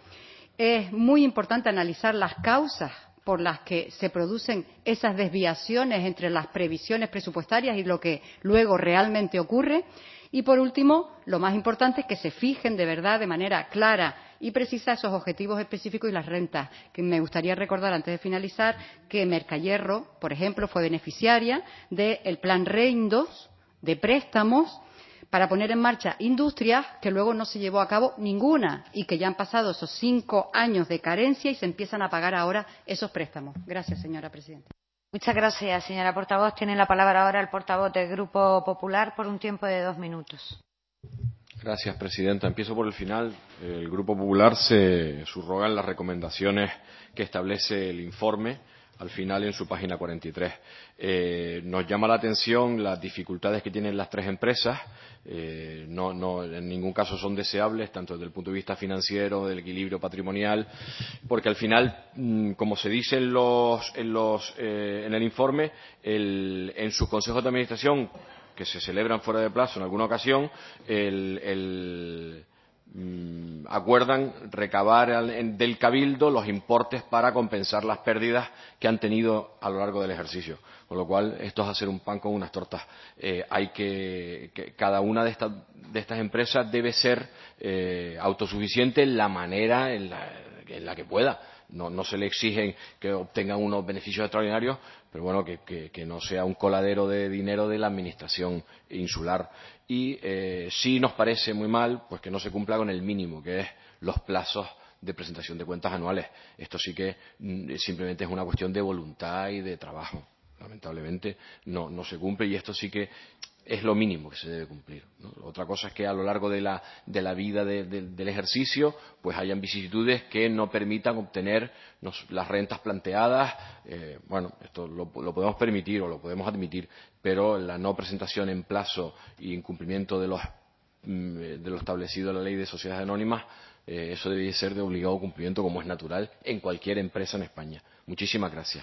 Es muy importante analizar las causas por las que se producen esas desviaciones entre las previsiones presupuestarias y lo que luego realmente ocurre. Y, por último, lo más importante es que se fijen de verdad, de manera clara y precisa, esos objetivos específicos y las rentas. Que me gustaría recordar, antes de finalizar, que Mercahierro, por ejemplo, fue beneficiaria del Plan REIN dos de préstamos para poner en marcha industrias que luego no se llevó a cabo ninguna y que ya han pasado esos cinco años de carencia y se empiezan a pagar ahora esos préstamos. Gracias, señora presidenta. Muchas gracias, señora portavoz. Tiene la palabra ahora el portavoz del Grupo Popular por un tiempo de dos minutos. Gracias, presidenta. Empiezo por el final. El Grupo Popular se subroga en las recomendaciones que establece el informe al final en su página cuarenta y tres. Eh, nos llama la atención las dificultades que tienen las tres empresas. Eh, no, no, en ningún caso son deseables, tanto desde el punto de vista financiero, del equilibrio patrimonial, porque al final, mmm, como se dice en, los, en, los, eh, en el informe, el, en sus consejos de administración, que se celebran fuera de plazo en alguna ocasión, el, el mmm, acuerdan recabar al, del Cabildo los importes para compensar las pérdidas que han tenido a lo largo del ejercicio. Con lo cual, esto es hacer un pan con unas tortas. Eh, hay que, que cada una de estas, de estas empresas debe ser eh, autosuficiente en la manera en la, en la que pueda. No, no se le exigen que obtengan unos beneficios extraordinarios, pero bueno, que, que, que no sea un coladero de dinero de la administración insular. Y eh, sí nos parece muy mal pues que no se cumpla con el mínimo, que es los plazos de presentación de cuentas anuales. Esto sí que mm, simplemente es una cuestión de voluntad y de trabajo. Lamentablemente no, no se cumple y esto sí que es lo mínimo que se debe cumplir, ¿no? Otra cosa es que a lo largo de la, de la vida de, de, del ejercicio pues hayan vicisitudes que no permitan obtener nos, las rentas planteadas. Eh, bueno, esto lo, lo podemos permitir o lo podemos admitir, pero la no presentación en plazo y incumplimiento de, los, de lo establecido en la Ley de Sociedades Anónimas, eh, eso debe ser de obligado cumplimiento, como es natural en cualquier empresa en España. Muchísimas gracias.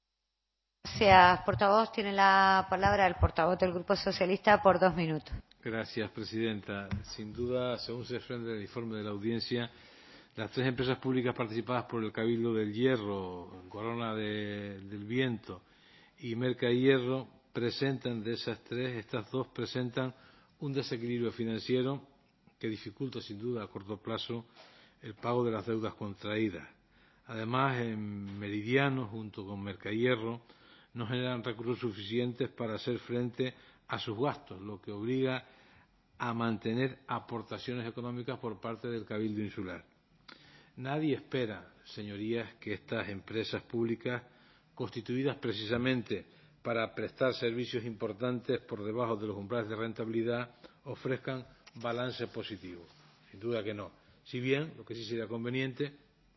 Gracias, portavoz. Tiene la palabra el portavoz del Grupo Socialista por dos minutos. Gracias, presidenta. Sin duda, según se desprende del informe de la audiencia, las tres empresas públicas participadas por el Cabildo del Hierro, Corona de, del Viento y Mercahierro presentan, de esas tres, estas dos presentan un desequilibrio financiero que dificulta sin duda a corto plazo el pago de las deudas contraídas. Además, en Meridiano, junto con Mercahierro, no generan recursos suficientes para hacer frente a sus gastos, lo que obliga a mantener aportaciones económicas por parte del Cabildo Insular. Nadie espera, señorías, que estas empresas públicas, constituidas precisamente para prestar servicios importantes por debajo de los umbrales de rentabilidad, ofrezcan balance positivo. Sin duda que no. Si bien, lo que sí sería conveniente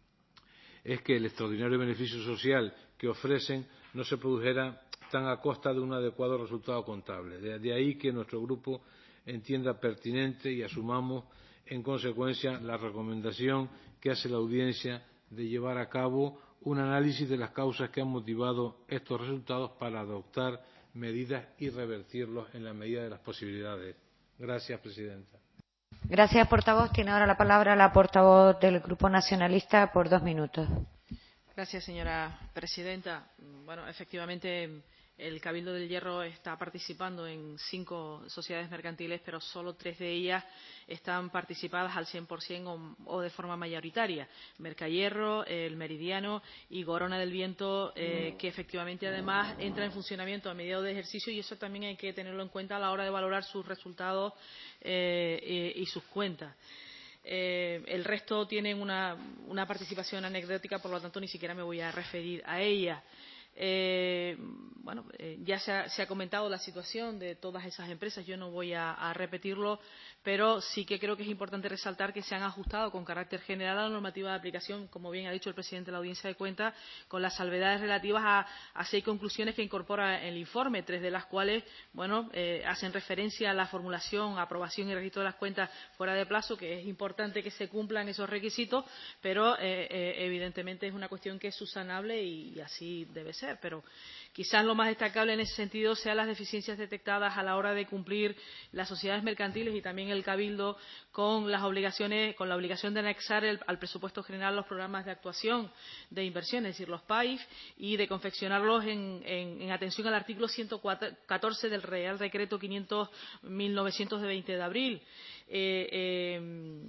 es que el extraordinario beneficio social que ofrecen no se produjera tan a costa de un adecuado resultado contable. De, de ahí que nuestro grupo entienda pertinente y asumamos en consecuencia la recomendación que hace la audiencia de llevar a cabo un análisis de las causas que han motivado estos resultados para adoptar medidas y revertirlos en la medida de las posibilidades. Gracias, presidenta. Gracias, portavoz. Tiene ahora la palabra la portavoz del Grupo Nacionalista por dos minutos. Gracias, señora presidenta. Bueno, efectivamente, el Cabildo del Hierro está participando en cinco sociedades mercantiles, pero solo tres de ellas están participadas al cien por cien o, o de forma mayoritaria. Mercahierro, el Meridiano y Corona del Viento, eh, que efectivamente además entra en funcionamiento a mediados de ejercicio, y eso también hay que tenerlo en cuenta a la hora de valorar sus resultados eh, y, y sus cuentas. Eh, el resto tienen una, una participación anecdótica, por lo tanto ni siquiera me voy a referir a ella. Eh, bueno, eh, ya se ha, se ha comentado la situación de todas esas empresas, yo no voy a, a repetirlo, pero sí que creo que es importante resaltar que se han ajustado con carácter general a la normativa de aplicación, como bien ha dicho el presidente de la Audiencia de Cuentas, con las salvedades relativas a, a seis conclusiones que incorpora el informe, tres de las cuales bueno, eh, hacen referencia a la formulación, aprobación y registro de las cuentas fuera de plazo, que es importante que se cumplan esos requisitos, pero eh, eh, evidentemente es una cuestión que es subsanable y, y así debe ser. Pero quizás lo más destacable en ese sentido sean las deficiencias detectadas a la hora de cumplir las sociedades mercantiles y también el Cabildo con las obligaciones, con la obligación de anexar el, al presupuesto general los programas de actuación de inversión, es decir, los P A I F, y de confeccionarlos en, en, en atención al artículo ciento catorce del Real Decreto quinientos barra mil novecientos de veinte de abril. Eh, eh,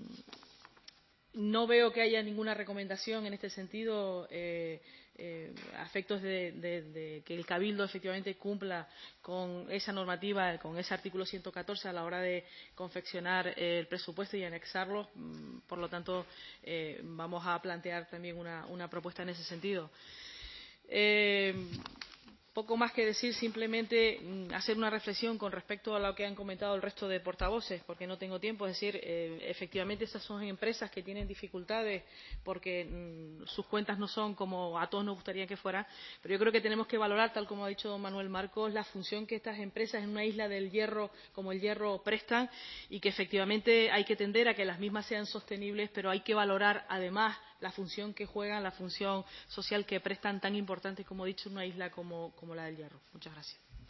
no veo que haya ninguna recomendación en este sentido eh, eh, a efectos de, de, de que el Cabildo efectivamente cumpla con esa normativa, con ese artículo ciento catorce a la hora de confeccionar eh, el presupuesto y anexarlo. Por lo tanto, eh, vamos a plantear también una, una propuesta en ese sentido. Eh, Poco más que decir, simplemente hacer una reflexión con respecto a lo que han comentado el resto de portavoces, porque no tengo tiempo. Es decir, eh, efectivamente estas son empresas que tienen dificultades porque mmm, sus cuentas no son como a todos nos gustaría que fueran, pero yo creo que tenemos que valorar, tal como ha dicho don Manuel Marcos, la función que estas empresas en una isla del hierro como el Hierro prestan, y que efectivamente hay que tender a que las mismas sean sostenibles, pero hay que valorar además la función que juegan, la función social que prestan, tan importante como he dicho en una isla como como la del Hierro. Muchas gracias.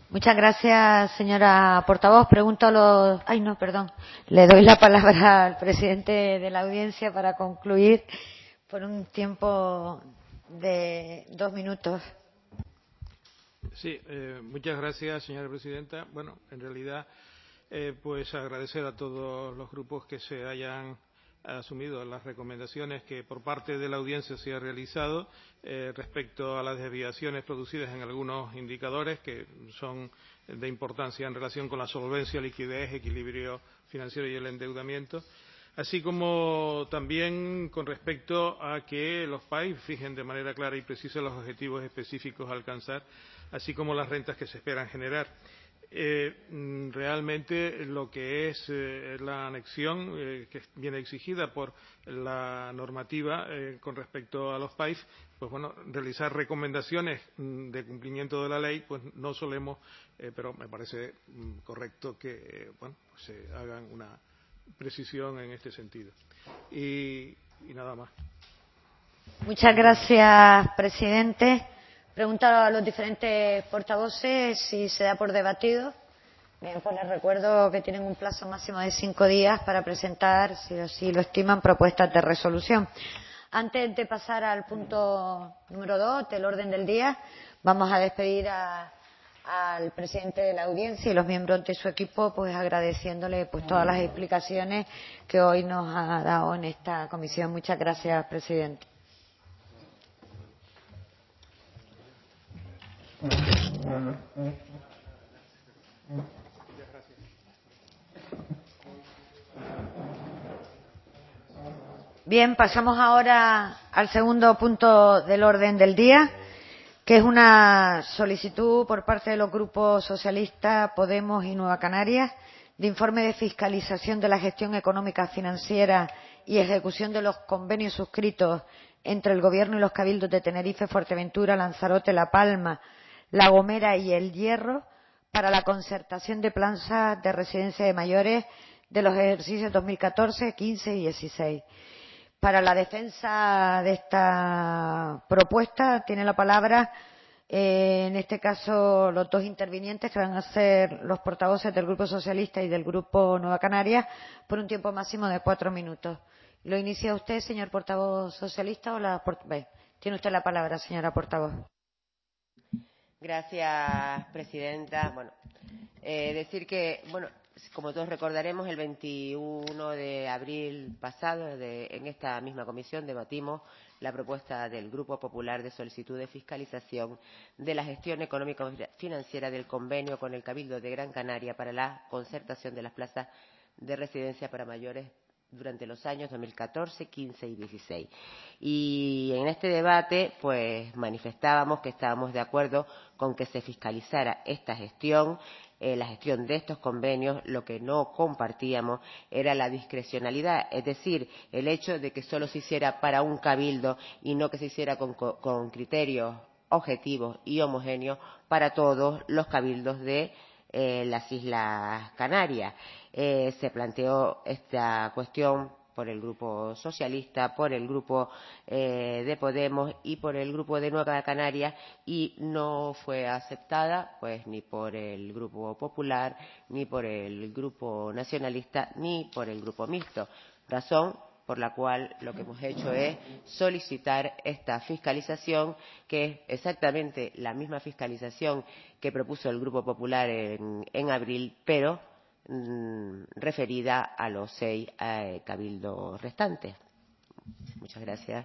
Muchas gracias, señora portavoz. Pregunto a los... Ay, no, perdón. Le doy la palabra al presidente de la audiencia para concluir por un tiempo de dos minutos. Sí, eh, muchas gracias, señora presidenta. Bueno, en realidad, eh, pues agradecer a todos los grupos que se hayan asumido las recomendaciones que por parte de la audiencia se ha realizado eh, respecto a las desviaciones producidas en algunos indicadores que son de importancia en relación con la solvencia, liquidez, equilibrio financiero y el endeudamiento, así como también con respecto a que los países fijen de manera clara y precisa los objetivos específicos a alcanzar, así como las rentas que se esperan generar. Eh, realmente lo que es eh, la anexión eh, que viene exigida por la normativa eh, con respecto a los P A I F, pues bueno, realizar recomendaciones de cumplimiento de la ley, pues no solemos, eh, pero me parece mm, correcto que eh, bueno, pues se hagan una precisión en este sentido. Y, y nada más. Muchas gracias, presidente. Preguntar a los diferentes portavoces si se da por debatido. Bien, pues les recuerdo que tienen un plazo máximo de cinco días para presentar, si así lo estiman, propuestas de resolución. Antes de pasar al punto número dos del orden del día, vamos a despedir a, al presidente de la audiencia y los miembros de su equipo, pues agradeciéndole pues todas las explicaciones que hoy nos ha dado en esta comisión. Muchas gracias, presidente. Bien, pasamos ahora al segundo punto del orden del día, que es una solicitud por parte de los grupos socialista, Podemos y Nueva Canarias de informe de fiscalización de la gestión económica, financiera y ejecución de los convenios suscritos entre el Gobierno y los cabildos de Tenerife, Fuerteventura, Lanzarote, La Palma, La Gomera y El Hierro para la concertación de plazas de residencia de mayores de los ejercicios dos mil catorce, quince y dieciséis. Para la defensa de esta propuesta tiene la palabra, eh, en este caso, los dos intervinientes, que van a ser los portavoces del Grupo Socialista y del Grupo Nueva Canarias, por un tiempo máximo de cuatro minutos. ¿Lo inicia usted, señor portavoz socialista, o la port- Bé, tiene usted la palabra, señora portavoz? Gracias, presidenta. Bueno, eh, decir que, bueno, como todos recordaremos, el veintiuno de abril pasado, de, en esta misma comisión, debatimos la propuesta del Grupo Popular de solicitud de fiscalización de la gestión económico-financiera del convenio con el Cabildo de Gran Canaria para la concertación de las plazas de residencia para mayores durante los años dos mil catorce, quince y dieciséis. Y en este debate, pues manifestábamos que estábamos de acuerdo con que se fiscalizara esta gestión, eh, la gestión de estos convenios. Lo que no compartíamos era la discrecionalidad, es decir, el hecho de que solo se hiciera para un cabildo y no que se hiciera con, con criterios objetivos y homogéneos para todos los cabildos de eh, las Islas Canarias. Eh, se planteó esta cuestión por el Grupo Socialista, por el Grupo eh, de Podemos y por el Grupo de Nueva Canarias, y no fue aceptada pues ni por el Grupo Popular, ni por el Grupo Nacionalista, ni por el Grupo Mixto. Razón por la cual lo que hemos hecho es solicitar esta fiscalización, que es exactamente la misma fiscalización que propuso el Grupo Popular en, en abril, pero mmm, referida a los seis eh, cabildos restantes. Muchas gracias.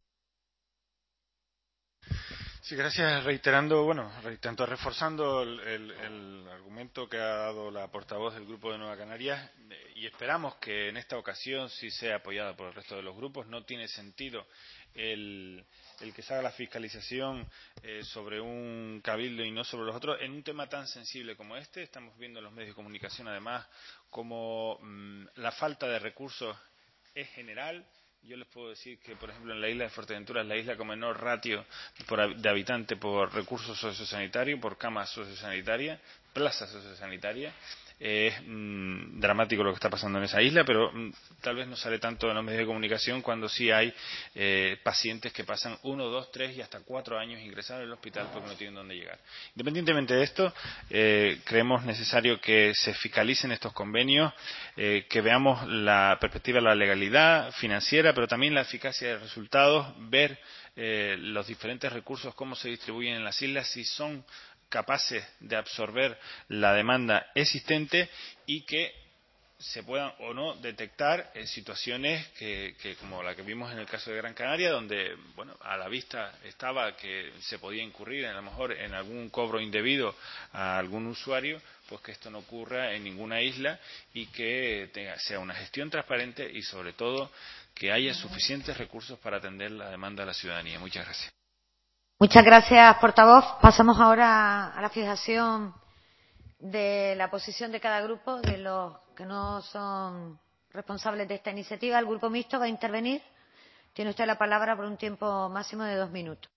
Sí, gracias. Reiterando, bueno, tanto reforzando el, el, el argumento que ha dado la portavoz del Grupo de Nueva Canarias, eh, y esperamos que en esta ocasión sí sea apoyada por el resto de los grupos. No tiene sentido el, el que se haga la fiscalización eh, sobre un cabildo y no sobre los otros en un tema tan sensible como este. Estamos viendo en los medios de comunicación, además, como mmm, la falta de recursos es general. Yo les puedo decir que, por ejemplo, en la isla de Fuerteventura es la isla con menor ratio por, de habitante por recursos sociosanitarios, por camas sociosanitarias, plazas sociosanitarias. Es mmm, dramático lo que está pasando en esa isla, pero mmm, tal vez no sale tanto en los medios de comunicación cuando sí hay eh, pacientes que pasan uno, dos, tres y hasta cuatro años ingresados en el hospital porque no tienen dónde llegar. Independientemente de esto, eh, creemos necesario que se fiscalicen estos convenios, eh, que veamos la perspectiva de la legalidad financiera, pero también la eficacia de resultados, ver eh, los diferentes recursos, cómo se distribuyen en las islas, si son capaces de absorber la demanda existente y que se puedan o no detectar en situaciones que, que como la que vimos en el caso de Gran Canaria, donde bueno, a la vista estaba que se podía incurrir a lo mejor en algún cobro indebido a algún usuario, pues que esto no ocurra en ninguna isla y que tenga, sea una gestión transparente y sobre todo que haya suficientes recursos para atender la demanda de la ciudadanía. Muchas gracias. Muchas gracias, portavoz. Pasamos ahora a la fijación de la posición de cada grupo, de los que no son responsables de esta iniciativa. El Grupo Mixto va a intervenir. Tiene usted la palabra por un tiempo máximo de dos minutos.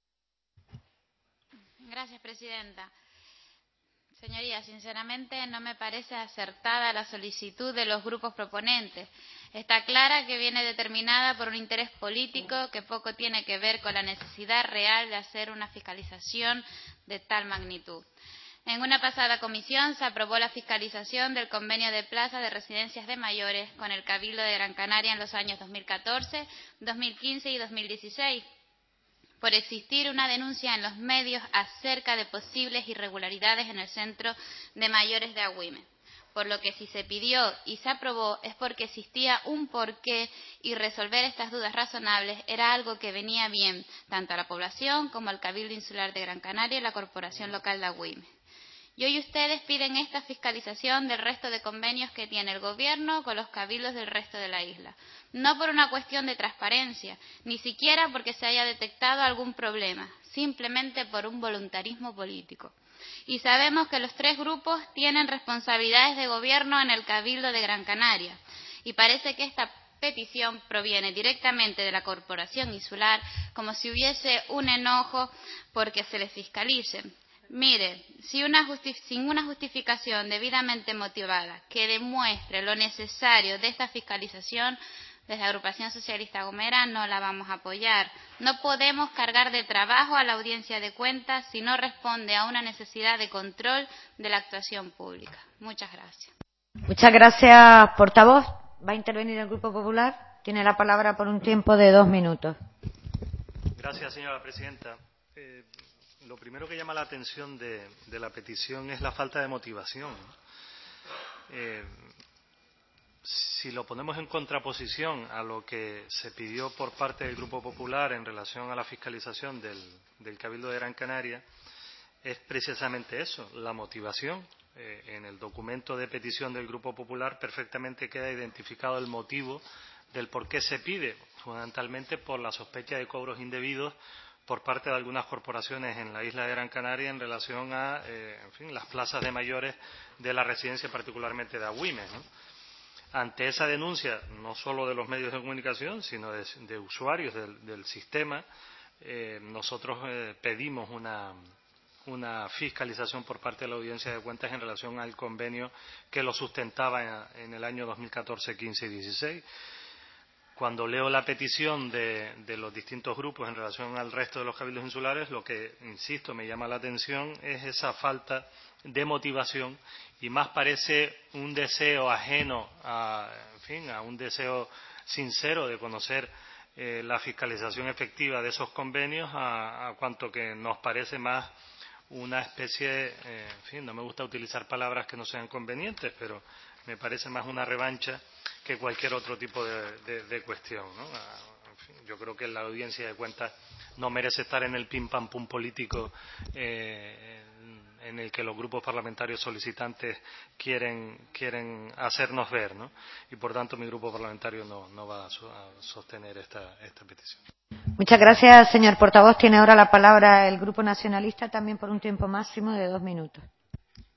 Gracias, presidenta. Señorías, sinceramente no me parece acertada la solicitud de los grupos proponentes. Está clara que viene determinada por un interés político que poco tiene que ver con la necesidad real de hacer una fiscalización de tal magnitud. En una pasada comisión se aprobó la fiscalización del convenio de plaza de residencias de mayores con el Cabildo de Gran Canaria en los años dos mil catorce, dos mil quince y dos mil dieciséis. Por existir una denuncia en los medios acerca de posibles irregularidades en el centro de mayores de Agüime. Por lo que si se pidió y se aprobó es porque existía un porqué y resolver estas dudas razonables era algo que venía bien tanto a la población como al Cabildo Insular de Gran Canaria y la Corporación Local de Agüime. Y hoy ustedes piden esta fiscalización del resto de convenios que tiene el Gobierno con los cabildos del resto de la isla. No por una cuestión de transparencia, ni siquiera porque se haya detectado algún problema, simplemente por un voluntarismo político. Y sabemos que los tres grupos tienen responsabilidades de gobierno en el Cabildo de Gran Canaria. Y parece que esta petición proviene directamente de la Corporación Insular, como si hubiese un enojo porque se les fiscalice. Mire, si una sin una justificación debidamente motivada que demuestre lo necesario de esta fiscalización, desde la Agrupación Socialista Gomera no la vamos a apoyar. No podemos cargar de trabajo a la audiencia de cuentas si no responde a una necesidad de control de la actuación pública. Muchas gracias. Muchas gracias, portavoz. Va a intervenir el Grupo Popular. Tiene la palabra por un tiempo de dos minutos. Gracias, señora presidenta. Eh, Lo primero que llama la atención de, de la petición es la falta de motivación. Eh, si lo ponemos en contraposición a lo que se pidió por parte del Grupo Popular en relación a la fiscalización del, del Cabildo de Gran Canaria, es precisamente eso, la motivación. Eh, en el documento de petición del Grupo Popular perfectamente queda identificado el motivo del por qué se pide, fundamentalmente por la sospecha de cobros indebidos por parte de algunas corporaciones en la isla de Gran Canaria en relación a eh, en fin, las plazas de mayores de la residencia, particularmente de Agüime, ¿no? Ante esa denuncia, no solo de los medios de comunicación, sino de, de usuarios del, del sistema, eh, nosotros eh, pedimos una, una fiscalización por parte de la Audiencia de Cuentas en relación al convenio que lo sustentaba en, en el año dos mil catorce, quince y dieciséis. Cuando leo la petición de, de los distintos grupos en relación al resto de los cabildos insulares, lo que, insisto, me llama la atención es esa falta de motivación y más parece un deseo ajeno a, en fin, a un deseo sincero de conocer eh, la fiscalización efectiva de esos convenios a, a cuanto que nos parece más una especie, de, eh, en fin, no me gusta utilizar palabras que no sean convenientes, pero me parece más una revancha que cualquier otro tipo de, de, de cuestión, ¿no? En fin, yo creo que la Audiencia de Cuentas no merece estar en el pim pam pum político eh, en, en el que los grupos parlamentarios solicitantes quieren quieren hacernos ver, ¿no? Y por tanto mi grupo parlamentario no, no va a, so, a sostener esta, esta petición. Muchas gracias, señor portavoz. Tiene ahora la palabra el Grupo Nacionalista, también por un tiempo máximo de dos minutos.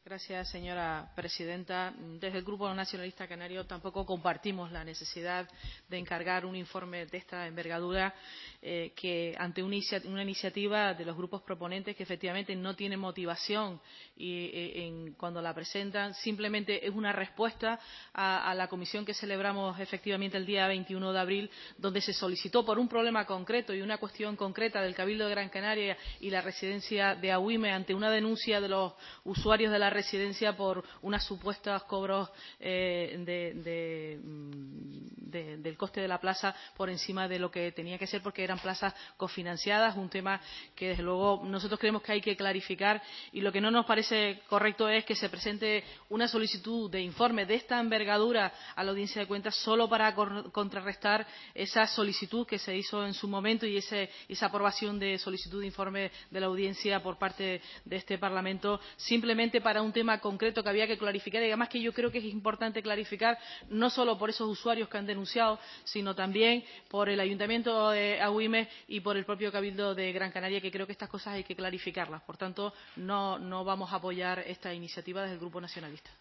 Gracias, señora presidenta. Desde el Grupo Nacionalista Canario tampoco compartimos la necesidad de encargar un informe de esta envergadura eh, que ante una, una iniciativa de los grupos proponentes que efectivamente no tiene motivación y, eh, en, cuando la presentan, simplemente es una respuesta a, a la comisión que celebramos efectivamente el día veintiuno de abril, donde se solicitó por un problema concreto y una cuestión concreta del Cabildo de Gran Canaria y la residencia de Agüime ante una denuncia de los usuarios de la residencia por unos supuestos cobros eh, de, de, de, del coste de la plaza por encima de lo que tenía que ser porque eran plazas cofinanciadas, un tema que desde luego nosotros creemos que hay que clarificar y lo que no nos parece correcto es que se presente una solicitud de informe de esta envergadura a la Audiencia de Cuentas solo para contrarrestar esa solicitud que se hizo en su momento y ese, esa aprobación de solicitud de informe de la Audiencia por parte de este Parlamento simplemente para un tema concreto que había que clarificar y además que yo creo que es importante clarificar no solo por esos usuarios que han denunciado sino también por el Ayuntamiento de Agüime y por el propio Cabildo de Gran Canaria, que creo que estas cosas hay que clarificarlas. Por tanto, no, no vamos a apoyar esta iniciativa desde el Grupo Nacionalista.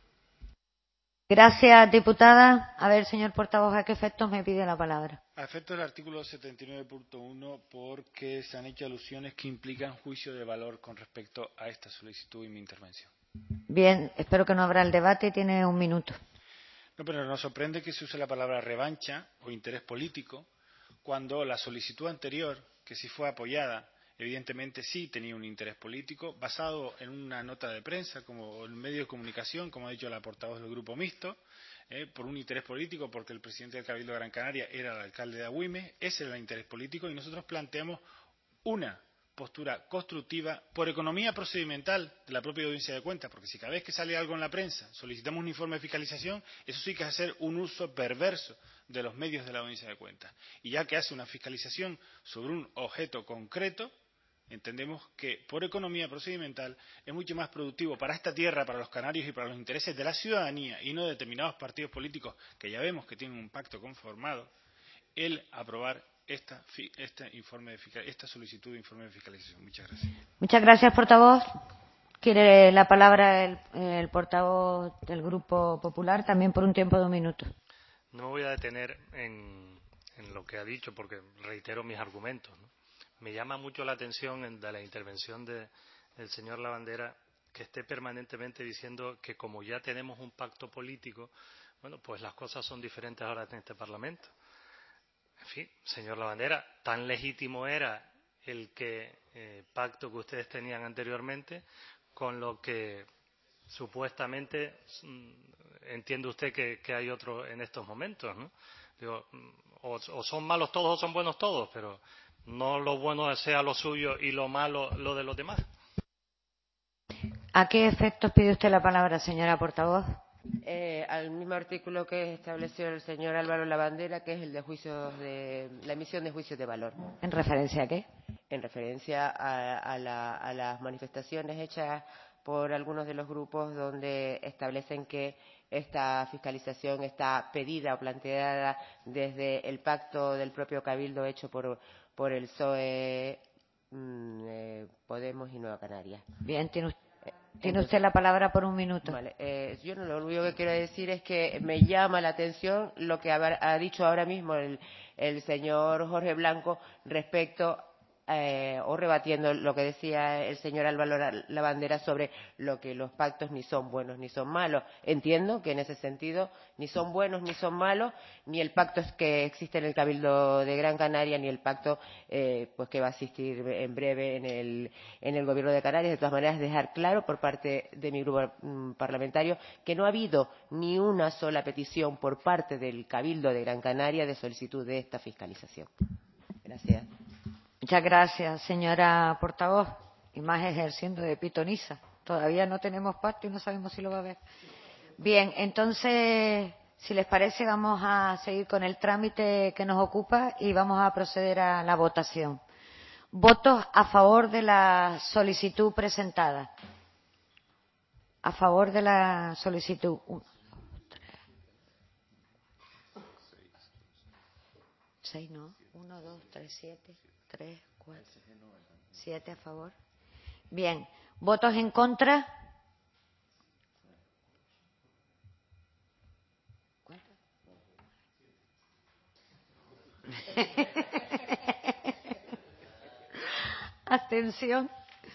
Gracias, diputada. A ver, señor portavoz, ¿a qué efectos me pide la palabra? A efectos del artículo setenta y nueve punto uno, porque se han hecho alusiones que implican juicio de valor con respecto a esta solicitud y mi intervención. Bien, espero que no habrá el debate. Tiene un minuto. No, pero nos sorprende que se use la palabra revancha o interés político cuando la solicitud anterior, que sí fue apoyada, evidentemente sí tenía un interés político basado en una nota de prensa, como en medio de comunicación, como ha dicho la portavoz del Grupo Mixto, eh, por un interés político, porque el presidente del Cabildo de Gran Canaria era el alcalde de Agüime, ese era el interés político, y nosotros planteamos una postura constructiva por economía procedimental de la propia Audiencia de Cuentas, porque si cada vez que sale algo en la prensa solicitamos un informe de fiscalización, eso sí que es hacer un uso perverso de los medios de la Audiencia de Cuentas. Y ya que hace una fiscalización sobre un objeto concreto, entendemos que por economía procedimental es mucho más productivo para esta tierra, para los canarios y para los intereses de la ciudadanía y no de determinados partidos políticos que ya vemos que tienen un pacto conformado, el aprobar esta, este informe de, esta solicitud de informe de fiscalización. Muchas gracias. Muchas gracias, portavoz. Quiere la palabra el, el portavoz del Grupo Popular, también por un tiempo de un minuto. No me voy a detener en, en lo que ha dicho porque reitero mis argumentos, ¿no? Me llama mucho la atención en, de la intervención de, del señor Lavandera que esté permanentemente diciendo que como ya tenemos un pacto político, bueno, pues las cosas son diferentes ahora en este Parlamento. En fin, señor Lavandera, tan legítimo era el que, eh, pacto que ustedes tenían anteriormente con lo que supuestamente mm, entiende usted que, que hay otro en estos momentos, ¿no? Digo, o, o son malos todos o son buenos todos, pero no lo bueno sea lo suyo y lo malo lo de los demás. ¿A qué efectos pide usted la palabra, señora portavoz? Eh, al mismo artículo que estableció el señor Álvaro Lavandera, que es el de juicios de la emisión de juicios de valor. ¿En referencia a qué? En referencia a, a, la, a las manifestaciones hechas por algunos de los grupos donde establecen que esta fiscalización está pedida o planteada desde el pacto del propio Cabildo hecho por, por el P S O E, mmm, eh, Podemos y Nueva Canarias. Bien, tiene usted. Tiene usted la palabra por un minuto. Vale, eh, yo no, lo único que quiero decir es que me llama la atención lo que ha, ha dicho ahora mismo el, el señor Jorge Blanco respecto eh, o rebatiendo lo que decía el señor Álvaro Lavandera sobre lo que los pactos ni son buenos ni son malos. Entiendo que en ese sentido ni son buenos ni son malos, ni el pacto que existe en el Cabildo de Gran Canaria, ni el pacto eh, pues que va a existir en breve en el, en el Gobierno de Canarias. De todas maneras, dejar claro por parte de mi grupo mm, parlamentario que no ha habido ni una sola petición por parte del Cabildo de Gran Canaria de solicitud de esta fiscalización. Gracias. Muchas gracias, señora portavoz. Y más ejerciendo de pitonisa. Todavía no tenemos pacto y no sabemos si lo va a haber. Bien, entonces, si les parece, vamos a seguir con el trámite que nos ocupa y vamos a proceder a la votación. Votos a favor de la solicitud presentada. A favor de la solicitud. Uno, dos, tres. Seis, ¿no? Uno, dos, tres, siete. Tres, cuatro, siete a favor. Bien. ¿Votos en contra? Abstención.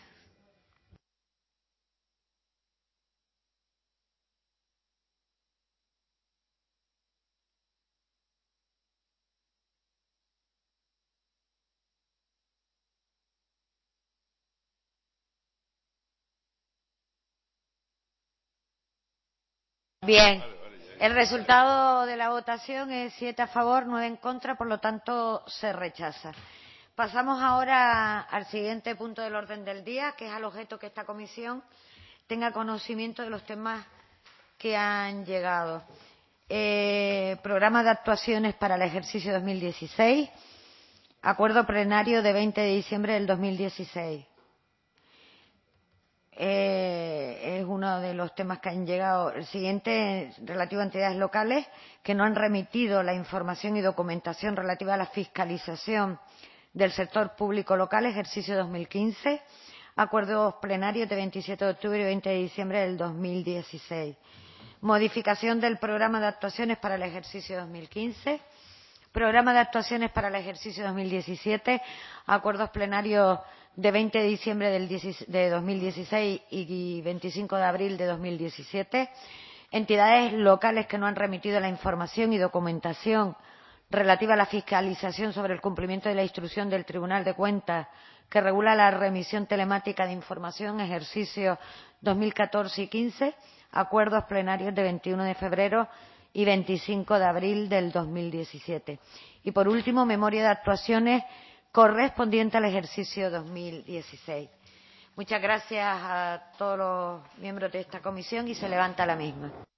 Bien, el resultado de la votación es siete a favor, nueve en contra, por lo tanto se rechaza. Pasamos ahora al siguiente punto del orden del día, que es al objeto que esta comisión tenga conocimiento de los temas que han llegado. Eh, programa de actuaciones para el ejercicio dos mil dieciséis, acuerdo plenario de veinte de diciembre del dos mil dieciséis. Eh, es uno de los temas que han llegado. El siguiente es relativo a entidades locales que no han remitido la información y documentación relativa a la fiscalización del sector público local, ejercicio dos mil quince, acuerdos plenarios de veintisiete de octubre y veinte de diciembre del dos mil dieciséis. Modificación del programa de actuaciones para el ejercicio dos mil quince, programa de actuaciones para el ejercicio dos mil diecisiete, acuerdos plenarios de veinte de diciembre del de dos mil dieciséis y veinticinco de abril de dos mil diecisiete, entidades locales que no han remitido la información y documentación relativa a la fiscalización sobre el cumplimiento de la instrucción del Tribunal de Cuentas que regula la remisión telemática de información, ejercicio dos mil catorce y quince, acuerdos plenarios de veintiuno de febrero y veinticinco de abril del dos mil diecisiete. Y, por último, memoria de actuaciones correspondiente al ejercicio dos mil dieciséis. Muchas gracias a todos los miembros de esta comisión y se levanta la misma.